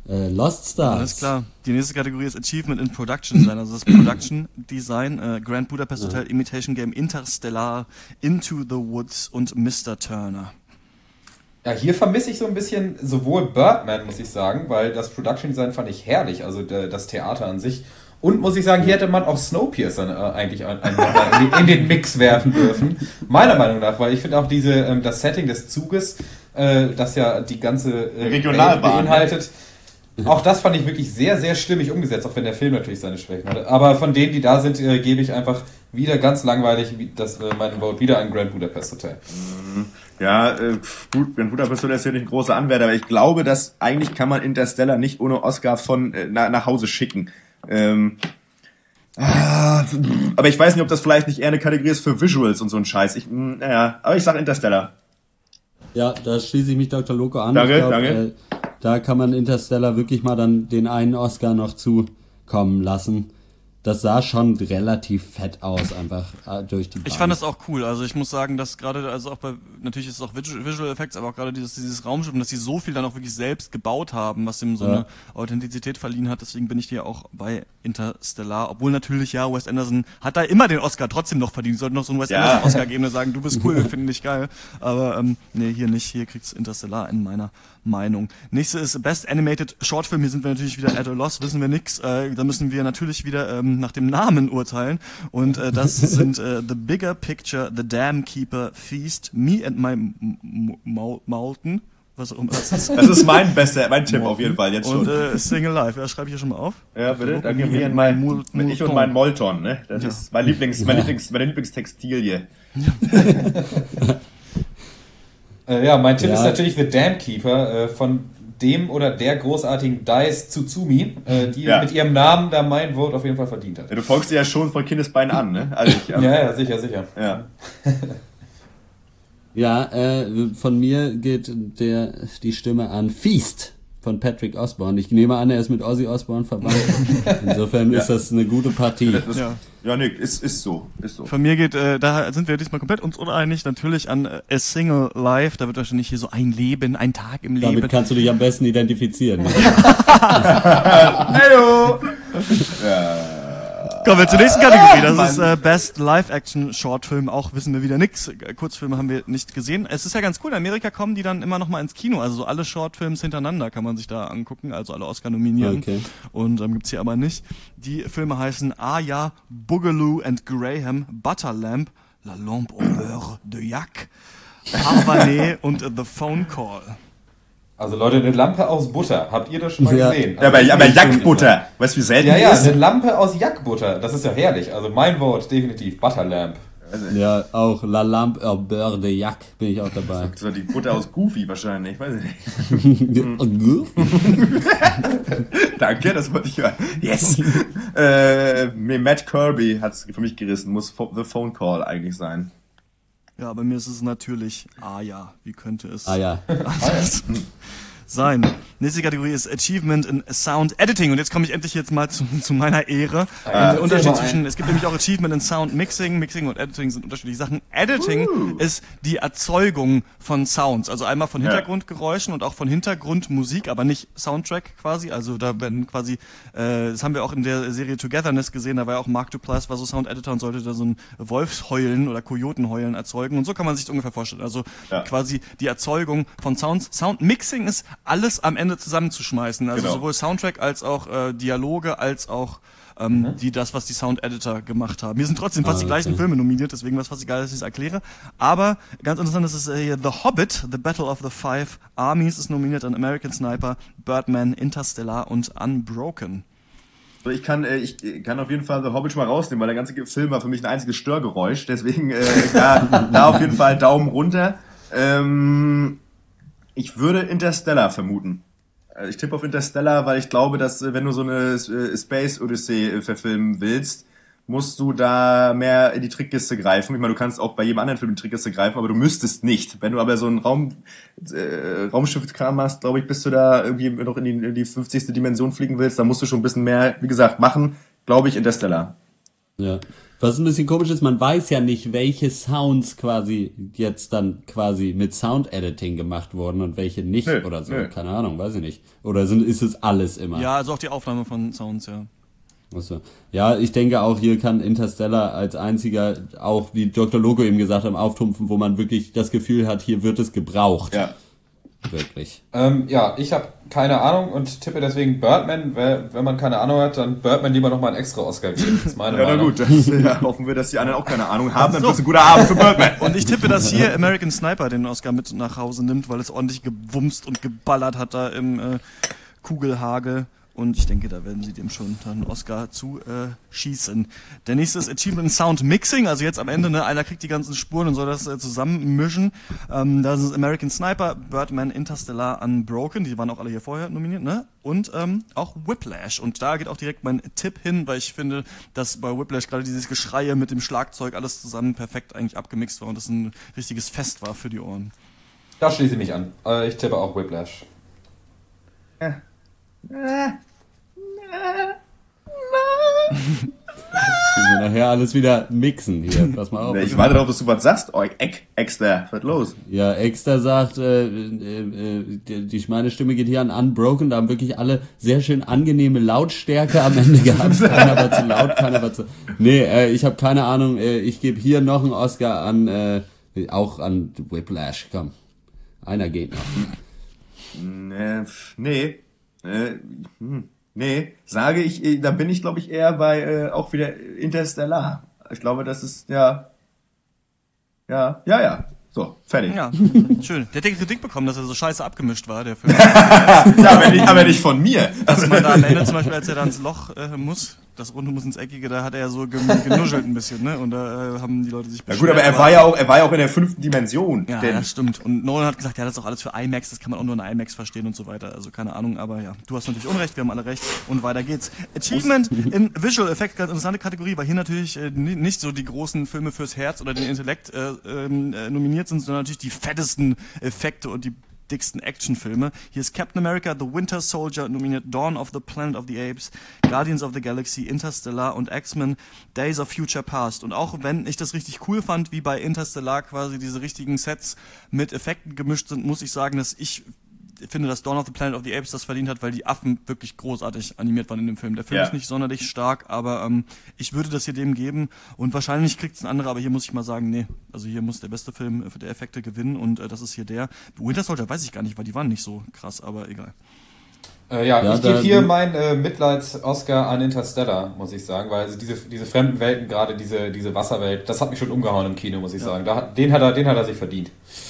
Speaker 1: Äh, Lost Stars.
Speaker 3: Alles klar. Die nächste Kategorie ist Achievement in Production Design, also das Production Design, äh, Grand Budapest Hotel, ja. Imitation Game, Interstellar, Into the Woods und Mister Turner.
Speaker 5: Ja, hier vermisse ich so ein bisschen sowohl Birdman, muss ich sagen, weil das Production Design fand ich herrlich, also der, das Theater an sich. Und muss ich sagen, hier hätte man auch Snowpiercer äh, eigentlich ein, ein, in, den, in den Mix werfen dürfen. Meiner Meinung nach, weil ich finde auch diese ähm, das Setting des Zuges, äh, das ja die ganze äh,
Speaker 2: Regionalbahn
Speaker 5: beinhaltet, auch das fand ich wirklich sehr, sehr stimmig umgesetzt, auch wenn der Film natürlich seine Schwächen hatte. Aber von denen, die da sind, äh, gebe ich einfach wieder ganz langweilig das, äh, meinen Vote wieder an Grand Budapest Hotel.
Speaker 2: Ja, äh, gut, Grand Budapest Hotel ist ja nicht ein großer Anwärter, aber ich glaube, dass eigentlich kann man Interstellar nicht ohne Oscar von äh, na, nach Hause schicken. Ähm, ah, aber ich weiß nicht, ob das vielleicht nicht eher eine Kategorie ist für Visuals und so ein Scheiß. Ich, mh, naja, aber ich sag Interstellar.
Speaker 1: Ja, da schließe ich mich Doktor Loco an.
Speaker 2: Danke,
Speaker 1: ich glaub,
Speaker 2: danke.
Speaker 1: Äh, da kann man Interstellar wirklich mal dann den einen Oscar noch zukommen lassen. Das sah schon relativ fett aus, einfach äh, durch die Bahn.
Speaker 3: Ich fand das auch cool. Also ich muss sagen, dass gerade, also auch bei, natürlich ist es auch Visual, Visual Effects, aber auch gerade dieses, dieses Raumschiff, und dass sie so viel dann auch wirklich selbst gebaut haben, was ihm so ja. eine Authentizität verliehen hat. Deswegen bin ich hier auch bei Interstellar. Obwohl natürlich, ja, Wes Anderson hat da immer den Oscar trotzdem noch verdient. Sollte noch so einen Wes ja. Anderson Oscar geben und sagen, du bist cool, wir finden dich geil. Aber ähm, nee, hier nicht. Hier kriegt's Interstellar in meiner Meinung. Nächste ist Best Animated Short Film. Hier sind wir natürlich wieder at a loss, wissen wir nix. Äh, da müssen wir natürlich wieder ähm, nach dem Namen urteilen. Und äh, das sind äh, The Bigger Picture, The Dam Keeper, Feast, Me and My M- M- Mountain. Was auch immer das ist.
Speaker 2: Das ist mein bester, mein Tipp auf jeden Fall jetzt schon.
Speaker 3: Und äh, Sing Alive, ja, schreibe ich hier schon mal auf.
Speaker 2: Ja, bitte. Danke mir und mein, Mul- ich und mein Molton, ne? Das ja. ist mein Lieblings, mein Lieblings, meine Lieblingstextilie.
Speaker 5: Äh, ja, mein Tipp
Speaker 1: ja.
Speaker 5: ist natürlich The Dam Keeper äh, von dem oder der großartigen Dice Tsutsumi, äh, die ja. mit ihrem Namen da mein Vote auf jeden Fall verdient hat.
Speaker 2: Ja, du folgst dir ja schon von Kindesbeinen an, ne? Also ich,
Speaker 5: ja, ja, sicher, sicher.
Speaker 2: Ja,
Speaker 1: ja äh, von mir geht der die Stimme an Feast von Patrick Osborne. Ich nehme an, er ist mit Ozzy Osbourne verwandt. Insofern ja. ist das eine gute Partie.
Speaker 2: Das, ja. ja, Nick, ist, ist so, ist so.
Speaker 3: Von mir geht, äh, da sind wir diesmal komplett uns uneinig, natürlich an äh, A Single Life. Da wird wahrscheinlich hier so ein Leben, ein Tag im Leben.
Speaker 1: Damit kannst du dich am besten identifizieren.
Speaker 2: Hallo! Ja.
Speaker 3: Kommen wir zur nächsten Kategorie. Das ist äh, Best Live-Action-Shortfilm. Auch wissen wir wieder nix. Kurzfilme haben wir nicht gesehen. Es ist ja ganz cool. In Amerika kommen die dann immer noch mal ins Kino. Also so alle Shortfilms hintereinander kann man sich da angucken. Also alle Oscar nominieren. Okay. Und ähm, gibt's hier aber nicht. Die Filme heißen Aya, Boogaloo and Graham, Butterlamp, La Lampe au beurre de Yak, Parvanet und uh, The Phone Call.
Speaker 5: Also Leute, eine Lampe aus Butter. Habt ihr das schon mal
Speaker 1: ja.
Speaker 5: gesehen?
Speaker 2: Also
Speaker 5: ja,
Speaker 2: aber, aber Jackbutter. Weißt du, wie selten
Speaker 5: ja, ja,
Speaker 2: ist?
Speaker 5: eine Lampe aus Jackbutter. Das ist ja herrlich. Also mein Wort, definitiv. Butterlamp.
Speaker 1: Ja, auch La Lampe au beurre de Yak bin ich auch dabei.
Speaker 2: So die Butter aus Goofy wahrscheinlich, weiß ich nicht. Danke, das wollte ich hören. Yes! äh, Matt Kirby hat's für mich gerissen. Muss The Phone Call eigentlich sein.
Speaker 3: Ja, bei mir ist es natürlich Ah ja, wie könnte es
Speaker 1: Ah ja.
Speaker 3: sein. Nächste Kategorie ist Achievement in Sound Editing. Und jetzt komme ich endlich jetzt mal zu, zu meiner Ehre. Ah, Unterschied zwischen, es gibt nämlich auch Achievement in Sound Mixing. Mixing und Editing sind unterschiedliche Sachen. Editing uh. ist die Erzeugung von Sounds. Also einmal von Hintergrundgeräuschen und auch von Hintergrundmusik, aber nicht Soundtrack quasi. Also da werden quasi, äh, das haben wir auch in der Serie Togetherness gesehen, da war ja auch Mark Duplass, war so Sound Editor und sollte da so ein Wolfsheulen oder Kojotenheulen erzeugen. Und so kann man sich das ungefähr vorstellen. Also ja. quasi die Erzeugung von Sounds. Sound Mixing ist alles am Ende zusammenzuschmeißen. Also genau. sowohl Soundtrack als auch äh, Dialoge, als auch ähm, mhm. die das, was die Sound-Editor gemacht haben. Hier sind trotzdem fast ah, die gleichen okay. Filme nominiert, deswegen was fast egal, dass ich es erkläre. Aber ganz interessant ist es äh, The Hobbit, The Battle of the Five Armies ist nominiert an American Sniper, Birdman, Interstellar und Unbroken.
Speaker 2: Ich kann, äh, ich kann auf jeden Fall The Hobbit schon mal rausnehmen, weil der ganze Film war für mich ein einziges Störgeräusch. Deswegen äh, da, da auf jeden Fall Daumen runter. Ähm, ich würde Interstellar vermuten. Ich tippe auf Interstellar, weil ich glaube, dass wenn du so eine Space Odyssey verfilmen willst, musst du da mehr in die Trickkiste greifen. Ich meine, du kannst auch bei jedem anderen Film in die Trickkiste greifen, aber du müsstest nicht. Wenn du aber so ein Raum, äh, Raumschiffkram hast, glaube ich, bis du da irgendwie noch in die, in die fünfzigste Dimension fliegen willst, dann musst du schon ein bisschen mehr, wie gesagt, machen. Glaube ich, Interstellar.
Speaker 1: Ja. Was ein bisschen komisch ist, man weiß ja nicht, welche Sounds quasi jetzt dann quasi mit Sound-Editing gemacht wurden und welche nicht nö, oder so. Nö. Keine Ahnung, weiß ich nicht. Oder sind, ist es alles immer?
Speaker 3: Ja, also auch die Aufnahme von Sounds, ja.
Speaker 1: Achso. Ja, ich denke auch, hier kann Interstellar als einziger, auch wie Doktor Loco eben gesagt hat, auftrumpfen, wo man wirklich das Gefühl hat, hier wird es gebraucht.
Speaker 2: Ja.
Speaker 1: Wirklich.
Speaker 5: Ähm, ja, ich habe keine Ahnung und tippe deswegen Birdman. Wenn man keine Ahnung hat, dann Birdman lieber nochmal einen extra Oscar geben. Das ist meine
Speaker 2: ja,
Speaker 5: Meinung.
Speaker 2: Na gut, das, ja, hoffen wir, dass die anderen auch keine Ahnung haben. Dann so. Wird es ein guter Abend für Birdman.
Speaker 3: Und ich tippe, dass hier American Sniper den Oscar mit nach Hause nimmt, weil es ordentlich gewumst und geballert hat da im äh, Kugelhagel. Und ich denke, da werden sie dem schon einen Oscar zu äh, schießen. Der nächste ist Achievement in Sound Mixing. Also jetzt am Ende, ne, einer kriegt die ganzen Spuren und soll das äh, zusammenmischen. Ähm, das ist American Sniper, Birdman, Interstellar, Unbroken. Die waren auch alle hier vorher nominiert, ne? Und ähm, auch Whiplash. Und da geht auch direkt mein Tipp hin, weil ich finde, dass bei Whiplash gerade dieses Geschreie mit dem Schlagzeug alles zusammen perfekt eigentlich abgemixt war und das ein richtiges Fest war für die Ohren.
Speaker 5: Da schließe ich mich an. Äh, ich tippe auch Whiplash.
Speaker 2: Ja.
Speaker 1: Müssen wir nachher alles wieder mixen hier. Pass mal auf.
Speaker 2: Ich warte darauf, dass du was sagst. Oh, Eck, Exter, was los?
Speaker 1: Ja, Exter sagt, äh, äh, die, die meine Stimme geht hier an Unbroken. Da haben wirklich alle sehr schön angenehme Lautstärke am Ende gehabt. Keiner war zu laut, keiner war zu... Nee, äh, ich habe keine Ahnung. Äh, ich gebe hier noch einen Oscar an, äh, auch an Whiplash. Komm, einer geht noch.
Speaker 2: Nee, nee. Äh, hm, nee, sage ich, da bin ich, glaube ich, eher bei äh, auch wieder Interstellar. Ich glaube, das ist, ja, ja, ja, ja, so, fertig.
Speaker 3: Ja, schön. Der hat die Kritik bekommen, dass er so scheiße abgemischt war, der Film.
Speaker 2: Ja, aber nicht, aber nicht von mir.
Speaker 3: Dass man da am Ende zum Beispiel, als er da ins Loch äh, muss, das Runde muss ins Eckige, da hat er ja so genuschelt ein bisschen, ne? Und da äh, haben die Leute sich
Speaker 2: beschwert. Ja gut, aber er war ja auch, er war ja auch in der fünften Dimension.
Speaker 3: Ja,
Speaker 2: denn
Speaker 3: das stimmt. Und Nolan hat gesagt, ja, das ist auch alles für IMAX, das kann man auch nur in IMAX verstehen und so weiter. Also keine Ahnung, aber ja, du hast natürlich Unrecht, wir haben alle recht und weiter geht's. Achievement in Visual Effect, ganz interessante Kategorie, weil hier natürlich äh, nicht so die großen Filme fürs Herz oder den Intellekt äh, äh, nominiert sind, sondern natürlich die fettesten Effekte und die dicksten Actionfilme. Hier ist Captain America, The Winter Soldier nominiert, Dawn of the Planet of the Apes, Guardians of the Galaxy, Interstellar und X-Men, Days of Future Past. Und auch wenn ich das richtig cool fand, wie bei Interstellar quasi diese richtigen Sets mit Effekten gemischt sind, muss ich sagen, dass ich finde, dass Dawn of the Planet of the Apes das verdient hat, weil die Affen wirklich großartig animiert waren in dem Film. Der Film
Speaker 2: ja.
Speaker 3: ist nicht sonderlich stark, aber ähm, ich würde das hier dem geben und wahrscheinlich kriegt es ein anderer, aber hier muss ich mal sagen, nee, also hier muss der beste Film für die Effekte gewinnen und äh, das ist hier der. Winter Soldier weiß ich gar nicht, weil die waren nicht so krass, aber egal.
Speaker 5: Äh, ja, ja, ich gebe hier meinen äh, Mitleids-Oscar an Interstellar, muss ich sagen, weil also diese, diese fremden Welten, gerade diese, diese Wasserwelt, das hat mich schon umgehauen im Kino, muss ich ja. sagen. Da, den, hat er, den hat er sich verdient.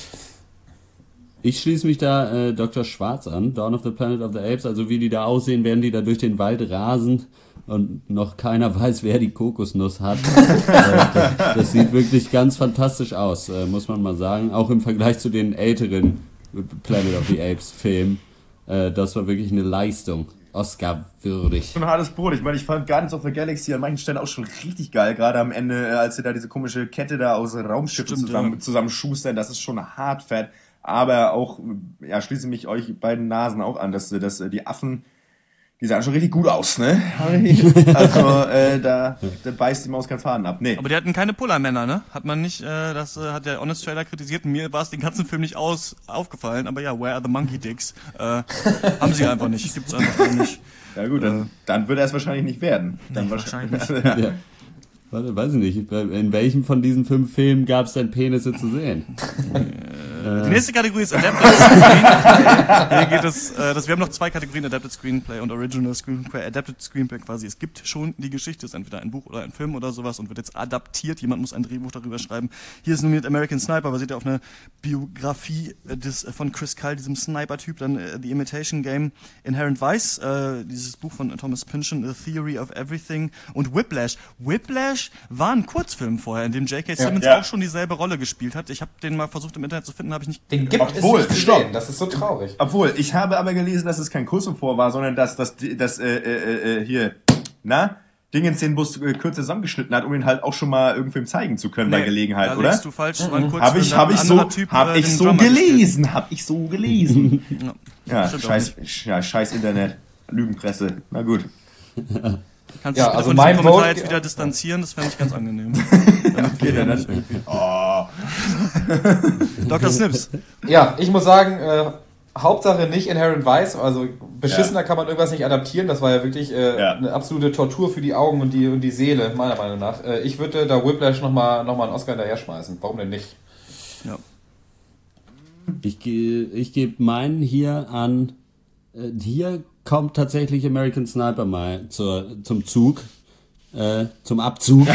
Speaker 1: Ich schließe mich da äh, Doktor Schwarz an, Dawn of the Planet of the Apes, also wie die da aussehen, werden die da durch den Wald rasen und noch keiner weiß, wer die Kokosnuss hat. äh, das, das sieht wirklich ganz fantastisch aus, äh, muss man mal sagen. Auch im Vergleich zu den älteren Planet of the Apes Filmen. Äh, das war wirklich eine Leistung. Oscar-würdig.
Speaker 2: Schon ein hartes Brot. Ich meine, ich fand Guardians of the Galaxy an manchen Stellen auch schon richtig geil. Gerade am Ende, als sie da diese komische Kette da aus Raumschiffen zusammen, ja. zusammen schustern. Das ist schon hart fett. Aber auch, ja, schließe mich euch beiden Nasen auch an, dass, dass die Affen, die sahen schon richtig gut aus, ne? Also, äh, da, da beißt die Maus keinen Faden ab. Nee.
Speaker 3: Aber die hatten keine Pullermänner, ne? Hat man nicht, äh, das äh, hat der Honest Trailer kritisiert. Mir war es den ganzen Film nicht aus, aufgefallen. Aber ja, where are the monkey dicks? Äh, haben sie einfach nicht. Gibt's einfach nicht.
Speaker 2: Ja gut, dann, äh, dann wird er es wahrscheinlich nicht werden. Dann
Speaker 3: nee, wahrscheinlich.
Speaker 2: wahrscheinlich. Ja.
Speaker 1: Ja. Warte, weiß ich nicht. In welchem von diesen fünf Filmen gab es denn Penisse zu sehen?
Speaker 3: Die nächste Kategorie ist Adapted Screenplay. Hier geht es, äh, das, wir haben noch zwei Kategorien, Adapted Screenplay und Original Screenplay. Adapted Screenplay quasi, es gibt schon die Geschichte, ist entweder ein Buch oder ein Film oder sowas und wird jetzt adaptiert. Jemand muss ein Drehbuch darüber schreiben. Hier ist nominiert American Sniper, basiert ja auf einer Biografie des, von Chris Kyle, diesem Sniper-Typ. Dann äh, The Imitation Game, Inherent Vice, äh, dieses Buch von Thomas Pynchon, The Theory of Everything und Whiplash. Whiplash war ein Kurzfilm vorher, in dem J K. Simmons ja, ja. auch schon dieselbe Rolle gespielt hat. Ich habe den mal versucht im Internet zu finden, habe ich nicht.
Speaker 5: Den gibt
Speaker 2: Obwohl,
Speaker 5: es nicht zu sehen. Das ist so traurig.
Speaker 2: Obwohl, ich habe aber gelesen, dass es kein Kurzfilm vor war, sondern dass das das äh, äh, äh, hier, na, Dingens den Bus äh, kürzer zusammengeschnitten hat, um ihn halt auch schon mal irgendwem zeigen zu können nee, bei Gelegenheit,
Speaker 3: da
Speaker 2: oder?
Speaker 3: Du falsch, mhm.
Speaker 2: Habe ich, hab ich so, typ, hab ich so gelesen, hab ich so gelesen. Ja, ja scheiß, ja, scheiß Internet, Lügenpresse. Na gut.
Speaker 3: Kannst
Speaker 5: Ja,
Speaker 3: dich bitte
Speaker 5: also
Speaker 3: von
Speaker 5: mein
Speaker 3: diesem Kommentar
Speaker 5: Vote-
Speaker 3: jetzt wieder distanzieren, das fände ich ganz angenehm. Damit wir
Speaker 2: Ja,
Speaker 3: hier
Speaker 2: dann,
Speaker 3: nicht-
Speaker 2: oh.
Speaker 3: Doktor Snips.
Speaker 5: Ja, ich muss sagen, äh, Hauptsache nicht Inherent Vice, also beschissener ja. kann man irgendwas nicht adaptieren, das war ja wirklich äh, ja. eine absolute Tortur für die Augen und die, und die Seele, meiner Meinung nach. Äh, ich würde da Whiplash nochmal noch mal einen Oscar hinterher schmeißen, warum denn nicht?
Speaker 3: Ja.
Speaker 1: Ich, ge- ich gebe meinen hier an, äh, hier kommt tatsächlich American Sniper mal zur, zum Zug, äh, zum Abzug.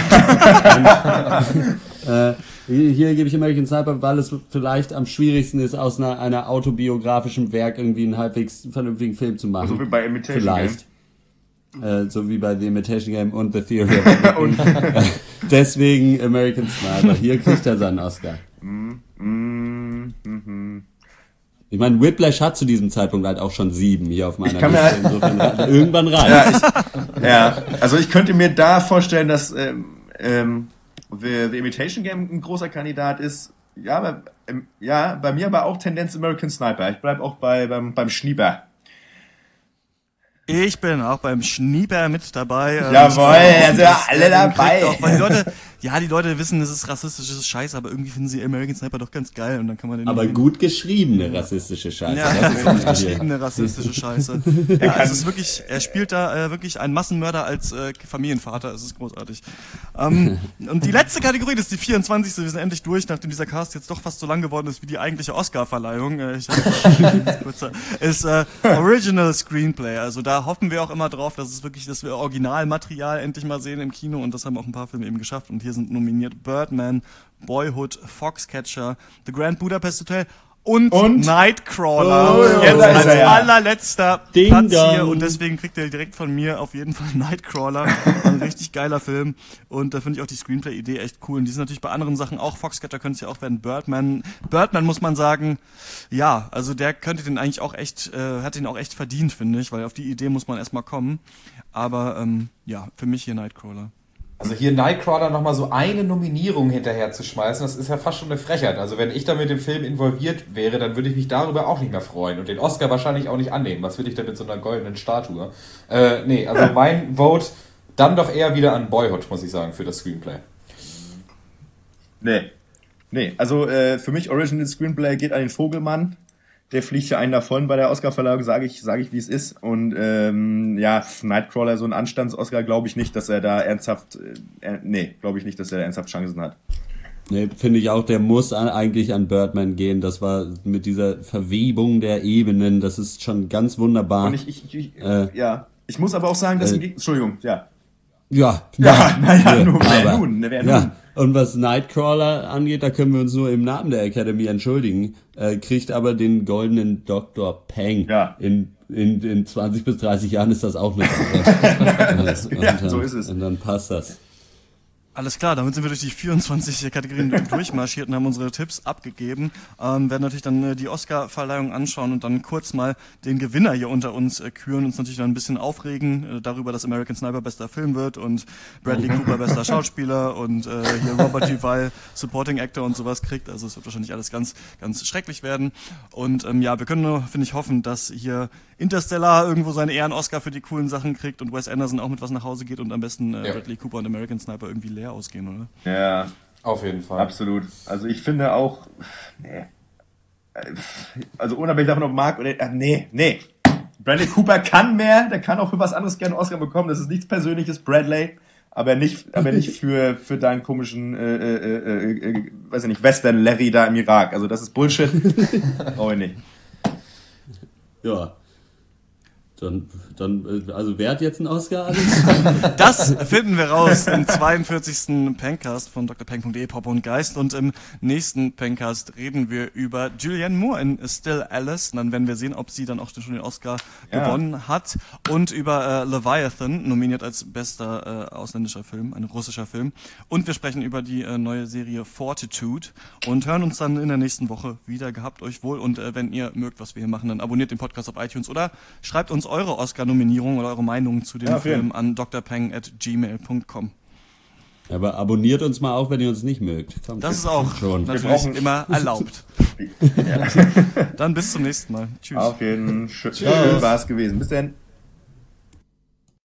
Speaker 1: Und, äh, hier, hier gebe ich American Sniper, weil es vielleicht am schwierigsten ist, aus einer, einer autobiografischen Werk irgendwie einen halbwegs vernünftigen Film zu machen.
Speaker 2: So wie bei Imitation
Speaker 1: vielleicht. Äh, so wie bei The Imitation Game und The Theory of Everything. äh, deswegen American Sniper. Hier kriegt er seinen Oscar.
Speaker 2: Mm, mm, mm,
Speaker 1: Ich meine, Whiplash hat zu diesem Zeitpunkt halt auch schon sieben hier auf meiner
Speaker 2: Ich kann mir
Speaker 1: Liste. Insofern ra- irgendwann rein.
Speaker 2: Ja, ich, ja, also ich könnte mir da vorstellen, dass ähm, ähm, The, The Imitation Game ein großer Kandidat ist. Ja, aber, ähm, ja, bei mir aber auch Tendenz American Sniper. Ich bleib auch bei beim, beim Schnieber.
Speaker 3: Ich bin auch beim Schnieber mit dabei.
Speaker 2: Jawohl, also alle dabei.
Speaker 3: Auch, weil die Leute, ja, die Leute wissen, es ist rassistisches Scheiß, aber irgendwie finden sie American Sniper doch ganz geil und dann kann man den
Speaker 1: Aber
Speaker 3: nehmen.
Speaker 1: gut geschriebene rassistische Scheiße.
Speaker 3: Ja,
Speaker 1: Das ist
Speaker 3: gut
Speaker 1: hier.
Speaker 3: geschriebene rassistische Scheiße. Ja, also es ist wirklich, er spielt da äh, wirklich einen Massenmörder als äh, Familienvater, es ist großartig. Ähm, und die letzte Kategorie, das ist die vierundzwanzigste Wir sind endlich durch, nachdem dieser Cast jetzt doch fast so lang geworden ist wie die eigentliche Oscar-Verleihung. Äh, ich hab, kurzer, ist äh, Original Screenplay. Also da hoffen wir auch immer drauf, dass es wirklich, dass wir Originalmaterial endlich mal sehen im Kino und das haben auch ein paar Filme eben geschafft und hier sind nominiert Birdman, Boyhood, Foxcatcher, The Grand Budapest Hotel und,
Speaker 2: Und?
Speaker 3: Nightcrawler.
Speaker 2: Oh,
Speaker 3: Jetzt
Speaker 2: da ist
Speaker 3: als
Speaker 2: er ja.
Speaker 3: allerletzter
Speaker 1: Ding
Speaker 3: Platz hier
Speaker 1: dong.
Speaker 3: und deswegen kriegt er direkt von mir auf jeden Fall Nightcrawler. Ein richtig geiler Film und da finde ich auch die Screenplay-Idee echt cool und die sind natürlich bei anderen Sachen auch, Foxcatcher könnte es ja auch werden, Birdman. Birdman muss man sagen, ja, also der könnte den eigentlich auch echt, äh, hat den auch echt verdient, finde ich, weil auf die Idee muss man erstmal kommen. Aber ähm, ja, für mich hier Nightcrawler.
Speaker 5: Also hier Nightcrawler nochmal so eine Nominierung hinterher zu schmeißen, das ist ja fast schon eine Frechheit. Also wenn ich da mit dem Film involviert wäre, dann würde ich mich darüber auch nicht mehr freuen und den Oscar wahrscheinlich auch nicht annehmen. Was will ich denn mit so einer goldenen Statue? Äh, nee, also mein Vote dann doch eher wieder an Boyhood, muss ich sagen, für das Screenplay.
Speaker 2: Nee. Nee, also äh, für mich Original Screenplay geht an den Vogelmann. Der fliegt ja einen davon bei der Oscarverleihung, sage ich, sage ich, wie es ist. Und ähm, ja, Nightcrawler, so ein Anstands-Oscar, glaube ich nicht, dass er da ernsthaft, äh, nee, glaube ich nicht, dass er da ernsthaft Chancen hat.
Speaker 1: Nee, finde ich auch, der muss an, eigentlich an Birdman gehen. Das war mit dieser Verwebung der Ebenen, das ist schon ganz wunderbar.
Speaker 2: Und ich, ich, ich
Speaker 1: Äh,
Speaker 2: ja, ich muss aber auch sagen, dass
Speaker 1: äh,
Speaker 2: im Geg- Entschuldigung, ja.
Speaker 1: Ja,
Speaker 2: Ja, naja,
Speaker 1: ja,
Speaker 2: nun, wer
Speaker 1: aber-
Speaker 2: nun, wer
Speaker 1: ja.
Speaker 2: nun?
Speaker 1: Und was Nightcrawler angeht, da können wir uns nur im Namen der Academy entschuldigen, äh, kriegt aber den goldenen Doktor Peng.
Speaker 2: Ja.
Speaker 1: In, in, in zwanzig bis dreißig Jahren ist das auch eine Sache. Und
Speaker 2: Ja,
Speaker 1: dann-
Speaker 2: so ist es.
Speaker 1: Und dann passt das.
Speaker 3: Alles klar, damit sind wir durch die vierundzwanzig Kategorien durchmarschiert und haben unsere Tipps abgegeben. Ähm, werden natürlich dann äh, die Oscar-Verleihung anschauen und dann kurz mal den Gewinner hier unter uns äh, küren, uns natürlich dann ein bisschen aufregen äh, darüber, dass American Sniper bester Film wird und Bradley Cooper bester Schauspieler und äh, hier Robert Duvall Supporting Actor und sowas kriegt. Also es wird wahrscheinlich alles ganz, ganz schrecklich werden. Und ähm, ja, wir können nur, finde ich, hoffen, dass hier Interstellar irgendwo seinen Ehren-Oscar für die coolen Sachen kriegt und Wes Anderson auch mit was nach Hause geht und am besten äh,
Speaker 5: Ja.
Speaker 3: Bradley Cooper und American Sniper irgendwie leer ausgehen, oder?
Speaker 2: Ja,
Speaker 5: Auf jeden Fall.
Speaker 2: absolut. Also ich finde auch, nee. Also unabhängig davon, ob Mark oder, äh, nee, nee. Bradley Cooper kann mehr, der kann auch für was anderes gerne einen Oscar bekommen, das ist nichts Persönliches, Bradley, aber nicht, aber nicht für, für deinen komischen, äh, äh, äh, äh, weiß ich nicht, Western Larry da im Irak. Also das ist Bullshit. Brauche ich nicht.
Speaker 1: Ja. Dann, dann, äh, also wer hat jetzt einen Oscar, Alex?
Speaker 3: Das finden wir raus im zweiundvierzigsten Pencast von drpeng punkt de, Pop und Geist. Und im nächsten Pencast reden wir über Julianne Moore in Still Alice. Und dann werden wir sehen, ob sie dann auch schon den Oscar
Speaker 2: Ja.
Speaker 3: gewonnen hat. Und über äh, Leviathan, nominiert als bester äh, ausländischer Film, ein russischer Film. Und wir sprechen über die äh, neue Serie Fortitude und hören uns dann in der nächsten Woche wieder. Gehabt euch wohl. Und äh, wenn ihr mögt, was wir hier machen, dann abonniert den Podcast auf iTunes oder schreibt uns eure Oscar-Nominierung oder eure Meinung zu dem
Speaker 2: Ja, auf jeden
Speaker 3: Film an drpeng at gmail punkt com.
Speaker 1: Aber abonniert uns mal auch, wenn ihr uns nicht mögt. Kommt,
Speaker 3: Das ist auch
Speaker 1: schon.
Speaker 3: natürlich
Speaker 2: brauchen-
Speaker 3: immer erlaubt. Dann bis zum nächsten Mal. Tschüss.
Speaker 2: Auf jeden Fall. Schön, schön war es gewesen. Bis dann.